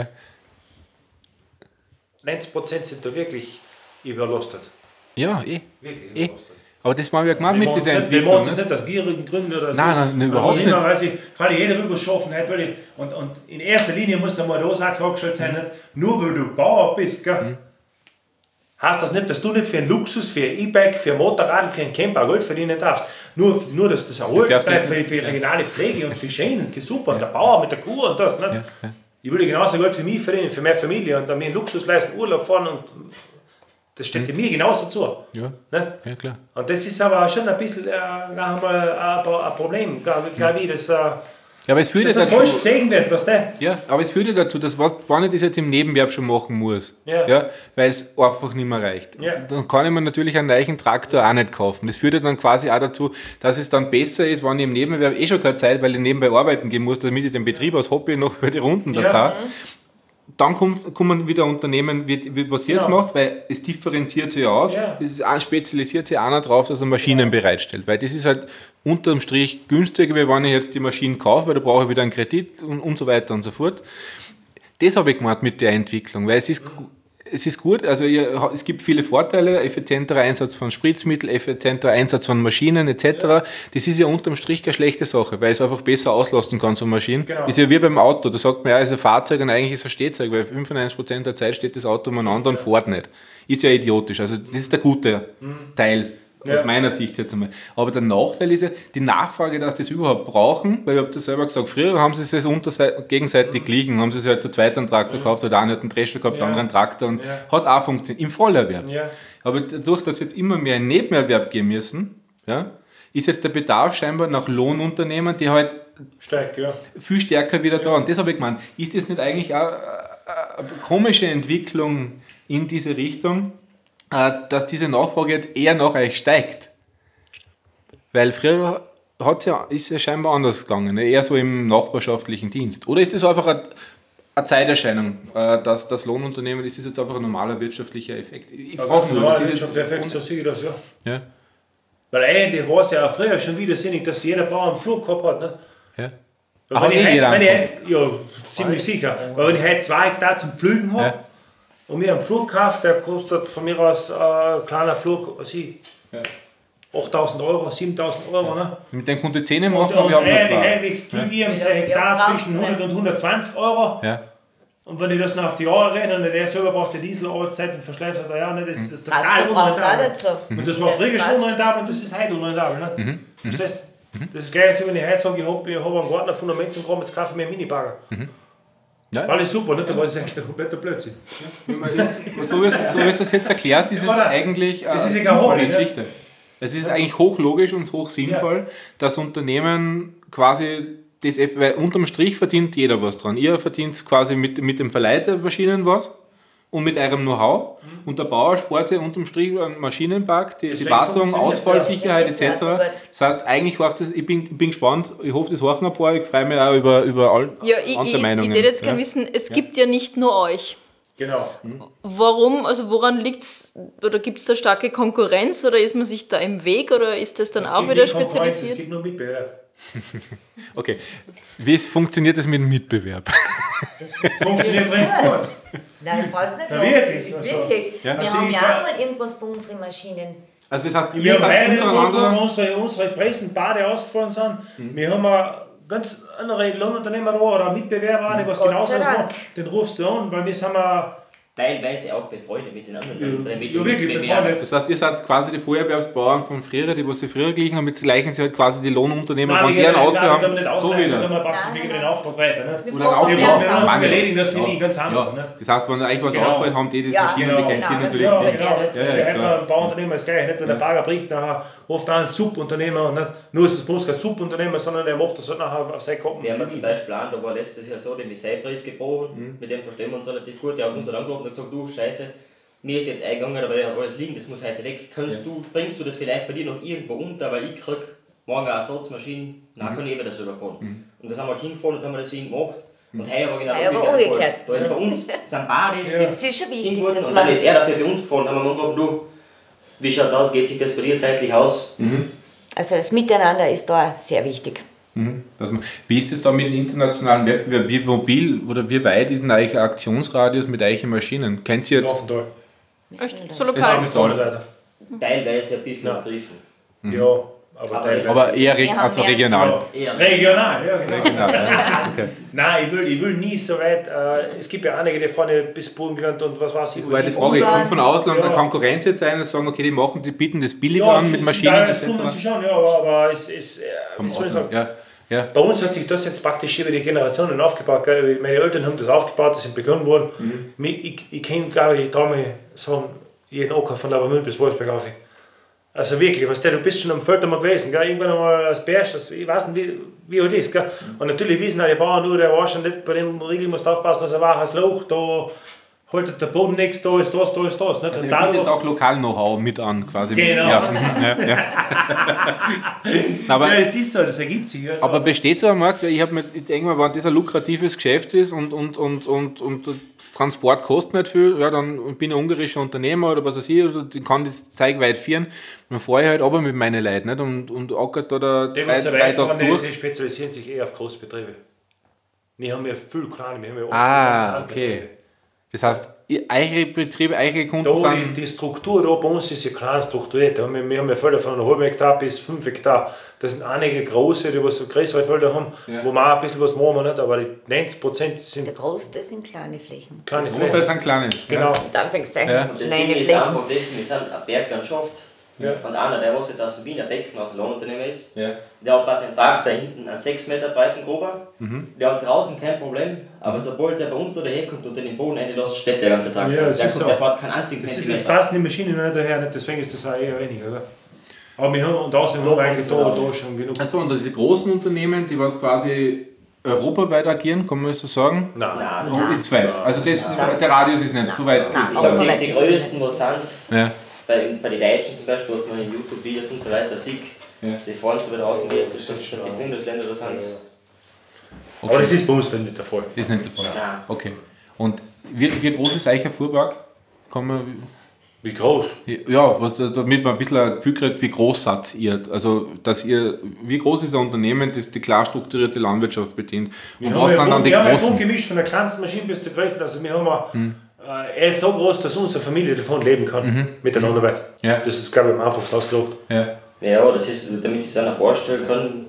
90% sind da wirklich überlastet. Ja, Wirklich überlastet. Aber das haben wir gemeint mit dieser Entwicklung. Wir machen das nicht aus gierigen Gründen oder so. Nein, überhaupt nicht. Weil jeder will was schaffen. Und in erster Linie muss da mal da klargestellt sein, nicht? Nur weil du Bauer bist, gell? Heißt das nicht, dass du nicht für einen Luxus, für ein E-Bike, für ein Motorrad, für einen Camper Geld verdienen darfst. Nur dass das erholt bleibt für regionale Pflege und für Schänen, für super. Und der Bauer mit der Kuh und das. Nicht? Ja. Ich würde genauso Geld für mich verdienen, für meine Familie und mir einen Luxus leisten, Urlaub fahren und das steht mir genauso zu. Ja. Nicht? Ja, klar. Und das ist aber schon ein bisschen ein Problem, glaube ich, dass aber es führt das falsch gesehen wird, was der? Ja, aber es führt ja dazu, dass wenn ich das jetzt im Nebenwerb schon machen muss, weil es einfach nicht mehr reicht. Ja. Dann kann ich mir natürlich einen neuen Traktor auch nicht kaufen. Das führt ja dann quasi auch dazu, dass es dann besser ist, wenn ich im Nebenwerb schon keine Zeit, weil ich nebenbei arbeiten gehen muss, damit ich den Betrieb als Hobby noch für die Runden da zahle. Dann kommen wieder Unternehmen, was jetzt macht, weil es differenziert sich aus, es spezialisiert sich einer drauf, dass er Maschinen bereitstellt, weil das ist halt unterm Strich günstiger, wie wenn ich jetzt die Maschinen kaufe, weil da brauche ich wieder einen Kredit und so weiter und so fort. Das habe ich gemacht mit der Entwicklung, weil es ist gut, also es gibt viele Vorteile, effizienterer Einsatz von Spritzmitteln, effizienterer Einsatz von Maschinen etc. Das ist ja unterm Strich keine schlechte Sache, weil es einfach besser auslasten kann, so Maschinen. Genau. Ist ja wie beim Auto, da sagt man ja, es ist ein Fahrzeug und eigentlich ist es ein Stehzeug, weil 95% der Zeit steht das Auto umeinander und fährt nicht. Ist ja idiotisch, also das ist der gute Teil. Aus meiner Sicht jetzt einmal. Aber der Nachteil ist ja die Nachfrage, dass sie das überhaupt brauchen, weil ich habe das selber gesagt, früher haben sie es gegenseitig liegen, haben sie sich halt zu zweit einen Traktor gekauft, oder einer hat einen Drescher gehabt, der andere einen Traktor und hat auch funktioniert, im Vollerwerb. Ja. Aber dadurch, dass jetzt immer mehr in Nebenerwerb gehen müssen, ist jetzt der Bedarf scheinbar nach Lohnunternehmen, die halt viel stärker wieder da. Und das habe ich gemeint, ist das nicht eigentlich auch eine komische Entwicklung in diese Richtung, dass diese Nachfrage jetzt eher nach euch steigt? Weil früher ist ja scheinbar anders gegangen, ne? Eher so im nachbarschaftlichen Dienst. Oder ist das einfach eine Zeiterscheinung, dass das Lohnunternehmen, ist das jetzt einfach ein normaler wirtschaftlicher Effekt? Ich frage nur, was ist jetzt der Effekt, so sehe ich das, ja. Weil eigentlich war es ja auch früher schon wieder sinnig, dass jeder Bauer einen Flug gehabt hat. Ne? Ja. Ziemlich sicher. Weil wenn ich heute 2 Hektar zum Pflügen habe, und mir einen Flug kaufe, der kostet von mir aus ein kleiner Flug, 8.000 Euro, 7.000 Euro. Ne? Mit dem konnte 10 machen, aber wir haben nur 2. Eigentlich fliege ich ein Hektar zwischen 100 und 120 Euro. Ja. Und wenn ich das noch auf die Jahre rechne, und der selber braucht die Dieselarbeitszeit und Verschleiß hat er ja nicht, das ist total unrentabel. Und das war früher schon unrentabel und das ist heute unrentabel. Ne? Verstehst du? Das ist gleich so, wenn ich heute sage, ich habe einen Garten auf Fundament zum Graben, jetzt kaufe ich mir einen Minibagger. Ja. Weil ist super, nicht? Da war das eigentlich ein kompletter Blödsinn. So wie du das jetzt erklärst, ist es eigentlich eine sinnvolle Geschichte. Es ist eigentlich hochlogisch und hochsinnvoll, dass Unternehmen quasi, weil unterm Strich verdient jeder was dran. Ihr verdient quasi mit dem Verleih der Maschinen was und mit eurem Know-how. Und der Bauer spart sich unterm Strich einen Maschinenpark, die Wartung, Ausfallsicherheit etc. Das heißt, eigentlich war das, ich bin gespannt, ich hoffe, das machen ein paar, ich freue mich auch über andere Meinungen. Ich würde jetzt gerne wissen, es gibt ja nicht nur euch. Genau. Warum, also woran liegt es, oder gibt es da starke Konkurrenz, oder ist man sich da im Weg, oder ist das dann auch wieder spezialisiert? Es gibt nur Mitbewerb. Okay, wie funktioniert das mit dem Mitbewerb? Das funktioniert recht gut. Nein, du brauchst nicht. Wirklich. Wir haben ja auch mal irgendwas bei unseren Maschinen. Also das heißt, wir haben unsere Preisbade ausgefallen sind. Wir haben ganz andere Lohnunternehmer da oder Mitbewerber, die was genauso machen. Den rufst du an, weil wir sind teilweise auch befreundet mit den anderen Unternehmen. Ja, wirklich befreundet. Das heißt, ihr seid quasi die Feuerwehrsbauern von früher, die was sie früher glichen haben, jetzt gleichen sie halt quasi die Lohnunternehmer, wenn die einen Ausfall haben, so wieder. Dann praktisch wegen den Auftrag weiter. Nicht? Oder auch wir erledigen das für mich ganz einfach. Ja. Das heißt, wenn eigentlich was ausfällt, haben die Maschinen, die kennt ihr natürlich. Das ist ja ein Bauunternehmer ist gleich. Nicht? Wenn der Bagger bricht, nachher ruft ein Subunternehmer. Nicht nur ist es bloß kein Subunternehmer, sondern der macht das halt nachher auf seine Koppen. Wir haben zum Beispiel einen, da war letztes Jahr so, den Missei-Preis gebrochen. Mit dem verstehen wir uns relativ gut. Der hat uns dann angerufen und gesagt, du, Scheiße, mir ist jetzt eingegangen, aber der hat alles liegen, das muss heute weg. Bringst du das vielleicht bei dir noch irgendwo unter, weil ich krieg morgen eine Ersatzmaschine, dann kann ich wieder selber fahren. Und das haben wir halt hingefahren und haben wir deswegen gemacht. Und heuer war genau umgekehrt. Da ist bei uns sind beide Das ist schon wichtig, und dann ist er dafür für uns gefahren, haben wir gesagt, du, Wie schaut es aus? Geht sich das bei dir zeitlich aus? Also das Miteinander ist da sehr wichtig. Wie ist es da mit dem internationalen Wettbewerb? Wie mobil oder wie weit ist denn eigentlich ein Aktionsradius mit euren Maschinen? Kennt ihr jetzt? Laufental. Echt? So lokal? Teilweise ein bisschen ergriffen. Ja, aber teilweise. Aber eher haben also ja- regional. Eher Regional, ja genau. Okay. Nein, ich will nie so weit. Es gibt ja einige, die vorne bis Burgenland und was weiß ich. Weil die Frage, Ungarn. kommt von Ausland eine Ja. Konkurrenz jetzt ein und sagen, okay, die bieten das billiger an mit Maschinen Das tun etc. sie schon, ja, aber es ist, Vom wie soll ich sagen, Ausland. Ja. bei uns hat sich das jetzt praktisch über die Generationen aufgebaut. Gell? Meine Eltern haben das aufgebaut, das sind begonnen worden. Ich kenne, glaube ich, da mal sagen, jeden Acker von Laubermühl bis Wolfsberg auf. Also wirklich, du bist schon am Feld einmal gewesen, gell? Irgendwann einmal als Bärsch, ich weiß nicht, wie das ist. Gell? Und natürlich wissen auch die Bauern nur, der war schon nicht, bei dem Riegel musst du aufpassen, dass er war ein Loch, da haltet der Boden nichts, da ist das. Nicht? Also Und ihr bietet jetzt auch Lokal-Know-how mit an, quasi. Genau. Ja. Aber, ja, es ist so, das ergibt sich. Also. aber besteht so ein Markt? Weil ich denke mal, wenn das ein lukratives Geschäft ist und der Transport kostet nicht viel, ja, dann bin ich ein ungarischer Unternehmer oder was weiß ich, oder ich kann das Zeug weit führen. Dann fahre ich halt aber mit meinen Leuten nicht und ackert da Die, drei was so Tage weit fahren, durch. die spezialisieren sich eher auf Großbetriebe. Wir haben ja viel kleine, wir haben ja 8% Okay. Betriebe. Das heißt, eure Betriebe, eure Kunden Da sind... die Struktur da bei uns ist ja klein strukturiert. Wir haben ja Felder von einem halben Hektar bis 5 Hektar. Das sind einige große, die was so größere Felder haben, wo wir auch ein bisschen was machen, nicht? Aber die 90% sind Der Großteil sind kleine Flächen. kleine Großteil Flächen. sind kleine. Genau. In Anführungszeichen Ja. Und das kleine Ding ist Flächen. einfach das, wir sind eine Berglandschaft. Ja. Und einer, der was jetzt aus dem Wiener Becken, aus dem Lohnunternehmer ist, Ja. der hat bei seinem Tag da hinten einen 6 Meter breiten Gruber. Der hat draußen kein Problem, aber sobald der bei uns da herkommt und den Boden reinlässt, steht der ganze Tag. Ja, das der ist kommt, so. der fährt keinen einzigen Das Zentimeter. passen die Maschinen nicht daher, nicht? Deswegen ist das auch eher weniger. Gell? Aber wir haben, und außerdem haben wir eigentlich da schon genug. Achso, und diese großen Unternehmen, die was quasi europaweit agieren, kann man das so sagen? Nein. Nein, Ist zu weit. Also der Radius ist nicht so weit. Nein. aber Aber die größten, was sind, Ja. bei den Deutschen zum Beispiel, was man in YouTube-Videos und so weiter sieht, Ja. die fahren so wieder raus und jetzt ist das sind die Bundesländer, da sind es. Aber das ist bei uns dann nicht der Fall. Ist nicht der Fall. Nein. Okay. Und wie groß ist euer Fuhrpark? Kann man, Wie groß? ja, damit man ein bisschen ein Gefühl kriegt, wie groß seid ihr? Also, wie groß ist ein Unternehmen, das die klar strukturierte Landwirtschaft bedient? Und was sind dann die wir haben ein großen? gemischt von der kleinsten Maschine bis zur größten. Also wir haben er ist so groß, dass unsere Familie davon leben kann, mit der Lohnarbeit. Ja. Das ist, glaube ich, am einfachsten ausgelegt. Ja. Ja, das ist, damit sie sich auch vorstellen können,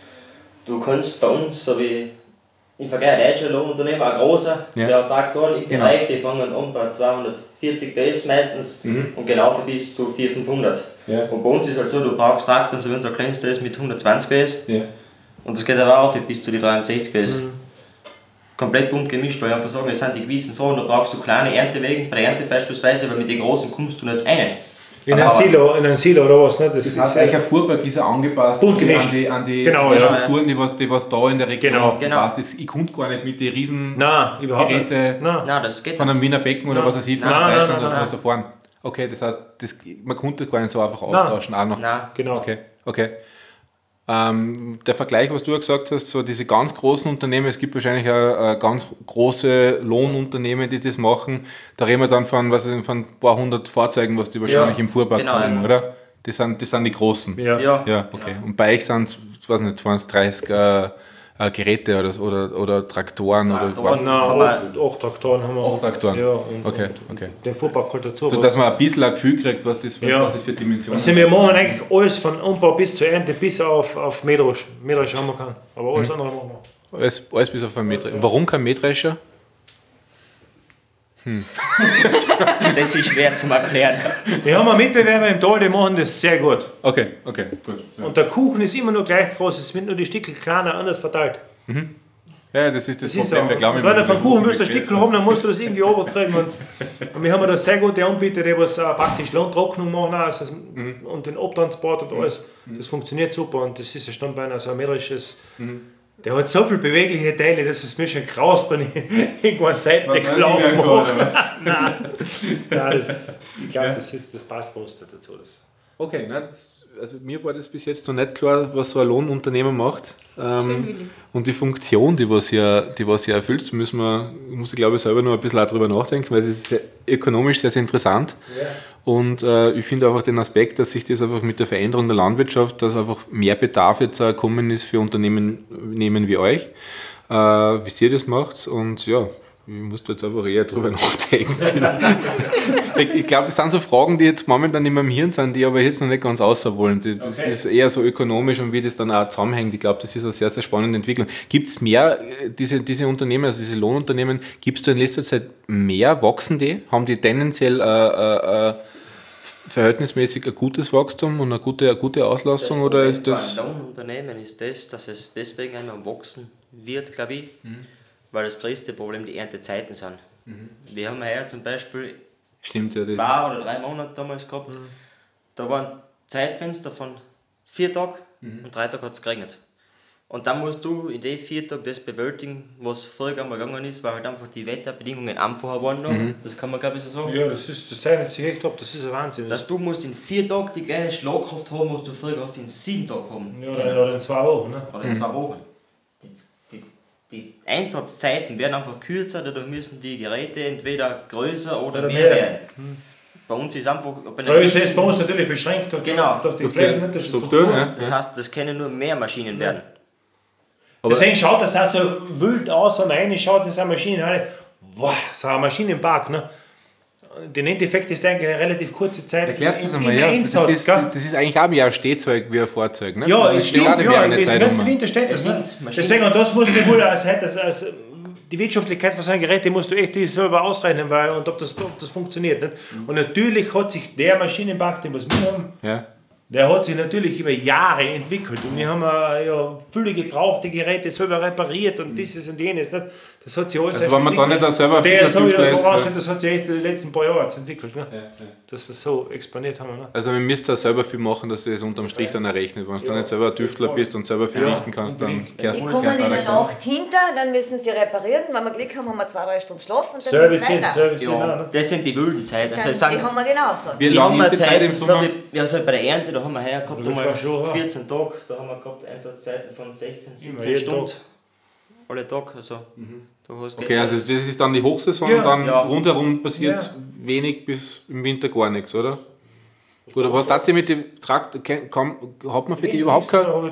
du kannst bei uns, so wie im Vergleich ein deutscher Lohnunternehmer, ein großer, Ja. der hat Traktoren im Genau. Bereich, die fangen an bei 240 PS meistens und gehen auf bis zu 400-500. Ja. Und bei uns ist halt so, du brauchst Traktor, so wenn so ein kleinster ist mit 120 PS Ja. und das geht aber auf bis zu die 360 PS. Komplett bunt gemischt, weil ich einfach sagen, es sind die gewissen Sachen, da brauchst du kleine Erntewegen, bei der Ernte beispielsweise, weil mit den großen kommst du nicht rein. In ein Aber- Silo oder was, ne? Das heißt, euer Fuhrpark ist ja angepasst Bunt gemischt. an die Genau, ja. Strukturen, die was da in der Region Genau. passt. Ich konnte gar nicht mit den riesen Nein, überhaupt nicht. Geräte Nein. Nein, das geht von einem nicht. Wiener Becken oder Nein. was weiß ich, von Nein, Deutschland nein, oder nein, sowas da fahren. Okay, das heißt, man konnte das gar nicht so einfach austauschen. Auch noch. Nein. Genau. Okay. Der Vergleich, was du ja gesagt hast, so diese ganz großen Unternehmen, es gibt wahrscheinlich auch ganz große Lohnunternehmen, die das machen. Da reden wir dann von ein paar hundert Fahrzeugen, was die wahrscheinlich im Fuhrpark genau, haben, ja. oder? Das sind die großen. Ja. Ja. Okay. Und bei euch sind es, ich weiß nicht, 20, 30 Geräte oder Traktoren oder was? Nein, Aber- 8 Traktoren haben wir. 8 Traktoren. Ja, und, Okay. den Fuhrpark halt dazu. So dass man ein bisschen ein Gefühl kriegt, was das Ja. für Dimensionen Also wir machen eigentlich alles von Umbau bis zur Ernte, bis auf Mähdresch. Mähdresch haben wir keinen, aber alles andere machen wir. Alles bis auf einen Mähdrescher. Warum kein Mähdrescher? Das ist schwer zu erklären. Wir haben einen Mitbewerber im Tal, die machen das sehr gut. Okay, gut. Ja. Und der Kuchen ist immer nur gleich groß, es wird nur die Stickel kleiner, anders verteilt. Ja, das ist das Das ist Problem. so. Wir glauben Und wenn du immer, vom Kuchen willst, ein Stickel haben, dann musst du das irgendwie runterkriegen. Und wir haben da sehr gute Anbieter, die was praktisch Lohntrocknung machen also, und den Abtransport und alles. Das funktioniert super und das ist ein Standbein, also ein metrisches. Der hat so viele bewegliche Teile, dass es mir schon graust, wenn ich irgendwo eine Seite gelaufen mache. Nein, ich glaube, das passt bei uns nicht dazu. Das. Okay, na, das also mir war das bis jetzt noch nicht klar, was so ein Lohnunternehmer macht. Und die Funktion, die was hier erfüllt, muss ich glaube ich selber noch ein bisschen auch drüber nachdenken, weil es ist ökonomisch sehr, sehr interessant. Ja. Und ich finde einfach den Aspekt, dass sich das einfach mit der Veränderung der Landwirtschaft, dass einfach mehr Bedarf jetzt gekommen ist für Unternehmen wie euch, wie ihr das macht. Und ja, ich muss da jetzt einfach eher drüber nachdenken. Ich glaube, das sind so Fragen, die jetzt momentan in meinem Hirn sind, die aber jetzt noch nicht ganz außer wollen. Das ist eher so ökonomisch und wie das dann auch zusammenhängt. Ich glaube, das ist eine sehr, sehr spannende Entwicklung. Gibt es mehr, diese Unternehmen, also diese Lohnunternehmen, gibt es da in letzter Zeit mehr? Wachsen die? Haben die tendenziell verhältnismäßig ein gutes Wachstum und eine gute Auslastung? Oder ist das... Bei Lohnunternehmen ist das, dass es deswegen einmal wachsen wird, glaube ich. Weil das größte Problem die Erntezeiten sind. Wir haben ja zum Beispiel 2 oder 3 Monate damals gehabt. Da waren Zeitfenster von 4 Tagen und 3 Tage hat es geregnet. Und dann musst du in den 4 Tagen das bewältigen, was früher einmal gegangen ist, weil halt einfach die Wetterbedingungen einfacher waren noch. Das kann man glaube ich so sagen. Ja, das zeichnet sich echt ab, das ist ein Wahnsinn. Dass du musst in 4 Tagen die gleiche Schlagkraft haben, was du früher hast in 7 Tagen haben. Ja, oder in 2 Wochen. Ne? Oder in 2 Wochen. Die Einsatzzeiten werden einfach kürzer, dadurch müssen die Geräte entweder größer oder mehr werden. Bei uns ist einfach... Größe ist bei uns natürlich beschränkt durch die Flächen. Das heißt, das können nur mehr Maschinen werden. Deswegen schaut das auch so wild aus, wenn man reinschaut, das sind Maschinen, so ein Maschinenpark. Ne? Den Endeffekt ist eigentlich eine relativ kurze Zeit. Erklärt das einmal, ja. Das ist eigentlich auch mehr ein Stehzeug wie ein Fahrzeug. Ne? Ja, also es stimmt, im ganzen Winter steht das. Ne? Deswegen, und das musst du wohl als die Wirtschaftlichkeit von seinen Geräten musst du echt selber ausrechnen, und ob das funktioniert. Nicht? Und natürlich hat sich der Maschinenpark, den was wir haben, der hat sich natürlich über Jahre entwickelt. Und wir haben viele gebrauchte Geräte selber repariert und dieses und jenes. Nicht? Das hat sich alles. Also wenn man da nicht selber ein bisschen das hat sich echt die letzten paar Jahre entwickelt. Ne? Dass wir so exponiert haben. Ne? Also man müsste auch selber viel machen, dass du das unterm Strich dann errechnet. Wenn du dann nicht selber ein Tüftler bist und selber viel richten kannst, dann kehrst du. Die kommen in der Nacht hinter, dann müssen sie reparieren. Wenn wir Glück haben, haben wir 2-3 Stunden Schlaf und dann geht's weiter. Das sind die wilden Zeiten. Die haben wir genauso. Wie lange ist die Zeit im Sommer? Also bei der Ernte, da haben wir heuer gehabt, 14 Tage, da haben wir gehabt Einsatzzeiten von 16, 17 Stunden. Alle Tage, also okay, also das ist dann die Hochsaison und dann rundherum passiert wenig bis im Winter gar nichts, oder? Oder was tatsächlich mit dem Traktor, hat man für die überhaupt keine...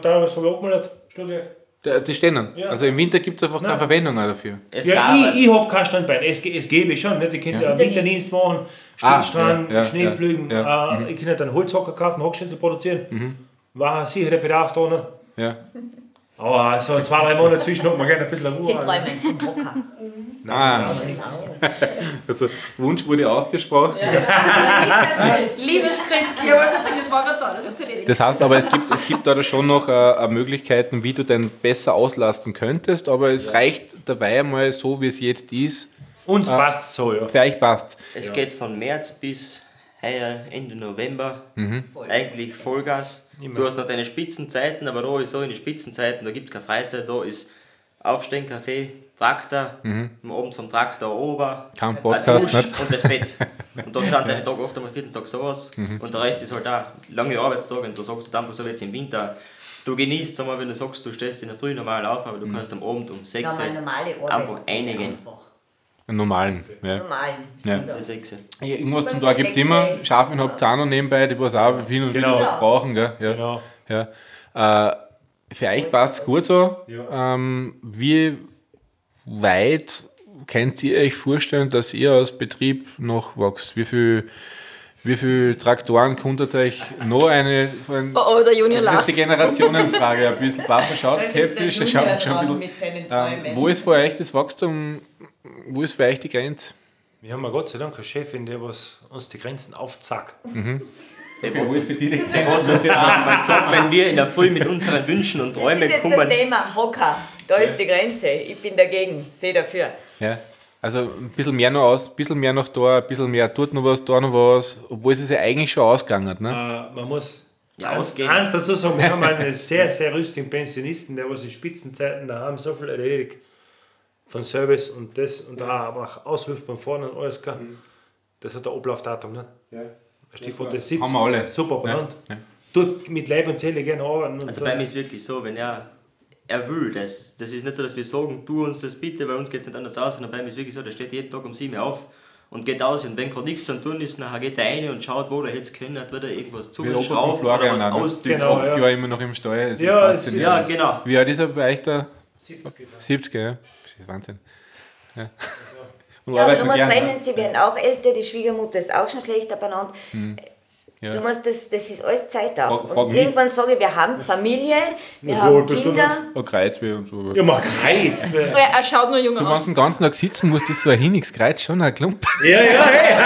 Die stehen dann. Ja. Also im Winter gibt es einfach keine Verwendung dafür. Ich habe kein Standbein. Es gäbe schon. Nicht? Ich könnte einen Winterdienst machen, Spielstrand, Schneepflügen. Ich könnte einen Holzhocker kaufen, Hockschnitzel produzieren. War ein sicherer Bedarf da. Nicht? Ja. Aber so 2-3 Monate zwischen hat man gerne ein bisschen Ruhe. Sie träumen vom Hocker. Nein. Also Wunsch wurde ausgesprochen. Liebes Christkind, das war gerade da, das hat sie erledigt. Das heißt aber, es gibt da schon noch Möglichkeiten, wie du den besser auslasten könntest, aber es reicht dabei einmal so, wie es jetzt ist. Uns passt so, ja. Für euch passt es. geht von März bis Ende November, eigentlich Vollgas. Du hast noch deine Spitzenzeiten, aber da ist so in den Spitzenzeiten, da gibt es keine Freizeit, da ist Aufstehen, Kaffee, Traktor, am Abend vom Traktor ober, kein Podcast nicht. Und das Bett. Und da schauen deine Tage oft einmal 14 Tage so aus. Und der Rest ist halt auch lange Arbeitstage und da sagst du einfach so jetzt im Winter, du genießt es, wenn du sagst, du stehst in der Früh normal auf, aber du kannst am Abend um 6 Uhr einfach einigen. Einen normalen, ja. Ja. Irgendwas zum Tag gibt es immer. Schafen habt ihr auch noch nebenbei, die was auch hin und wieder was brauchen. Gell? Ja. Genau. Ja. Für euch passt es gut so. Ja. Wie weit könnt ihr euch vorstellen, dass ihr als Betrieb noch wächst? Wie viel Traktoren konntet euch noch eine... der Junior lacht. Das ist die Generationenfrage ein bisschen. Papa schaut skeptisch. Wo ist für euch das Wachstum? Wo ist für euch die Grenze? Wir haben ja Gott sei Dank eine Chefin, die uns die Grenzen aufzeigt. Man sagt, wenn wir in der Früh mit unseren Wünschen und Träumen kommen... Das ist jetzt das Thema Hocker. Da ist die Grenze. Ich bin dagegen. Sehe dafür. Ja. Also ein bisschen mehr noch aus, ein bisschen mehr noch da, ein bisschen mehr dort noch was, da noch was, obwohl es ja eigentlich schon ausgegangen hat. Ne? Man muss eins dazu sagen, wir haben einen sehr, sehr rüstigen Pensionisten, der was in Spitzenzeiten da haben so viel erledigt von Service und das und da auch Aushilfe beim Fahren und alles klar. Das hat ein Ablaufdatum. Ne? Ja. Stichwort das 70. Haben wir alle. Super benannt. Ja. tut mit Leib und Seele gerne arbeiten. Und Also so. bei mir ist es wirklich so, wenn er will, das ist nicht so, dass wir sagen, tu uns das bitte, bei uns geht es nicht anders aus, sondern bei mir ist es wirklich so, der steht jeden Tag um 7 Uhr auf und geht aus und wenn gerade nichts zu tun ist, dann geht er rein und schaut, wo er jetzt können, hat wieder irgendwas zugeschraubt oder was ausdüftet. Genau, 80 ja. Jahre immer noch im Steuer. Das Ja, ist es faszinierend. Ja, genau. Wie alt ist er bei euch da? 70 70, ja. Das ist Wahnsinn. Ja. Und Ja, aber arbeiten du musst gern, rechnen, sie werden auch älter, die Schwiegermutter ist auch schon schlechter benannt. Ja. Du musst das ist alles Zeit da. Frag Und mich. irgendwann sage ich, wir haben Familie, wir Ja, haben das Kinder. Oh, Kreuzweh und so. Ja, mach Reiz. Er schaut nur jung Du, wenn aus. du den ganzen Tag sitzen musst, ist so ein Hinix Kreuz schon ein Klump. Ja, hey.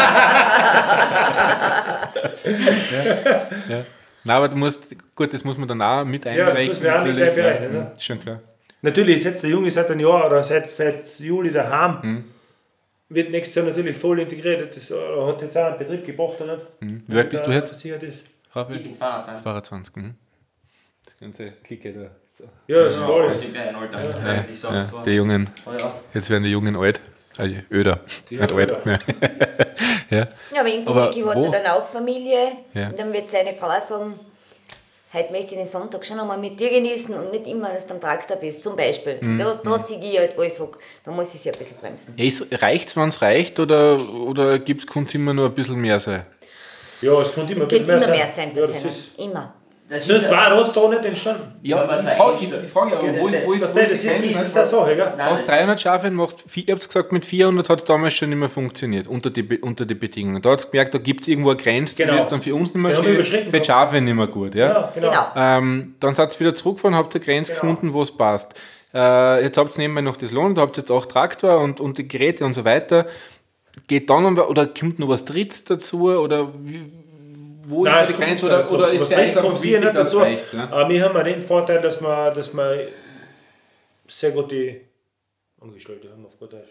Nein, aber du musst, gut, das muss man dann auch mit das einberechnen. müssen wir auch mit natürlich, einberechnen, ja. ne? Ist schon klar. Natürlich ist jetzt der Junge seit einem Jahr oder seit Juli daheim. Wird nächstes Jahr natürlich voll integriert. Das hat jetzt auch einen Betrieb gebracht, oder nicht? Wie alt bist du jetzt? Versichert ist. Raphael? Ich bin 22. 22. Das ganze Clique da. Ja, das ist Ja, toll. wir sind gleich ein Alter. Ich sag Ja, zwar. die Jungen, Ja. jetzt werden die Jungen alt. Öder, nicht alt. Öder. Ja. Ja. Ja, aber irgendwo Aber hat wo? er dann auch Familie. Ja. Und dann wird seine Frau sagen, heute möchte ich den Sonntag schon einmal mit dir genießen und nicht immer, dass du am Traktor bist, zum Beispiel. Da sehe ich halt, wo ich sage, da muss ich sie ein bisschen bremsen. Reicht es, wenn es reicht, oder kann es immer nur ein bisschen mehr sein? Ja, es könnte immer ein Könnte bisschen immer mehr mehr sein. sein, Ja, bisschen. das ist, Immer. Das das ist war das da nicht entstanden. Ja, die Frage, aber wo ist Das ist eine Sache, gell? Nein, Aus das- 300 Schafen macht, ich hab's gesagt, mit 400 hat es damals schon nicht mehr funktioniert, unter die Bedingungen. Da hat es gemerkt, da gibt es irgendwo eine Grenze, die Genau. ist dann für uns nicht mehr Die haben wir schön, überschritten. für die Schafe nicht mehr gut. Ja? Ja, genau. Dann seid ihr wieder zurückgefahren, habt eine Grenze Genau. gefunden, wo es passt. Jetzt habt ihr nebenbei noch das Lohn, da habt ihr jetzt auch Traktor und die Geräte und so weiter. Geht dann noch, oder kommt noch was Drittes dazu, oder wo Nein, ist es die Grenze, kommt nicht oder dazu. ist Was für euch Drittes einfach kommt sicher wichtig, nicht dass es dazu. reicht? Ja? Aber wir haben auch den Vorteil, dass wir sehr gute Angestellte haben auf gut Deutsch.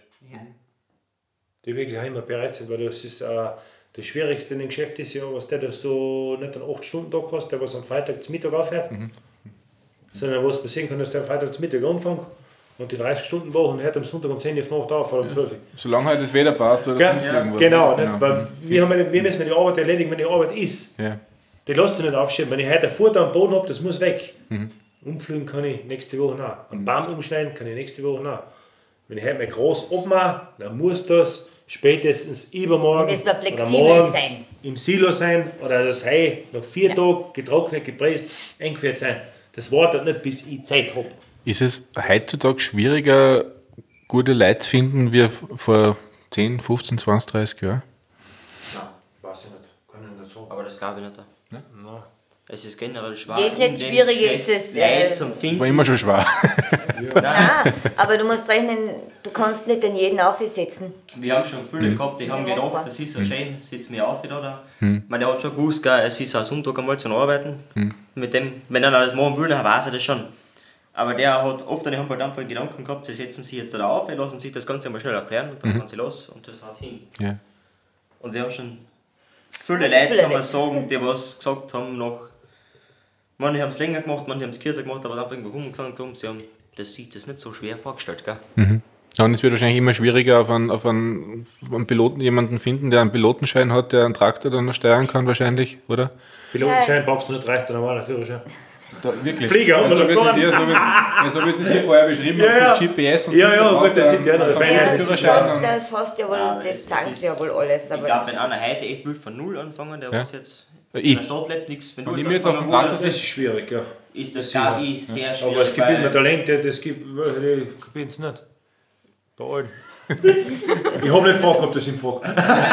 Die wirklich auch immer bereit sind, weil das ist das Schwierigste in dem Geschäft ist ja, was der, dass du nicht einen 8-Stunden-Tag hast, der was am Freitag zum Mittag aufhört, sondern was passieren kann, dass der am Freitag zum Mittag anfängt und die 30-Stunden-Woche und hört am Sonntag um 10 Uhr auf Nacht auf oder um 12 Uhr. Solange halt das Wetter passt oder sonst irgendwas. Genau, nicht? Weil wir müssen die Arbeit erledigen, wenn die Arbeit ist. Ja. Die lässt sich nicht aufschieben. Wenn ich heute ein Futter am Boden habe, das muss weg. Umflügen kann ich nächste Woche nach. Einen Baum umschneiden kann ich nächste Woche nach. Wenn ich heute mal groß abmache, dann muss das spätestens übermorgen Dann müssen wir oder flexibel morgen sein. im Silo sein oder das Heu nach 4 Tagen getrocknet, gepresst, eingeführt sein. Das wartet nicht, bis ich Zeit habe. Ist es heutzutage schwieriger, gute Leute zu finden, wie vor 10, 15, 20, 30 Jahren? Weiß ich nicht, kann ich nicht sagen. Aber das glaube ich nicht. Nein. Es ist generell schwer. Das ist nicht in dem schwierig, Geschäft es ist, Leute zum War Finden. immer schon schwer. Nein, aber du musst rechnen, du kannst nicht in jeden aufsetzen. Wir haben schon viele gehabt, die Das haben ist nicht gedacht, machbar. das ist so schön, sitzen wir auf wieder da. Man, der hat schon gewusst, gell, es ist auch Sonntag einmal zum Arbeiten. Mit dem, wenn er alles machen will, dann weiß er das schon. Aber der hat oft einen halt einfach den Gedanken gehabt, sie setzen sich jetzt da auf, lassen sich das Ganze mal schnell erklären und dann fahren sie los und das haut hin. Ja. Und wir haben schon viele Schon Leute, viele kann man Leute. sagen, die was gesagt haben, manche haben es länger gemacht, manche haben es kürzer gemacht, aber einfach irgendwo rumgesagt haben, sie haben sich das nicht so schwer vorgestellt. Gell? Ja, und es wird wahrscheinlich immer schwieriger, auf einen Piloten jemanden finden, der einen Pilotenschein hat, der einen Traktor dann noch steuern kann, wahrscheinlich, oder? Pilotenschein brauchst du nicht, reicht der normale Führerschein. Da, wirklich. Flieger haben wir so noch wie es gar hier, so wie es hier vorher beschrieben hat, mit GPS und Ja, so, ja, da gut, braucht das er sind die anderen einen Feinde. Ja, Führerschein. das hast ja wohl, Ja, das das sagen ist- sie ja wohl alles. Ich Aber glaube, wenn einer heute echt will von Null anfangen, der Ja. was jetzt Ich. in der Stadt lebt, nichts. Wenn du Und jetzt ich mir jetzt auf anfangen den Traktor willst, Das ist schwierig, ja. ist das, glaube ich, sehr schwierig. Aber es gibt immer weil- Talente, das gibt, die kapieren es nicht. Bei allen. Ich habe nicht gefragt, ob das ihn fragt.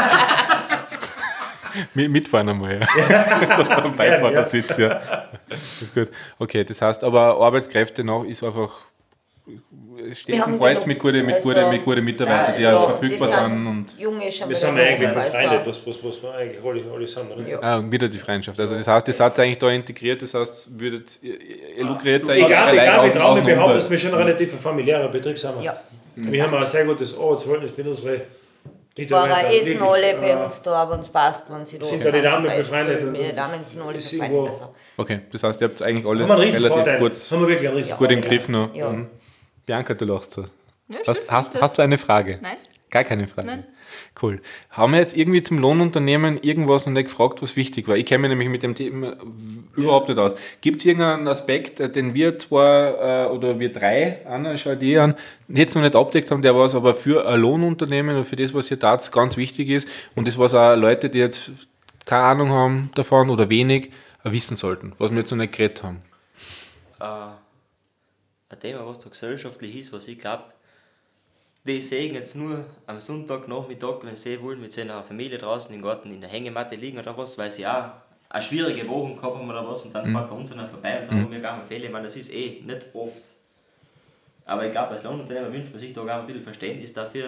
Mitfahren einmal, ja. Am Beifahrersitz, ja. Das ist gut. Okay, das heißt aber, Arbeitskräfte noch ist einfach, es steht Wir und haben fällt genug, mit guten Mitarbeitern, die ja, auch verfügbar das sind. Und Junge schon Wir wieder sind eigentlich noch befreundet, besser. was wir eigentlich alle sind. Oder? Ja. wieder die Freundschaft. Also das heißt, ihr seid eigentlich da integriert, das heißt, ihr lukriert eigentlich Egal, allein ich traue mir behaupten, dass Umfeld. wir schon ein relativ familiärer Betrieb sind. Ja. Wir haben ein sehr gutes Arbeitsverhältnis mit unseren Fahrer Mitarbeitern. essen Wirklich, alle bei uns da, aber uns passt, wenn sie da Sind da die sind, Damen zum Beispiel. befreundet und- Die Damen sind alle ist befreundet. irgendwo- Also. Okay, das heißt, ihr habt eigentlich alles haben wir einen riesen relativ Vorteil. gut, Das haben wir wirklich einen riesen gut im Vorteil. Griff noch. Ja. Bianca, du lachst so. Ja, stimmt, Hast du eine Frage? Nein. Gar keine Frage. Nein. Cool. Haben wir jetzt irgendwie zum Lohnunternehmen irgendwas noch nicht gefragt, was wichtig war? Ich kenne mich nämlich mit dem Thema überhaupt nicht aus. Gibt es irgendeinen Aspekt, den wir zwei oder wir drei, Anna, schau dir an, jetzt noch nicht abdeckt haben, der was aber für ein Lohnunternehmen und für das, was ihr tat, ganz wichtig ist und das, was auch Leute, die jetzt keine Ahnung haben davon oder wenig, wissen sollten, was wir jetzt noch nicht geredet haben? Ein Thema, was da gesellschaftlich ist, was ich glaube, die sehen jetzt nur am Sonntagnachmittag, wenn sie wollen, mit seiner Familie draußen im Garten in der Hängematte liegen oder was, weil sie auch eine schwierige Woche gehabt haben oder was und dann fährt von uns einer vorbei und dann haben wir gar keine Fälle. Ich meine, das ist nicht oft. Aber ich glaube, als Lohnunternehmer wünscht man sich da auch ein bisschen Verständnis dafür.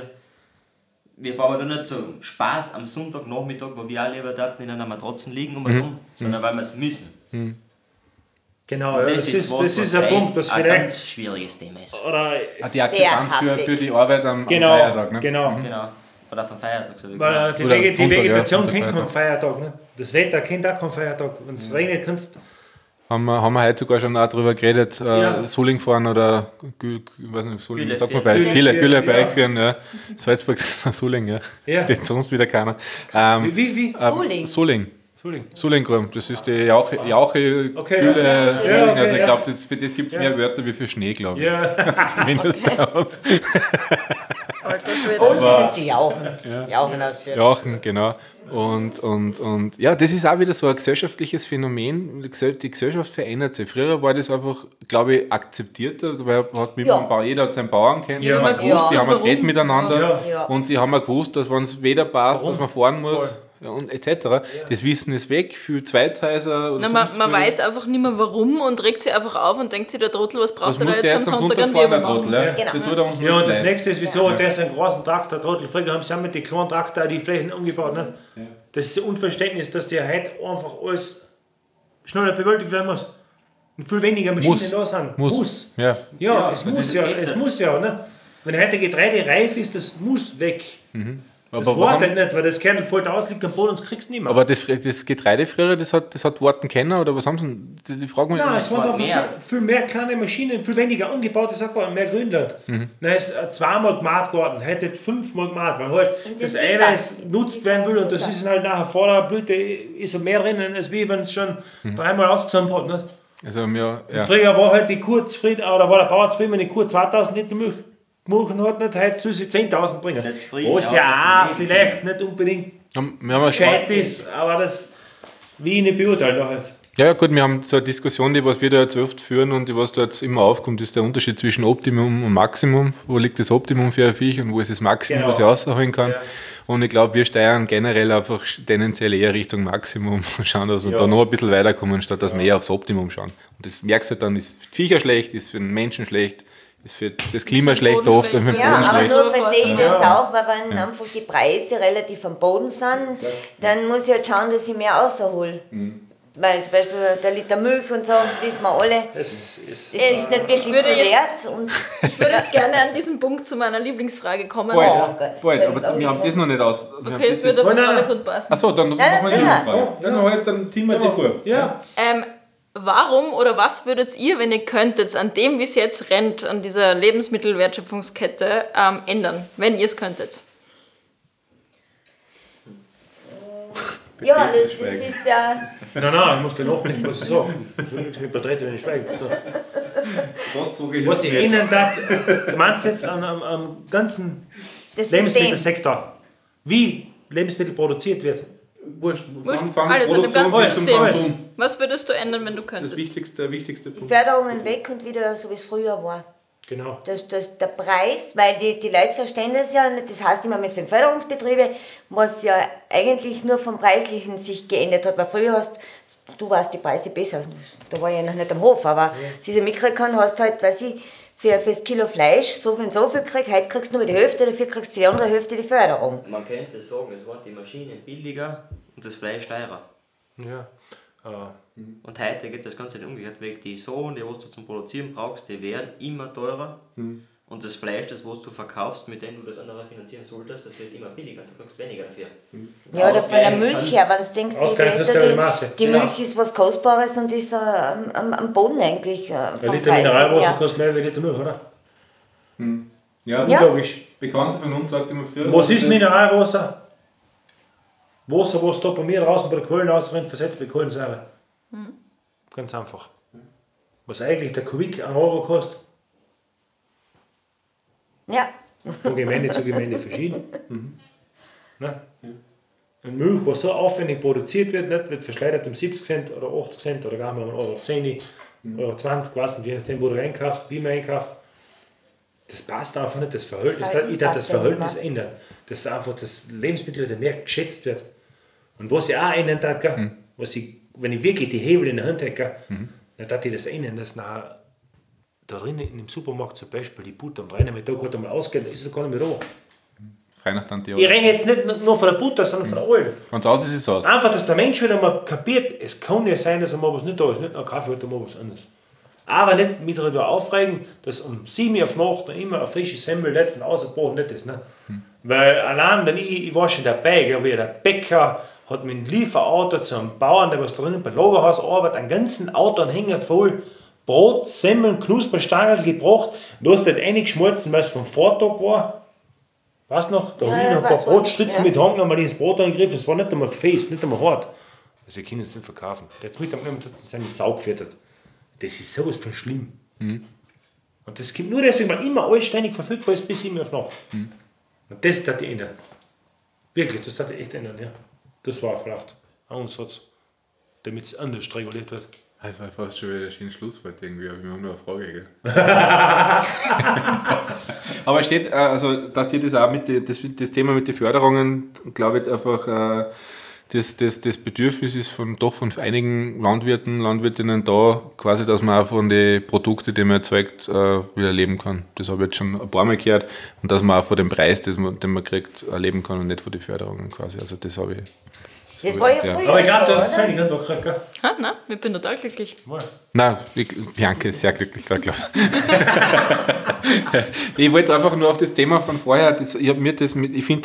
Wir fahren da nicht so Spaß am Sonntagnachmittag, wo wir alle lieber in einer Matratze liegen sondern weil wir es müssen. Genau, Und ja, das ist ein Punkt, das ein vielleicht... ganz schwieriges Thema ist. Oder, Die Akzeptanz für die Arbeit am genau, Feiertag. Ne? genau. Genau. Oder vom Feiertag. So Weil die Oder Sonntag, Vegetation ja, kennt keinen Feiertag. Feiertag. Ne? Das Wetter kennt auch keinen Feiertag. Wenn es regnet, kannst Haben wir heute sogar schon auch drüber geredet, Ja. Soling fahren oder ich weiß nicht, Soling, Gülle sagt man führen. bei Gülle, Gülle ja. beiführen, ja. Salzburg ist Soling, ja. Ja. Steht sonst wieder keiner. Wie? Soling. Soling. Entschuldigung. Solingrum, das ist die Jauche, Okay, Gülle, ja. Soling. Ja, okay, Also ich ja. glaube, für das gibt es mehr Wörter wie für Schnee, glaube ich. Ja, Also zumindest bei uns. Alter Schwede. Und das ist die Jauchen. Jauchen ausführen. Jauchen, genau. Und ja, das ist auch wieder so ein gesellschaftliches Phänomen. Die Gesellschaft verändert sich. Früher war das einfach, glaube ich, akzeptierter, weil jeder hat seinen Bauern kennt, die Ja, haben man gewusst, die gewusst, haben warum. geredet miteinander Ja. und die haben gewusst, dass wenn es weder passt, dass man fahren muss und etc. Das Wissen ist weg für Zweithäuser. Oder Na, sonst man für- weiß einfach nicht mehr warum und regt sich einfach auf und denkt sich, der Trottel, was braucht Was er da muss der jetzt am jetzt am Sonntag Sonntag an fahren, der Wirbel Trottel? machen? Ja? Genau. Das tut er uns Ja, und das nicht. nächste ist, wieso, der ist ein großen Traktor, Trottel. Früher haben sie auch mit den kleinen Traktor die Flächen umgebaut. Ne? Das ist ein Unverständnis, dass der heute einfach alles schneller bewältigt werden muss. Und viel weniger Maschinen da sind. Muss. Ja. Ja, es das muss ist- ja, das geht es nicht. muss ja. Ne? Wenn heute Getreide reif ist, das muss weg. Das Aber wartet nicht, weil das Kernel voll aus liegt am Boden und das kriegst du nicht mehr. Aber das Getreide früher, das hat Worten kennen oder was haben sie denn? Die fragen mich. Nein, es waren mehr. einfach viel mehr kleine Maschinen, viel weniger umgebaute Sachen, mehr Grünland. Dann ist zweimal gemahrt worden, heute 5-mal gemahrt, weil halt das Intensiv Eiweiß wachsen. genutzt werden will und das ist halt nachher vor der Blüte ist ja mehr drinnen, als wie wenn es schon dreimal ausgesammelt hat. Nicht? Also, ja. Früher war halt die Kuh zufrieden, oder war der Bauer zufrieden, wenn die Kuh 2000 Liter Milch gemolken hat, nicht? Heute soll sie 10.000 bringen. Nicht zufrieden, Was ja, ja auch davon vielleicht nicht unbedingt Wir haben gescheit ist, aber das wie ich nicht beurteilen nachher. Ja, gut, wir haben so eine Diskussion, die was wir da jetzt oft führen und die was da jetzt immer aufkommt, ist der Unterschied zwischen Optimum und Maximum. Wo liegt das Optimum für ein Viech und wo ist das Maximum, Genau. was ich rausholen kann. Ja. Und ich glaube, wir steuern generell einfach tendenziell eher Richtung Maximum schauen und Ja. da noch ein bisschen weiterkommen, statt dass wir eher aufs Optimum schauen. Und das merkst du dann, ist für die Viecher schlecht, ist für den Menschen schlecht, ist für das Klima schlecht Boden oft, schlecht. und für den Ja, Boden aber schlecht. nur verstehe ich das Ja. auch, weil wenn einfach die Preise relativ am Boden sind, dann muss ich halt schauen, dass ich mehr raushole. Weil zum Beispiel der Liter Milch und so, wissen wir alle, Das ist das ist nicht wirklich würde viel jetzt- wert. Und Ich würde jetzt gerne an diesem Punkt zu meiner Lieblingsfrage kommen. Bald, Oh Gott. bald, aber wir haben das noch nicht aus. Okay, es würde aber Nein, nein, gerade nein. gut passen. Achso, dann machen wir die ja. Frage. Dann ziehen wir die vor. ja. Warum oder was würdet ihr, wenn ihr könntet, an dem, wie es jetzt rennt, an dieser Lebensmittelwertschöpfungskette ändern, wenn ihr es könntet? ja, das ist ja. Nein, ich muss gleich nachdenken, was ich sage. Ich bin Vertreter, wenn ich schweige. Was ich ändern darf, du meinst jetzt am ganzen Das System. Lebensmittelsektor, wie Lebensmittel produziert wird. Wurscht. Wurscht, Von alles an dem Produktion ganzen bis zum System. Konsum. Was würdest du ändern, wenn du Das könntest? der wichtigste Punkt. Förderungen weg und wieder so wie es früher war. Genau. Der Preis, weil die Leute verstehen das ja nicht, das heißt immer, wir sind Förderungsbetriebe, was ja eigentlich nur vom Preislichen sich geändert hat, weil früher hast, du weißt die Preise besser, da war ich ja noch nicht am Hof, aber diese Mikrokan hast halt, weiß ich, für das Kilo Fleisch so viel gekriegt, heute kriegst du nur die Hälfte, dafür kriegst du für die andere Hälfte die Förderung. Man könnte sagen, es waren die Maschinen billiger und das Fleisch teurer. Ja. Und heute geht das Ganze nicht umgekehrt weg. Die Sachen, die was du zum Produzieren brauchst, die werden immer teurer. Und das Fleisch, das was du verkaufst, mit dem du das andere finanzieren solltest, das wird immer billiger. Du kriegst weniger dafür. Ja, oder von der Milch her, wenn du denkst, Ausgleich hast du ja die Maße. die Genau. Milch ist was Kostbares und ist am Boden eigentlich Ein vom Liter Preis Mineralwasser her. kostet mehr wie ein Liter Milch, oder? Ja, Ja. Logisch. Bekannter von uns sagt immer früher... Was ist Mineralwasser? Wasser, was da bei mir draußen bei der Quellen rausrennt, versetzt mit Kohlensäure. Ganz einfach. Was eigentlich der Kubik an Euro kostet, Ja. von Gemeinde zu Gemeinde verschieden. Ne? Und Milch, was so aufwendig produziert wird, nicht, wird verschleudert um 70 Cent oder 80 Cent oder gar mal Euro 10, Euro 20, was nicht, je nachdem, wo du einkauft, wie man einkauft. Das passt einfach nicht, das Verhältnis ändern. Dass einfach das Lebensmittel mehr geschätzt wird. Und was ich auch ändern darf, wenn ich wirklich die Hebel in der Hand hätte, dann darf ich das ändern, dass nachher da drinnen im Supermarkt zum Beispiel die Butter am 3. Mittag hat einmal ausgeht, ist gar nicht mehr da. Frei nach Tante Ich rede jetzt nicht nur von der Butter, sondern von der Öl. Ganz aus ist es aus. Einfach, dass der Mensch wieder mal kapiert, es kann ja sein, dass einmal was nicht da ist. Nicht nur Kaffee, heute mal was anderes. Aber nicht mich darüber aufregen, dass um 7 Uhr auf Nacht noch immer eine frische Semmel letzten ausgebracht nicht ist. Ne? Weil allein, wenn ich war schon dabei, wie der Bäcker hat mit dem Lieferauto zum Bauern, der was drinnen beim Lagerhaus arbeitet, einen ganzen Autoanhänger voll Brot, Semmeln, Knusperstangen gebracht. Du hast nicht reingeschmolzen, weil es vom Vortag war. Weißt du noch? Da habe ich noch ein paar Brotstritzen mit Hang nochmal ins Brot angegriffen. Es war nicht einmal fest, nicht einmal hart. Also, ich kann es nicht verkaufen. Der hat Mittag seine Sau gefüttert. Das ist sowas von schlimm. Und das gibt nur deswegen, weil immer alles ständig verfügbar ist, bis 7 Uhr auf Nacht. Und das darf ich ändern. Wirklich, das darf ich echt ändern. Ja. Das war vielleicht ein Ansatz, damit es anders reguliert wird. Das war fast schon wieder ein schönes Schlusswort irgendwie, aber wir haben noch eine Frage. Gell? Aber steht, also dass ihr das auch das Thema mit den Förderungen, glaube ich, einfach das Bedürfnis ist von einigen Landwirtinnen da, quasi, dass man auch von den Produkten, die man erzeugt, wieder leben kann. Das habe ich jetzt schon ein paar Mal gehört. Und dass man auch von dem Preis, den man kriegt, leben kann und nicht von den Förderungen quasi. Also das habe ich. Das war ja früher. Aber ich glaube, du hast so, es nicht gekriegt, gell? Nein, ich bin total glücklich. Nein, Bianca ist sehr glücklich gerade, glaube ich. Ich wollte einfach nur auf das Thema von vorher, ich finde das,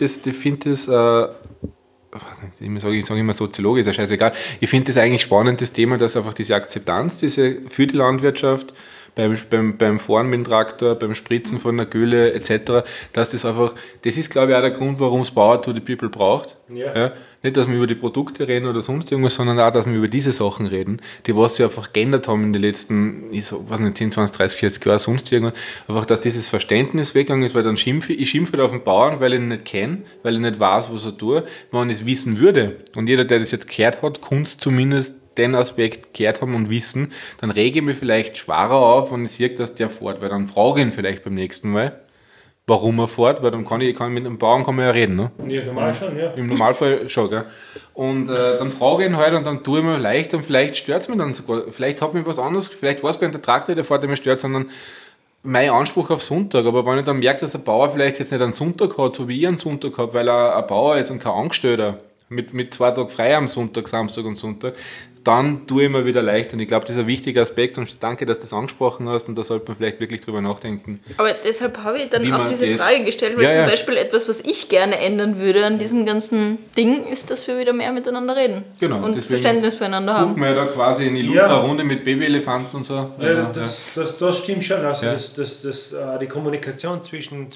ich sage immer Soziologe, ist ja scheißegal. Ich finde das eigentlich spannend, das Thema, dass einfach diese Akzeptanz für die Landwirtschaft, beim Fahren mit dem Traktor, beim Spritzen von der Gülle etc., dass das einfach, das ist glaube ich auch der Grund, warum es Power to the People braucht. Ja. Nicht, dass wir über die Produkte reden oder sonst irgendwas, sondern auch, dass wir über diese Sachen reden, die was sie einfach geändert haben in den letzten, 10, 20, 30, 40 Jahren, sonst irgendwas. Einfach, dass dieses Verständnis weggegangen ist, weil dann ich schimpfe auf den Bauern, weil ich ihn nicht kenne, weil ich nicht weiß, was er tut. Wenn ich es wissen würde, und jeder, der das jetzt gehört hat, kann zumindest den Aspekt gehört haben und wissen, dann rege ich mich vielleicht schwerer auf, wenn ich sehe, dass der fährt, weil dann frage ich ihn vielleicht beim nächsten Mal, warum er fährt, weil dann kann mit einem Bauern kann man ja reden. Ne? Ja, normal schon, ja. Im Normalfall schon, gell? Und dann frage ich ihn halt und dann tue ich mir leicht und vielleicht stört es mich dann sogar, vielleicht hat mich was anderes, vielleicht war es bei der Traktor, der fährt, der mich stört, sondern mein Anspruch auf Sonntag, aber wenn ich dann merke, dass ein Bauer vielleicht jetzt nicht einen Sonntag hat, so wie ich einen Sonntag habe, weil er ein Bauer ist und kein Angestellter, mit 2 Tagen frei am Sonntag, Samstag und Sonntag, dann tue ich mir wieder leicht. Und ich glaube, das ist ein wichtiger Aspekt und danke, dass du das angesprochen hast und da sollte man vielleicht wirklich drüber nachdenken. Aber deshalb habe ich dann auch diese Frage gestellt, weil zum Beispiel etwas, was ich gerne ändern würde an diesem ganzen Ding, ist, dass wir wieder mehr miteinander reden. Genau. Und Verständnis füreinander haben. Gucken wir ja da quasi in die Lustra-Runde mit Babyelefanten und so. Also, das stimmt schon. Also die Kommunikation zwischen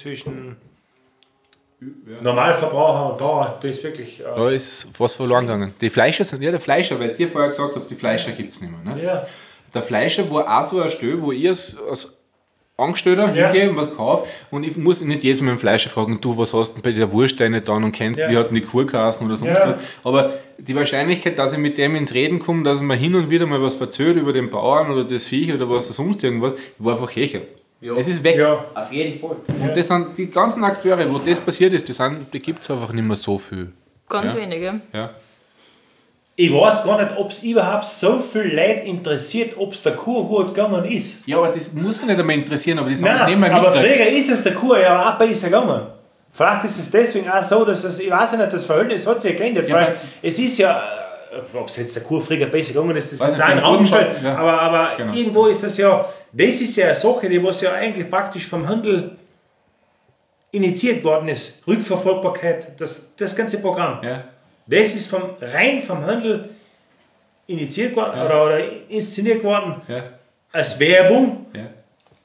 Normalverbraucher und Bauer, das ist wirklich... da ist was verloren gegangen. Die Fleischer sind, der Fleischer, weil ihr vorher gesagt habt, die Fleischer gibt es nicht mehr. Ne? Ja. Der Fleischer war auch so ein Stelle, wo ich als Angestellter hingehe und was kaufe und ich muss nicht jedes Mal einen Fleischer fragen, du, was hast du bei der Wurst nicht dann und kennst, wie hat denn die Kuh geheißen oder sonst was. Aber die Wahrscheinlichkeit, dass ich mit dem ins Reden komme, dass er mir hin und wieder mal was erzählt über den Bauern oder das Viech oder was sonst irgendwas, war einfach hecher. Ja. Es ist weg. Ja, auf jeden Fall. Und das sind die ganzen Akteure, wo das passiert ist, die gibt es einfach nicht mehr so viel. Ganz wenige. Ja. Ich weiß gar nicht, ob es überhaupt so viel Leute interessiert, ob es der Kuh gut gegangen ist. Ja, aber das muss nicht einmal interessieren, aber das haben Nein, nicht mehr aber früher ist es der Kuh ja auch besser gegangen. Vielleicht ist es deswegen auch so, dass ich weiß nicht, das Verhältnis hat sich geändert, weil es ist ja, ob es jetzt der Kuh früher besser gegangen ist, das ist ein Raum gestellt, aber genau. Irgendwo ist das ja, das ist ja eine Sache, die was ja eigentlich praktisch vom Handel initiiert worden ist. Rückverfolgbarkeit, das ganze Programm. Ja. Das ist rein vom Handel initiiert worden oder inszeniert worden als Werbung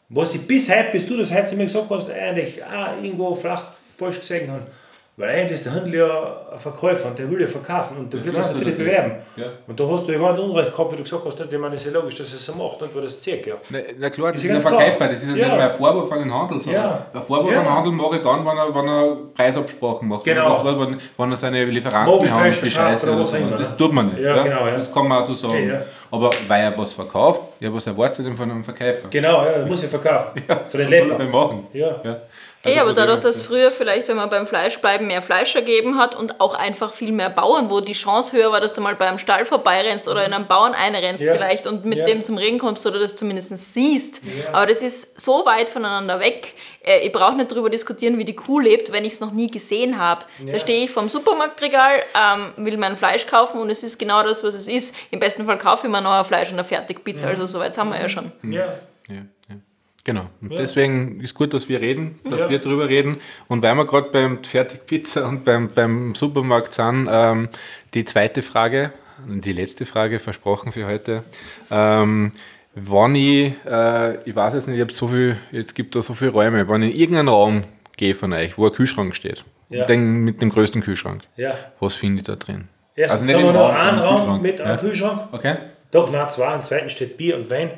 Was ich bis du das heute zu mir gesagt hast, eigentlich auch irgendwo vielleicht falsch gesehen habe. Weil eigentlich ist der Handel ja ein Verkäufer und der will ja verkaufen und der will das natürlich bewerben. Ja. Und da hast du ja gar nicht Unrecht gehabt, wie du gesagt hast, ich meine, es ist ja logisch, dass er es so macht, und weil das zieht, ja. Na klar, das ist ein Verkäufer, das ist ja nicht mehr ein Vorwurf an den Handel, sondern ein Vorwurf an den Handel mache ich dann, wenn er Preisabsprachen macht. Genau. Wenn er seine Lieferanten behandelt, bescheißt oder so. Das tut man nicht. Ja, genau, das kann man auch so sagen. Okay, ja. Aber weil er was verkauft, was erwartet denn von einem Verkäufer? Genau, ja, muss er verkaufen. Für den Was soll er Länder. denn machen? Ja. Also aber dadurch, dass früher vielleicht, wenn man beim Fleisch bleiben, mehr Fleisch ergeben hat und auch einfach viel mehr Bauern, wo die Chance höher war, dass du mal beim Stall vorbeirennst oder in einem Bauern einrennst vielleicht und mit dem zum Reden kommst oder das zumindest siehst. Ja. Aber das ist so weit voneinander weg. Ich brauche nicht darüber diskutieren, wie die Kuh lebt, wenn ich es noch nie gesehen habe. Ja. Da stehe ich vorm Supermarktregal, will mein Fleisch kaufen und es ist genau das, was es ist. Im besten Fall kaufe ich mir noch ein Fleisch und eine Fertigpizza, also so weit haben wir ja schon. Ja. Genau. Und deswegen ist gut, dass wir reden, dass wir drüber reden. Und weil wir gerade beim Fertigpizza und beim Supermarkt sind, die zweite Frage, die letzte Frage versprochen für heute. Wenn ich weiß jetzt nicht, jetzt gibt es so viele Räume, wenn ich in irgendeinen Raum gehe von euch, wo ein Kühlschrank steht, mit dem größten Kühlschrank, was finde ich da drin? Erstens nicht haben wir im noch Raum, einen sondern im Raum mit einem Kühlschrank. Okay. Doch, nein, zwei. Im zweiten steht Bier und Wein.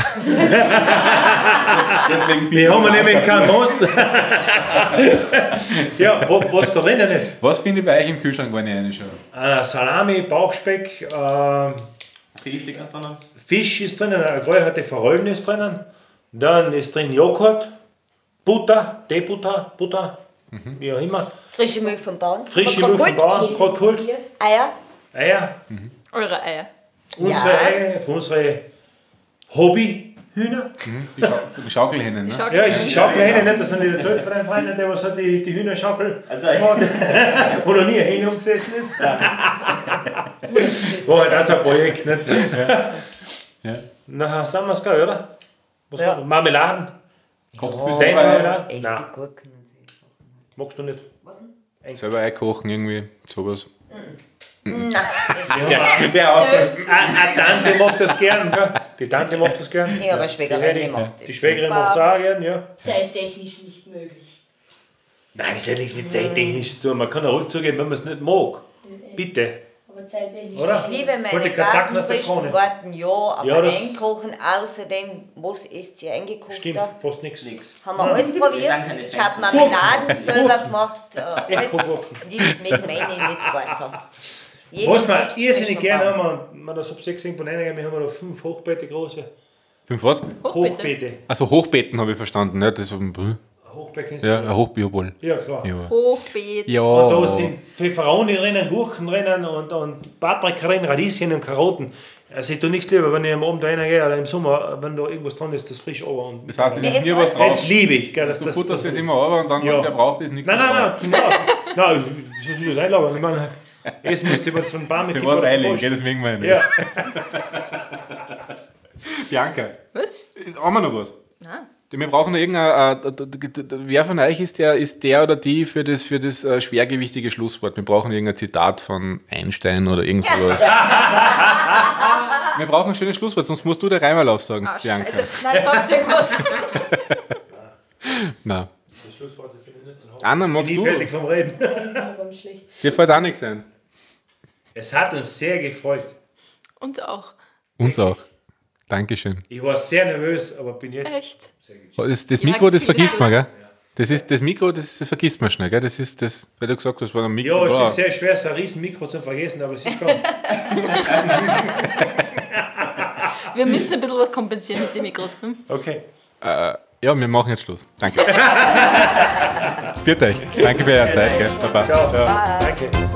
Deswegen Wir haben nämlich keinen Most. Ja, was da drinnen ist. Was finde ich bei euch im Kühlschrank, wenn ich reinschaue? Salami, Bauchspeck, Fisch ist drinnen, eine geräucherte Forellen ist drinnen. Dann ist drin Joghurt, Butter, Butter, wie auch immer. Frische Milch vom Bauern. Frische Milch vom Bauern, gerade geholt. Eier. Eure Eier. Unsere Eier, für unsere Hobbyhühner. Die Schaukelhennen, ne? Ja, die Schaukelhähne, nicht, das sind die erzählt von einem Freund, der was hat die Hühnerschaukel gemacht, wo noch nie ein Hähne umgesessen ist. War halt auch so ein Projekt, nicht? Ja. Nachher sind wir es gleich, oder? Was noch? Marmeladen? Kocht für Marmeladen? Nein, Gurken. magst du nicht. Was denn? Selber einkochen, irgendwie, sowas. Nein, das Eine Tante mag das gern, gell? Die Tante mag das gern. Ich habe eine Schwägerin, die macht das. Die Schwägerin macht es auch gern, ja. Zeittechnisch nicht möglich. Nein, das hat nichts mit zeittechnisch zu tun. Man kann auch ruhig zugeben, wenn man es nicht mag. Bitte. Aber zeittechnisch. Oder? Ich liebe meine Wollte Kazaken aus der Gartenfrisch vom Krone. Garten, ja, aber Ja, das- einkochen, außerdem, was isst ihr eingekocht? Stimmt, Da? fast nichts. Haben wir alles probiert. Ich habe Marmeladen selber gemacht. Alles. Echo-Gurken. Und das möchte meine ich nicht besser. Was wir irrsinnig gerne haben, wenn das ab 6 irgendwo reingehen, wir haben da 5 Hochbeete große. 5 was? Hochbeete. Also Hochbeeten habe ich verstanden, ne? Das Hochbeet kennst ja, du? ein Hochbioboll. Ja, klar. Ja. Hochbeet. Ja. Und da sind Pfefferoni drinnen, Gurken drinnen und Paprika drin, Radieschen und Karotten. Also ich tue nichts lieber, wenn ich am Abend reingehe oder im Sommer, wenn da irgendwas dran ist, das frisch runter. Und Das heißt, es Wir ist mir essen was alles. raus. das liebe ich. Gell, Du futterst das immer runter und dann, Ja. wenn der braucht, ist nichts Nein, zum Nachhinein. Nein, ich will das einlagern. Ich meine, essen müsst ihr über so einen Baum mit Ich muss einlegen, geht das wegen mir nicht. Ja. Bianca, Was? haben wir noch was? Nein. Wir brauchen noch wer von euch ist der oder die für das schwergewichtige Schlusswort? Wir brauchen irgendein Zitat von Einstein oder irgend sowas. Wir brauchen ein schönes Schlusswort, sonst musst du der Reimerlauf sagen, Ah, Bianca. Scheiße. Nein, sagt irgendwas. Nein. Das Schlusswort finde ich nicht so Anna, Ich magst bin du? nie fertig vom Reden. Ganz schlecht. Dir fällt auch nichts ein. Es hat uns sehr gefreut. Uns auch. Uns auch. Dankeschön. Ich war sehr nervös, aber bin jetzt... Echt. Das Mikro, das vergisst man, gell? Das Mikro, das vergisst man schnell, gell? Das ist das, weil du gesagt hast, war ein Mikro. Ja, es war. ist sehr schwer, so ein riesen Mikro zu vergessen, aber es ist gegangen. Wir müssen ein bisschen was kompensieren mit den Mikros. Hm? Okay. Ja, wir machen jetzt Schluss. Danke. Bitte euch. Danke für eure Zeit, gell? Baba. Ciao. Danke.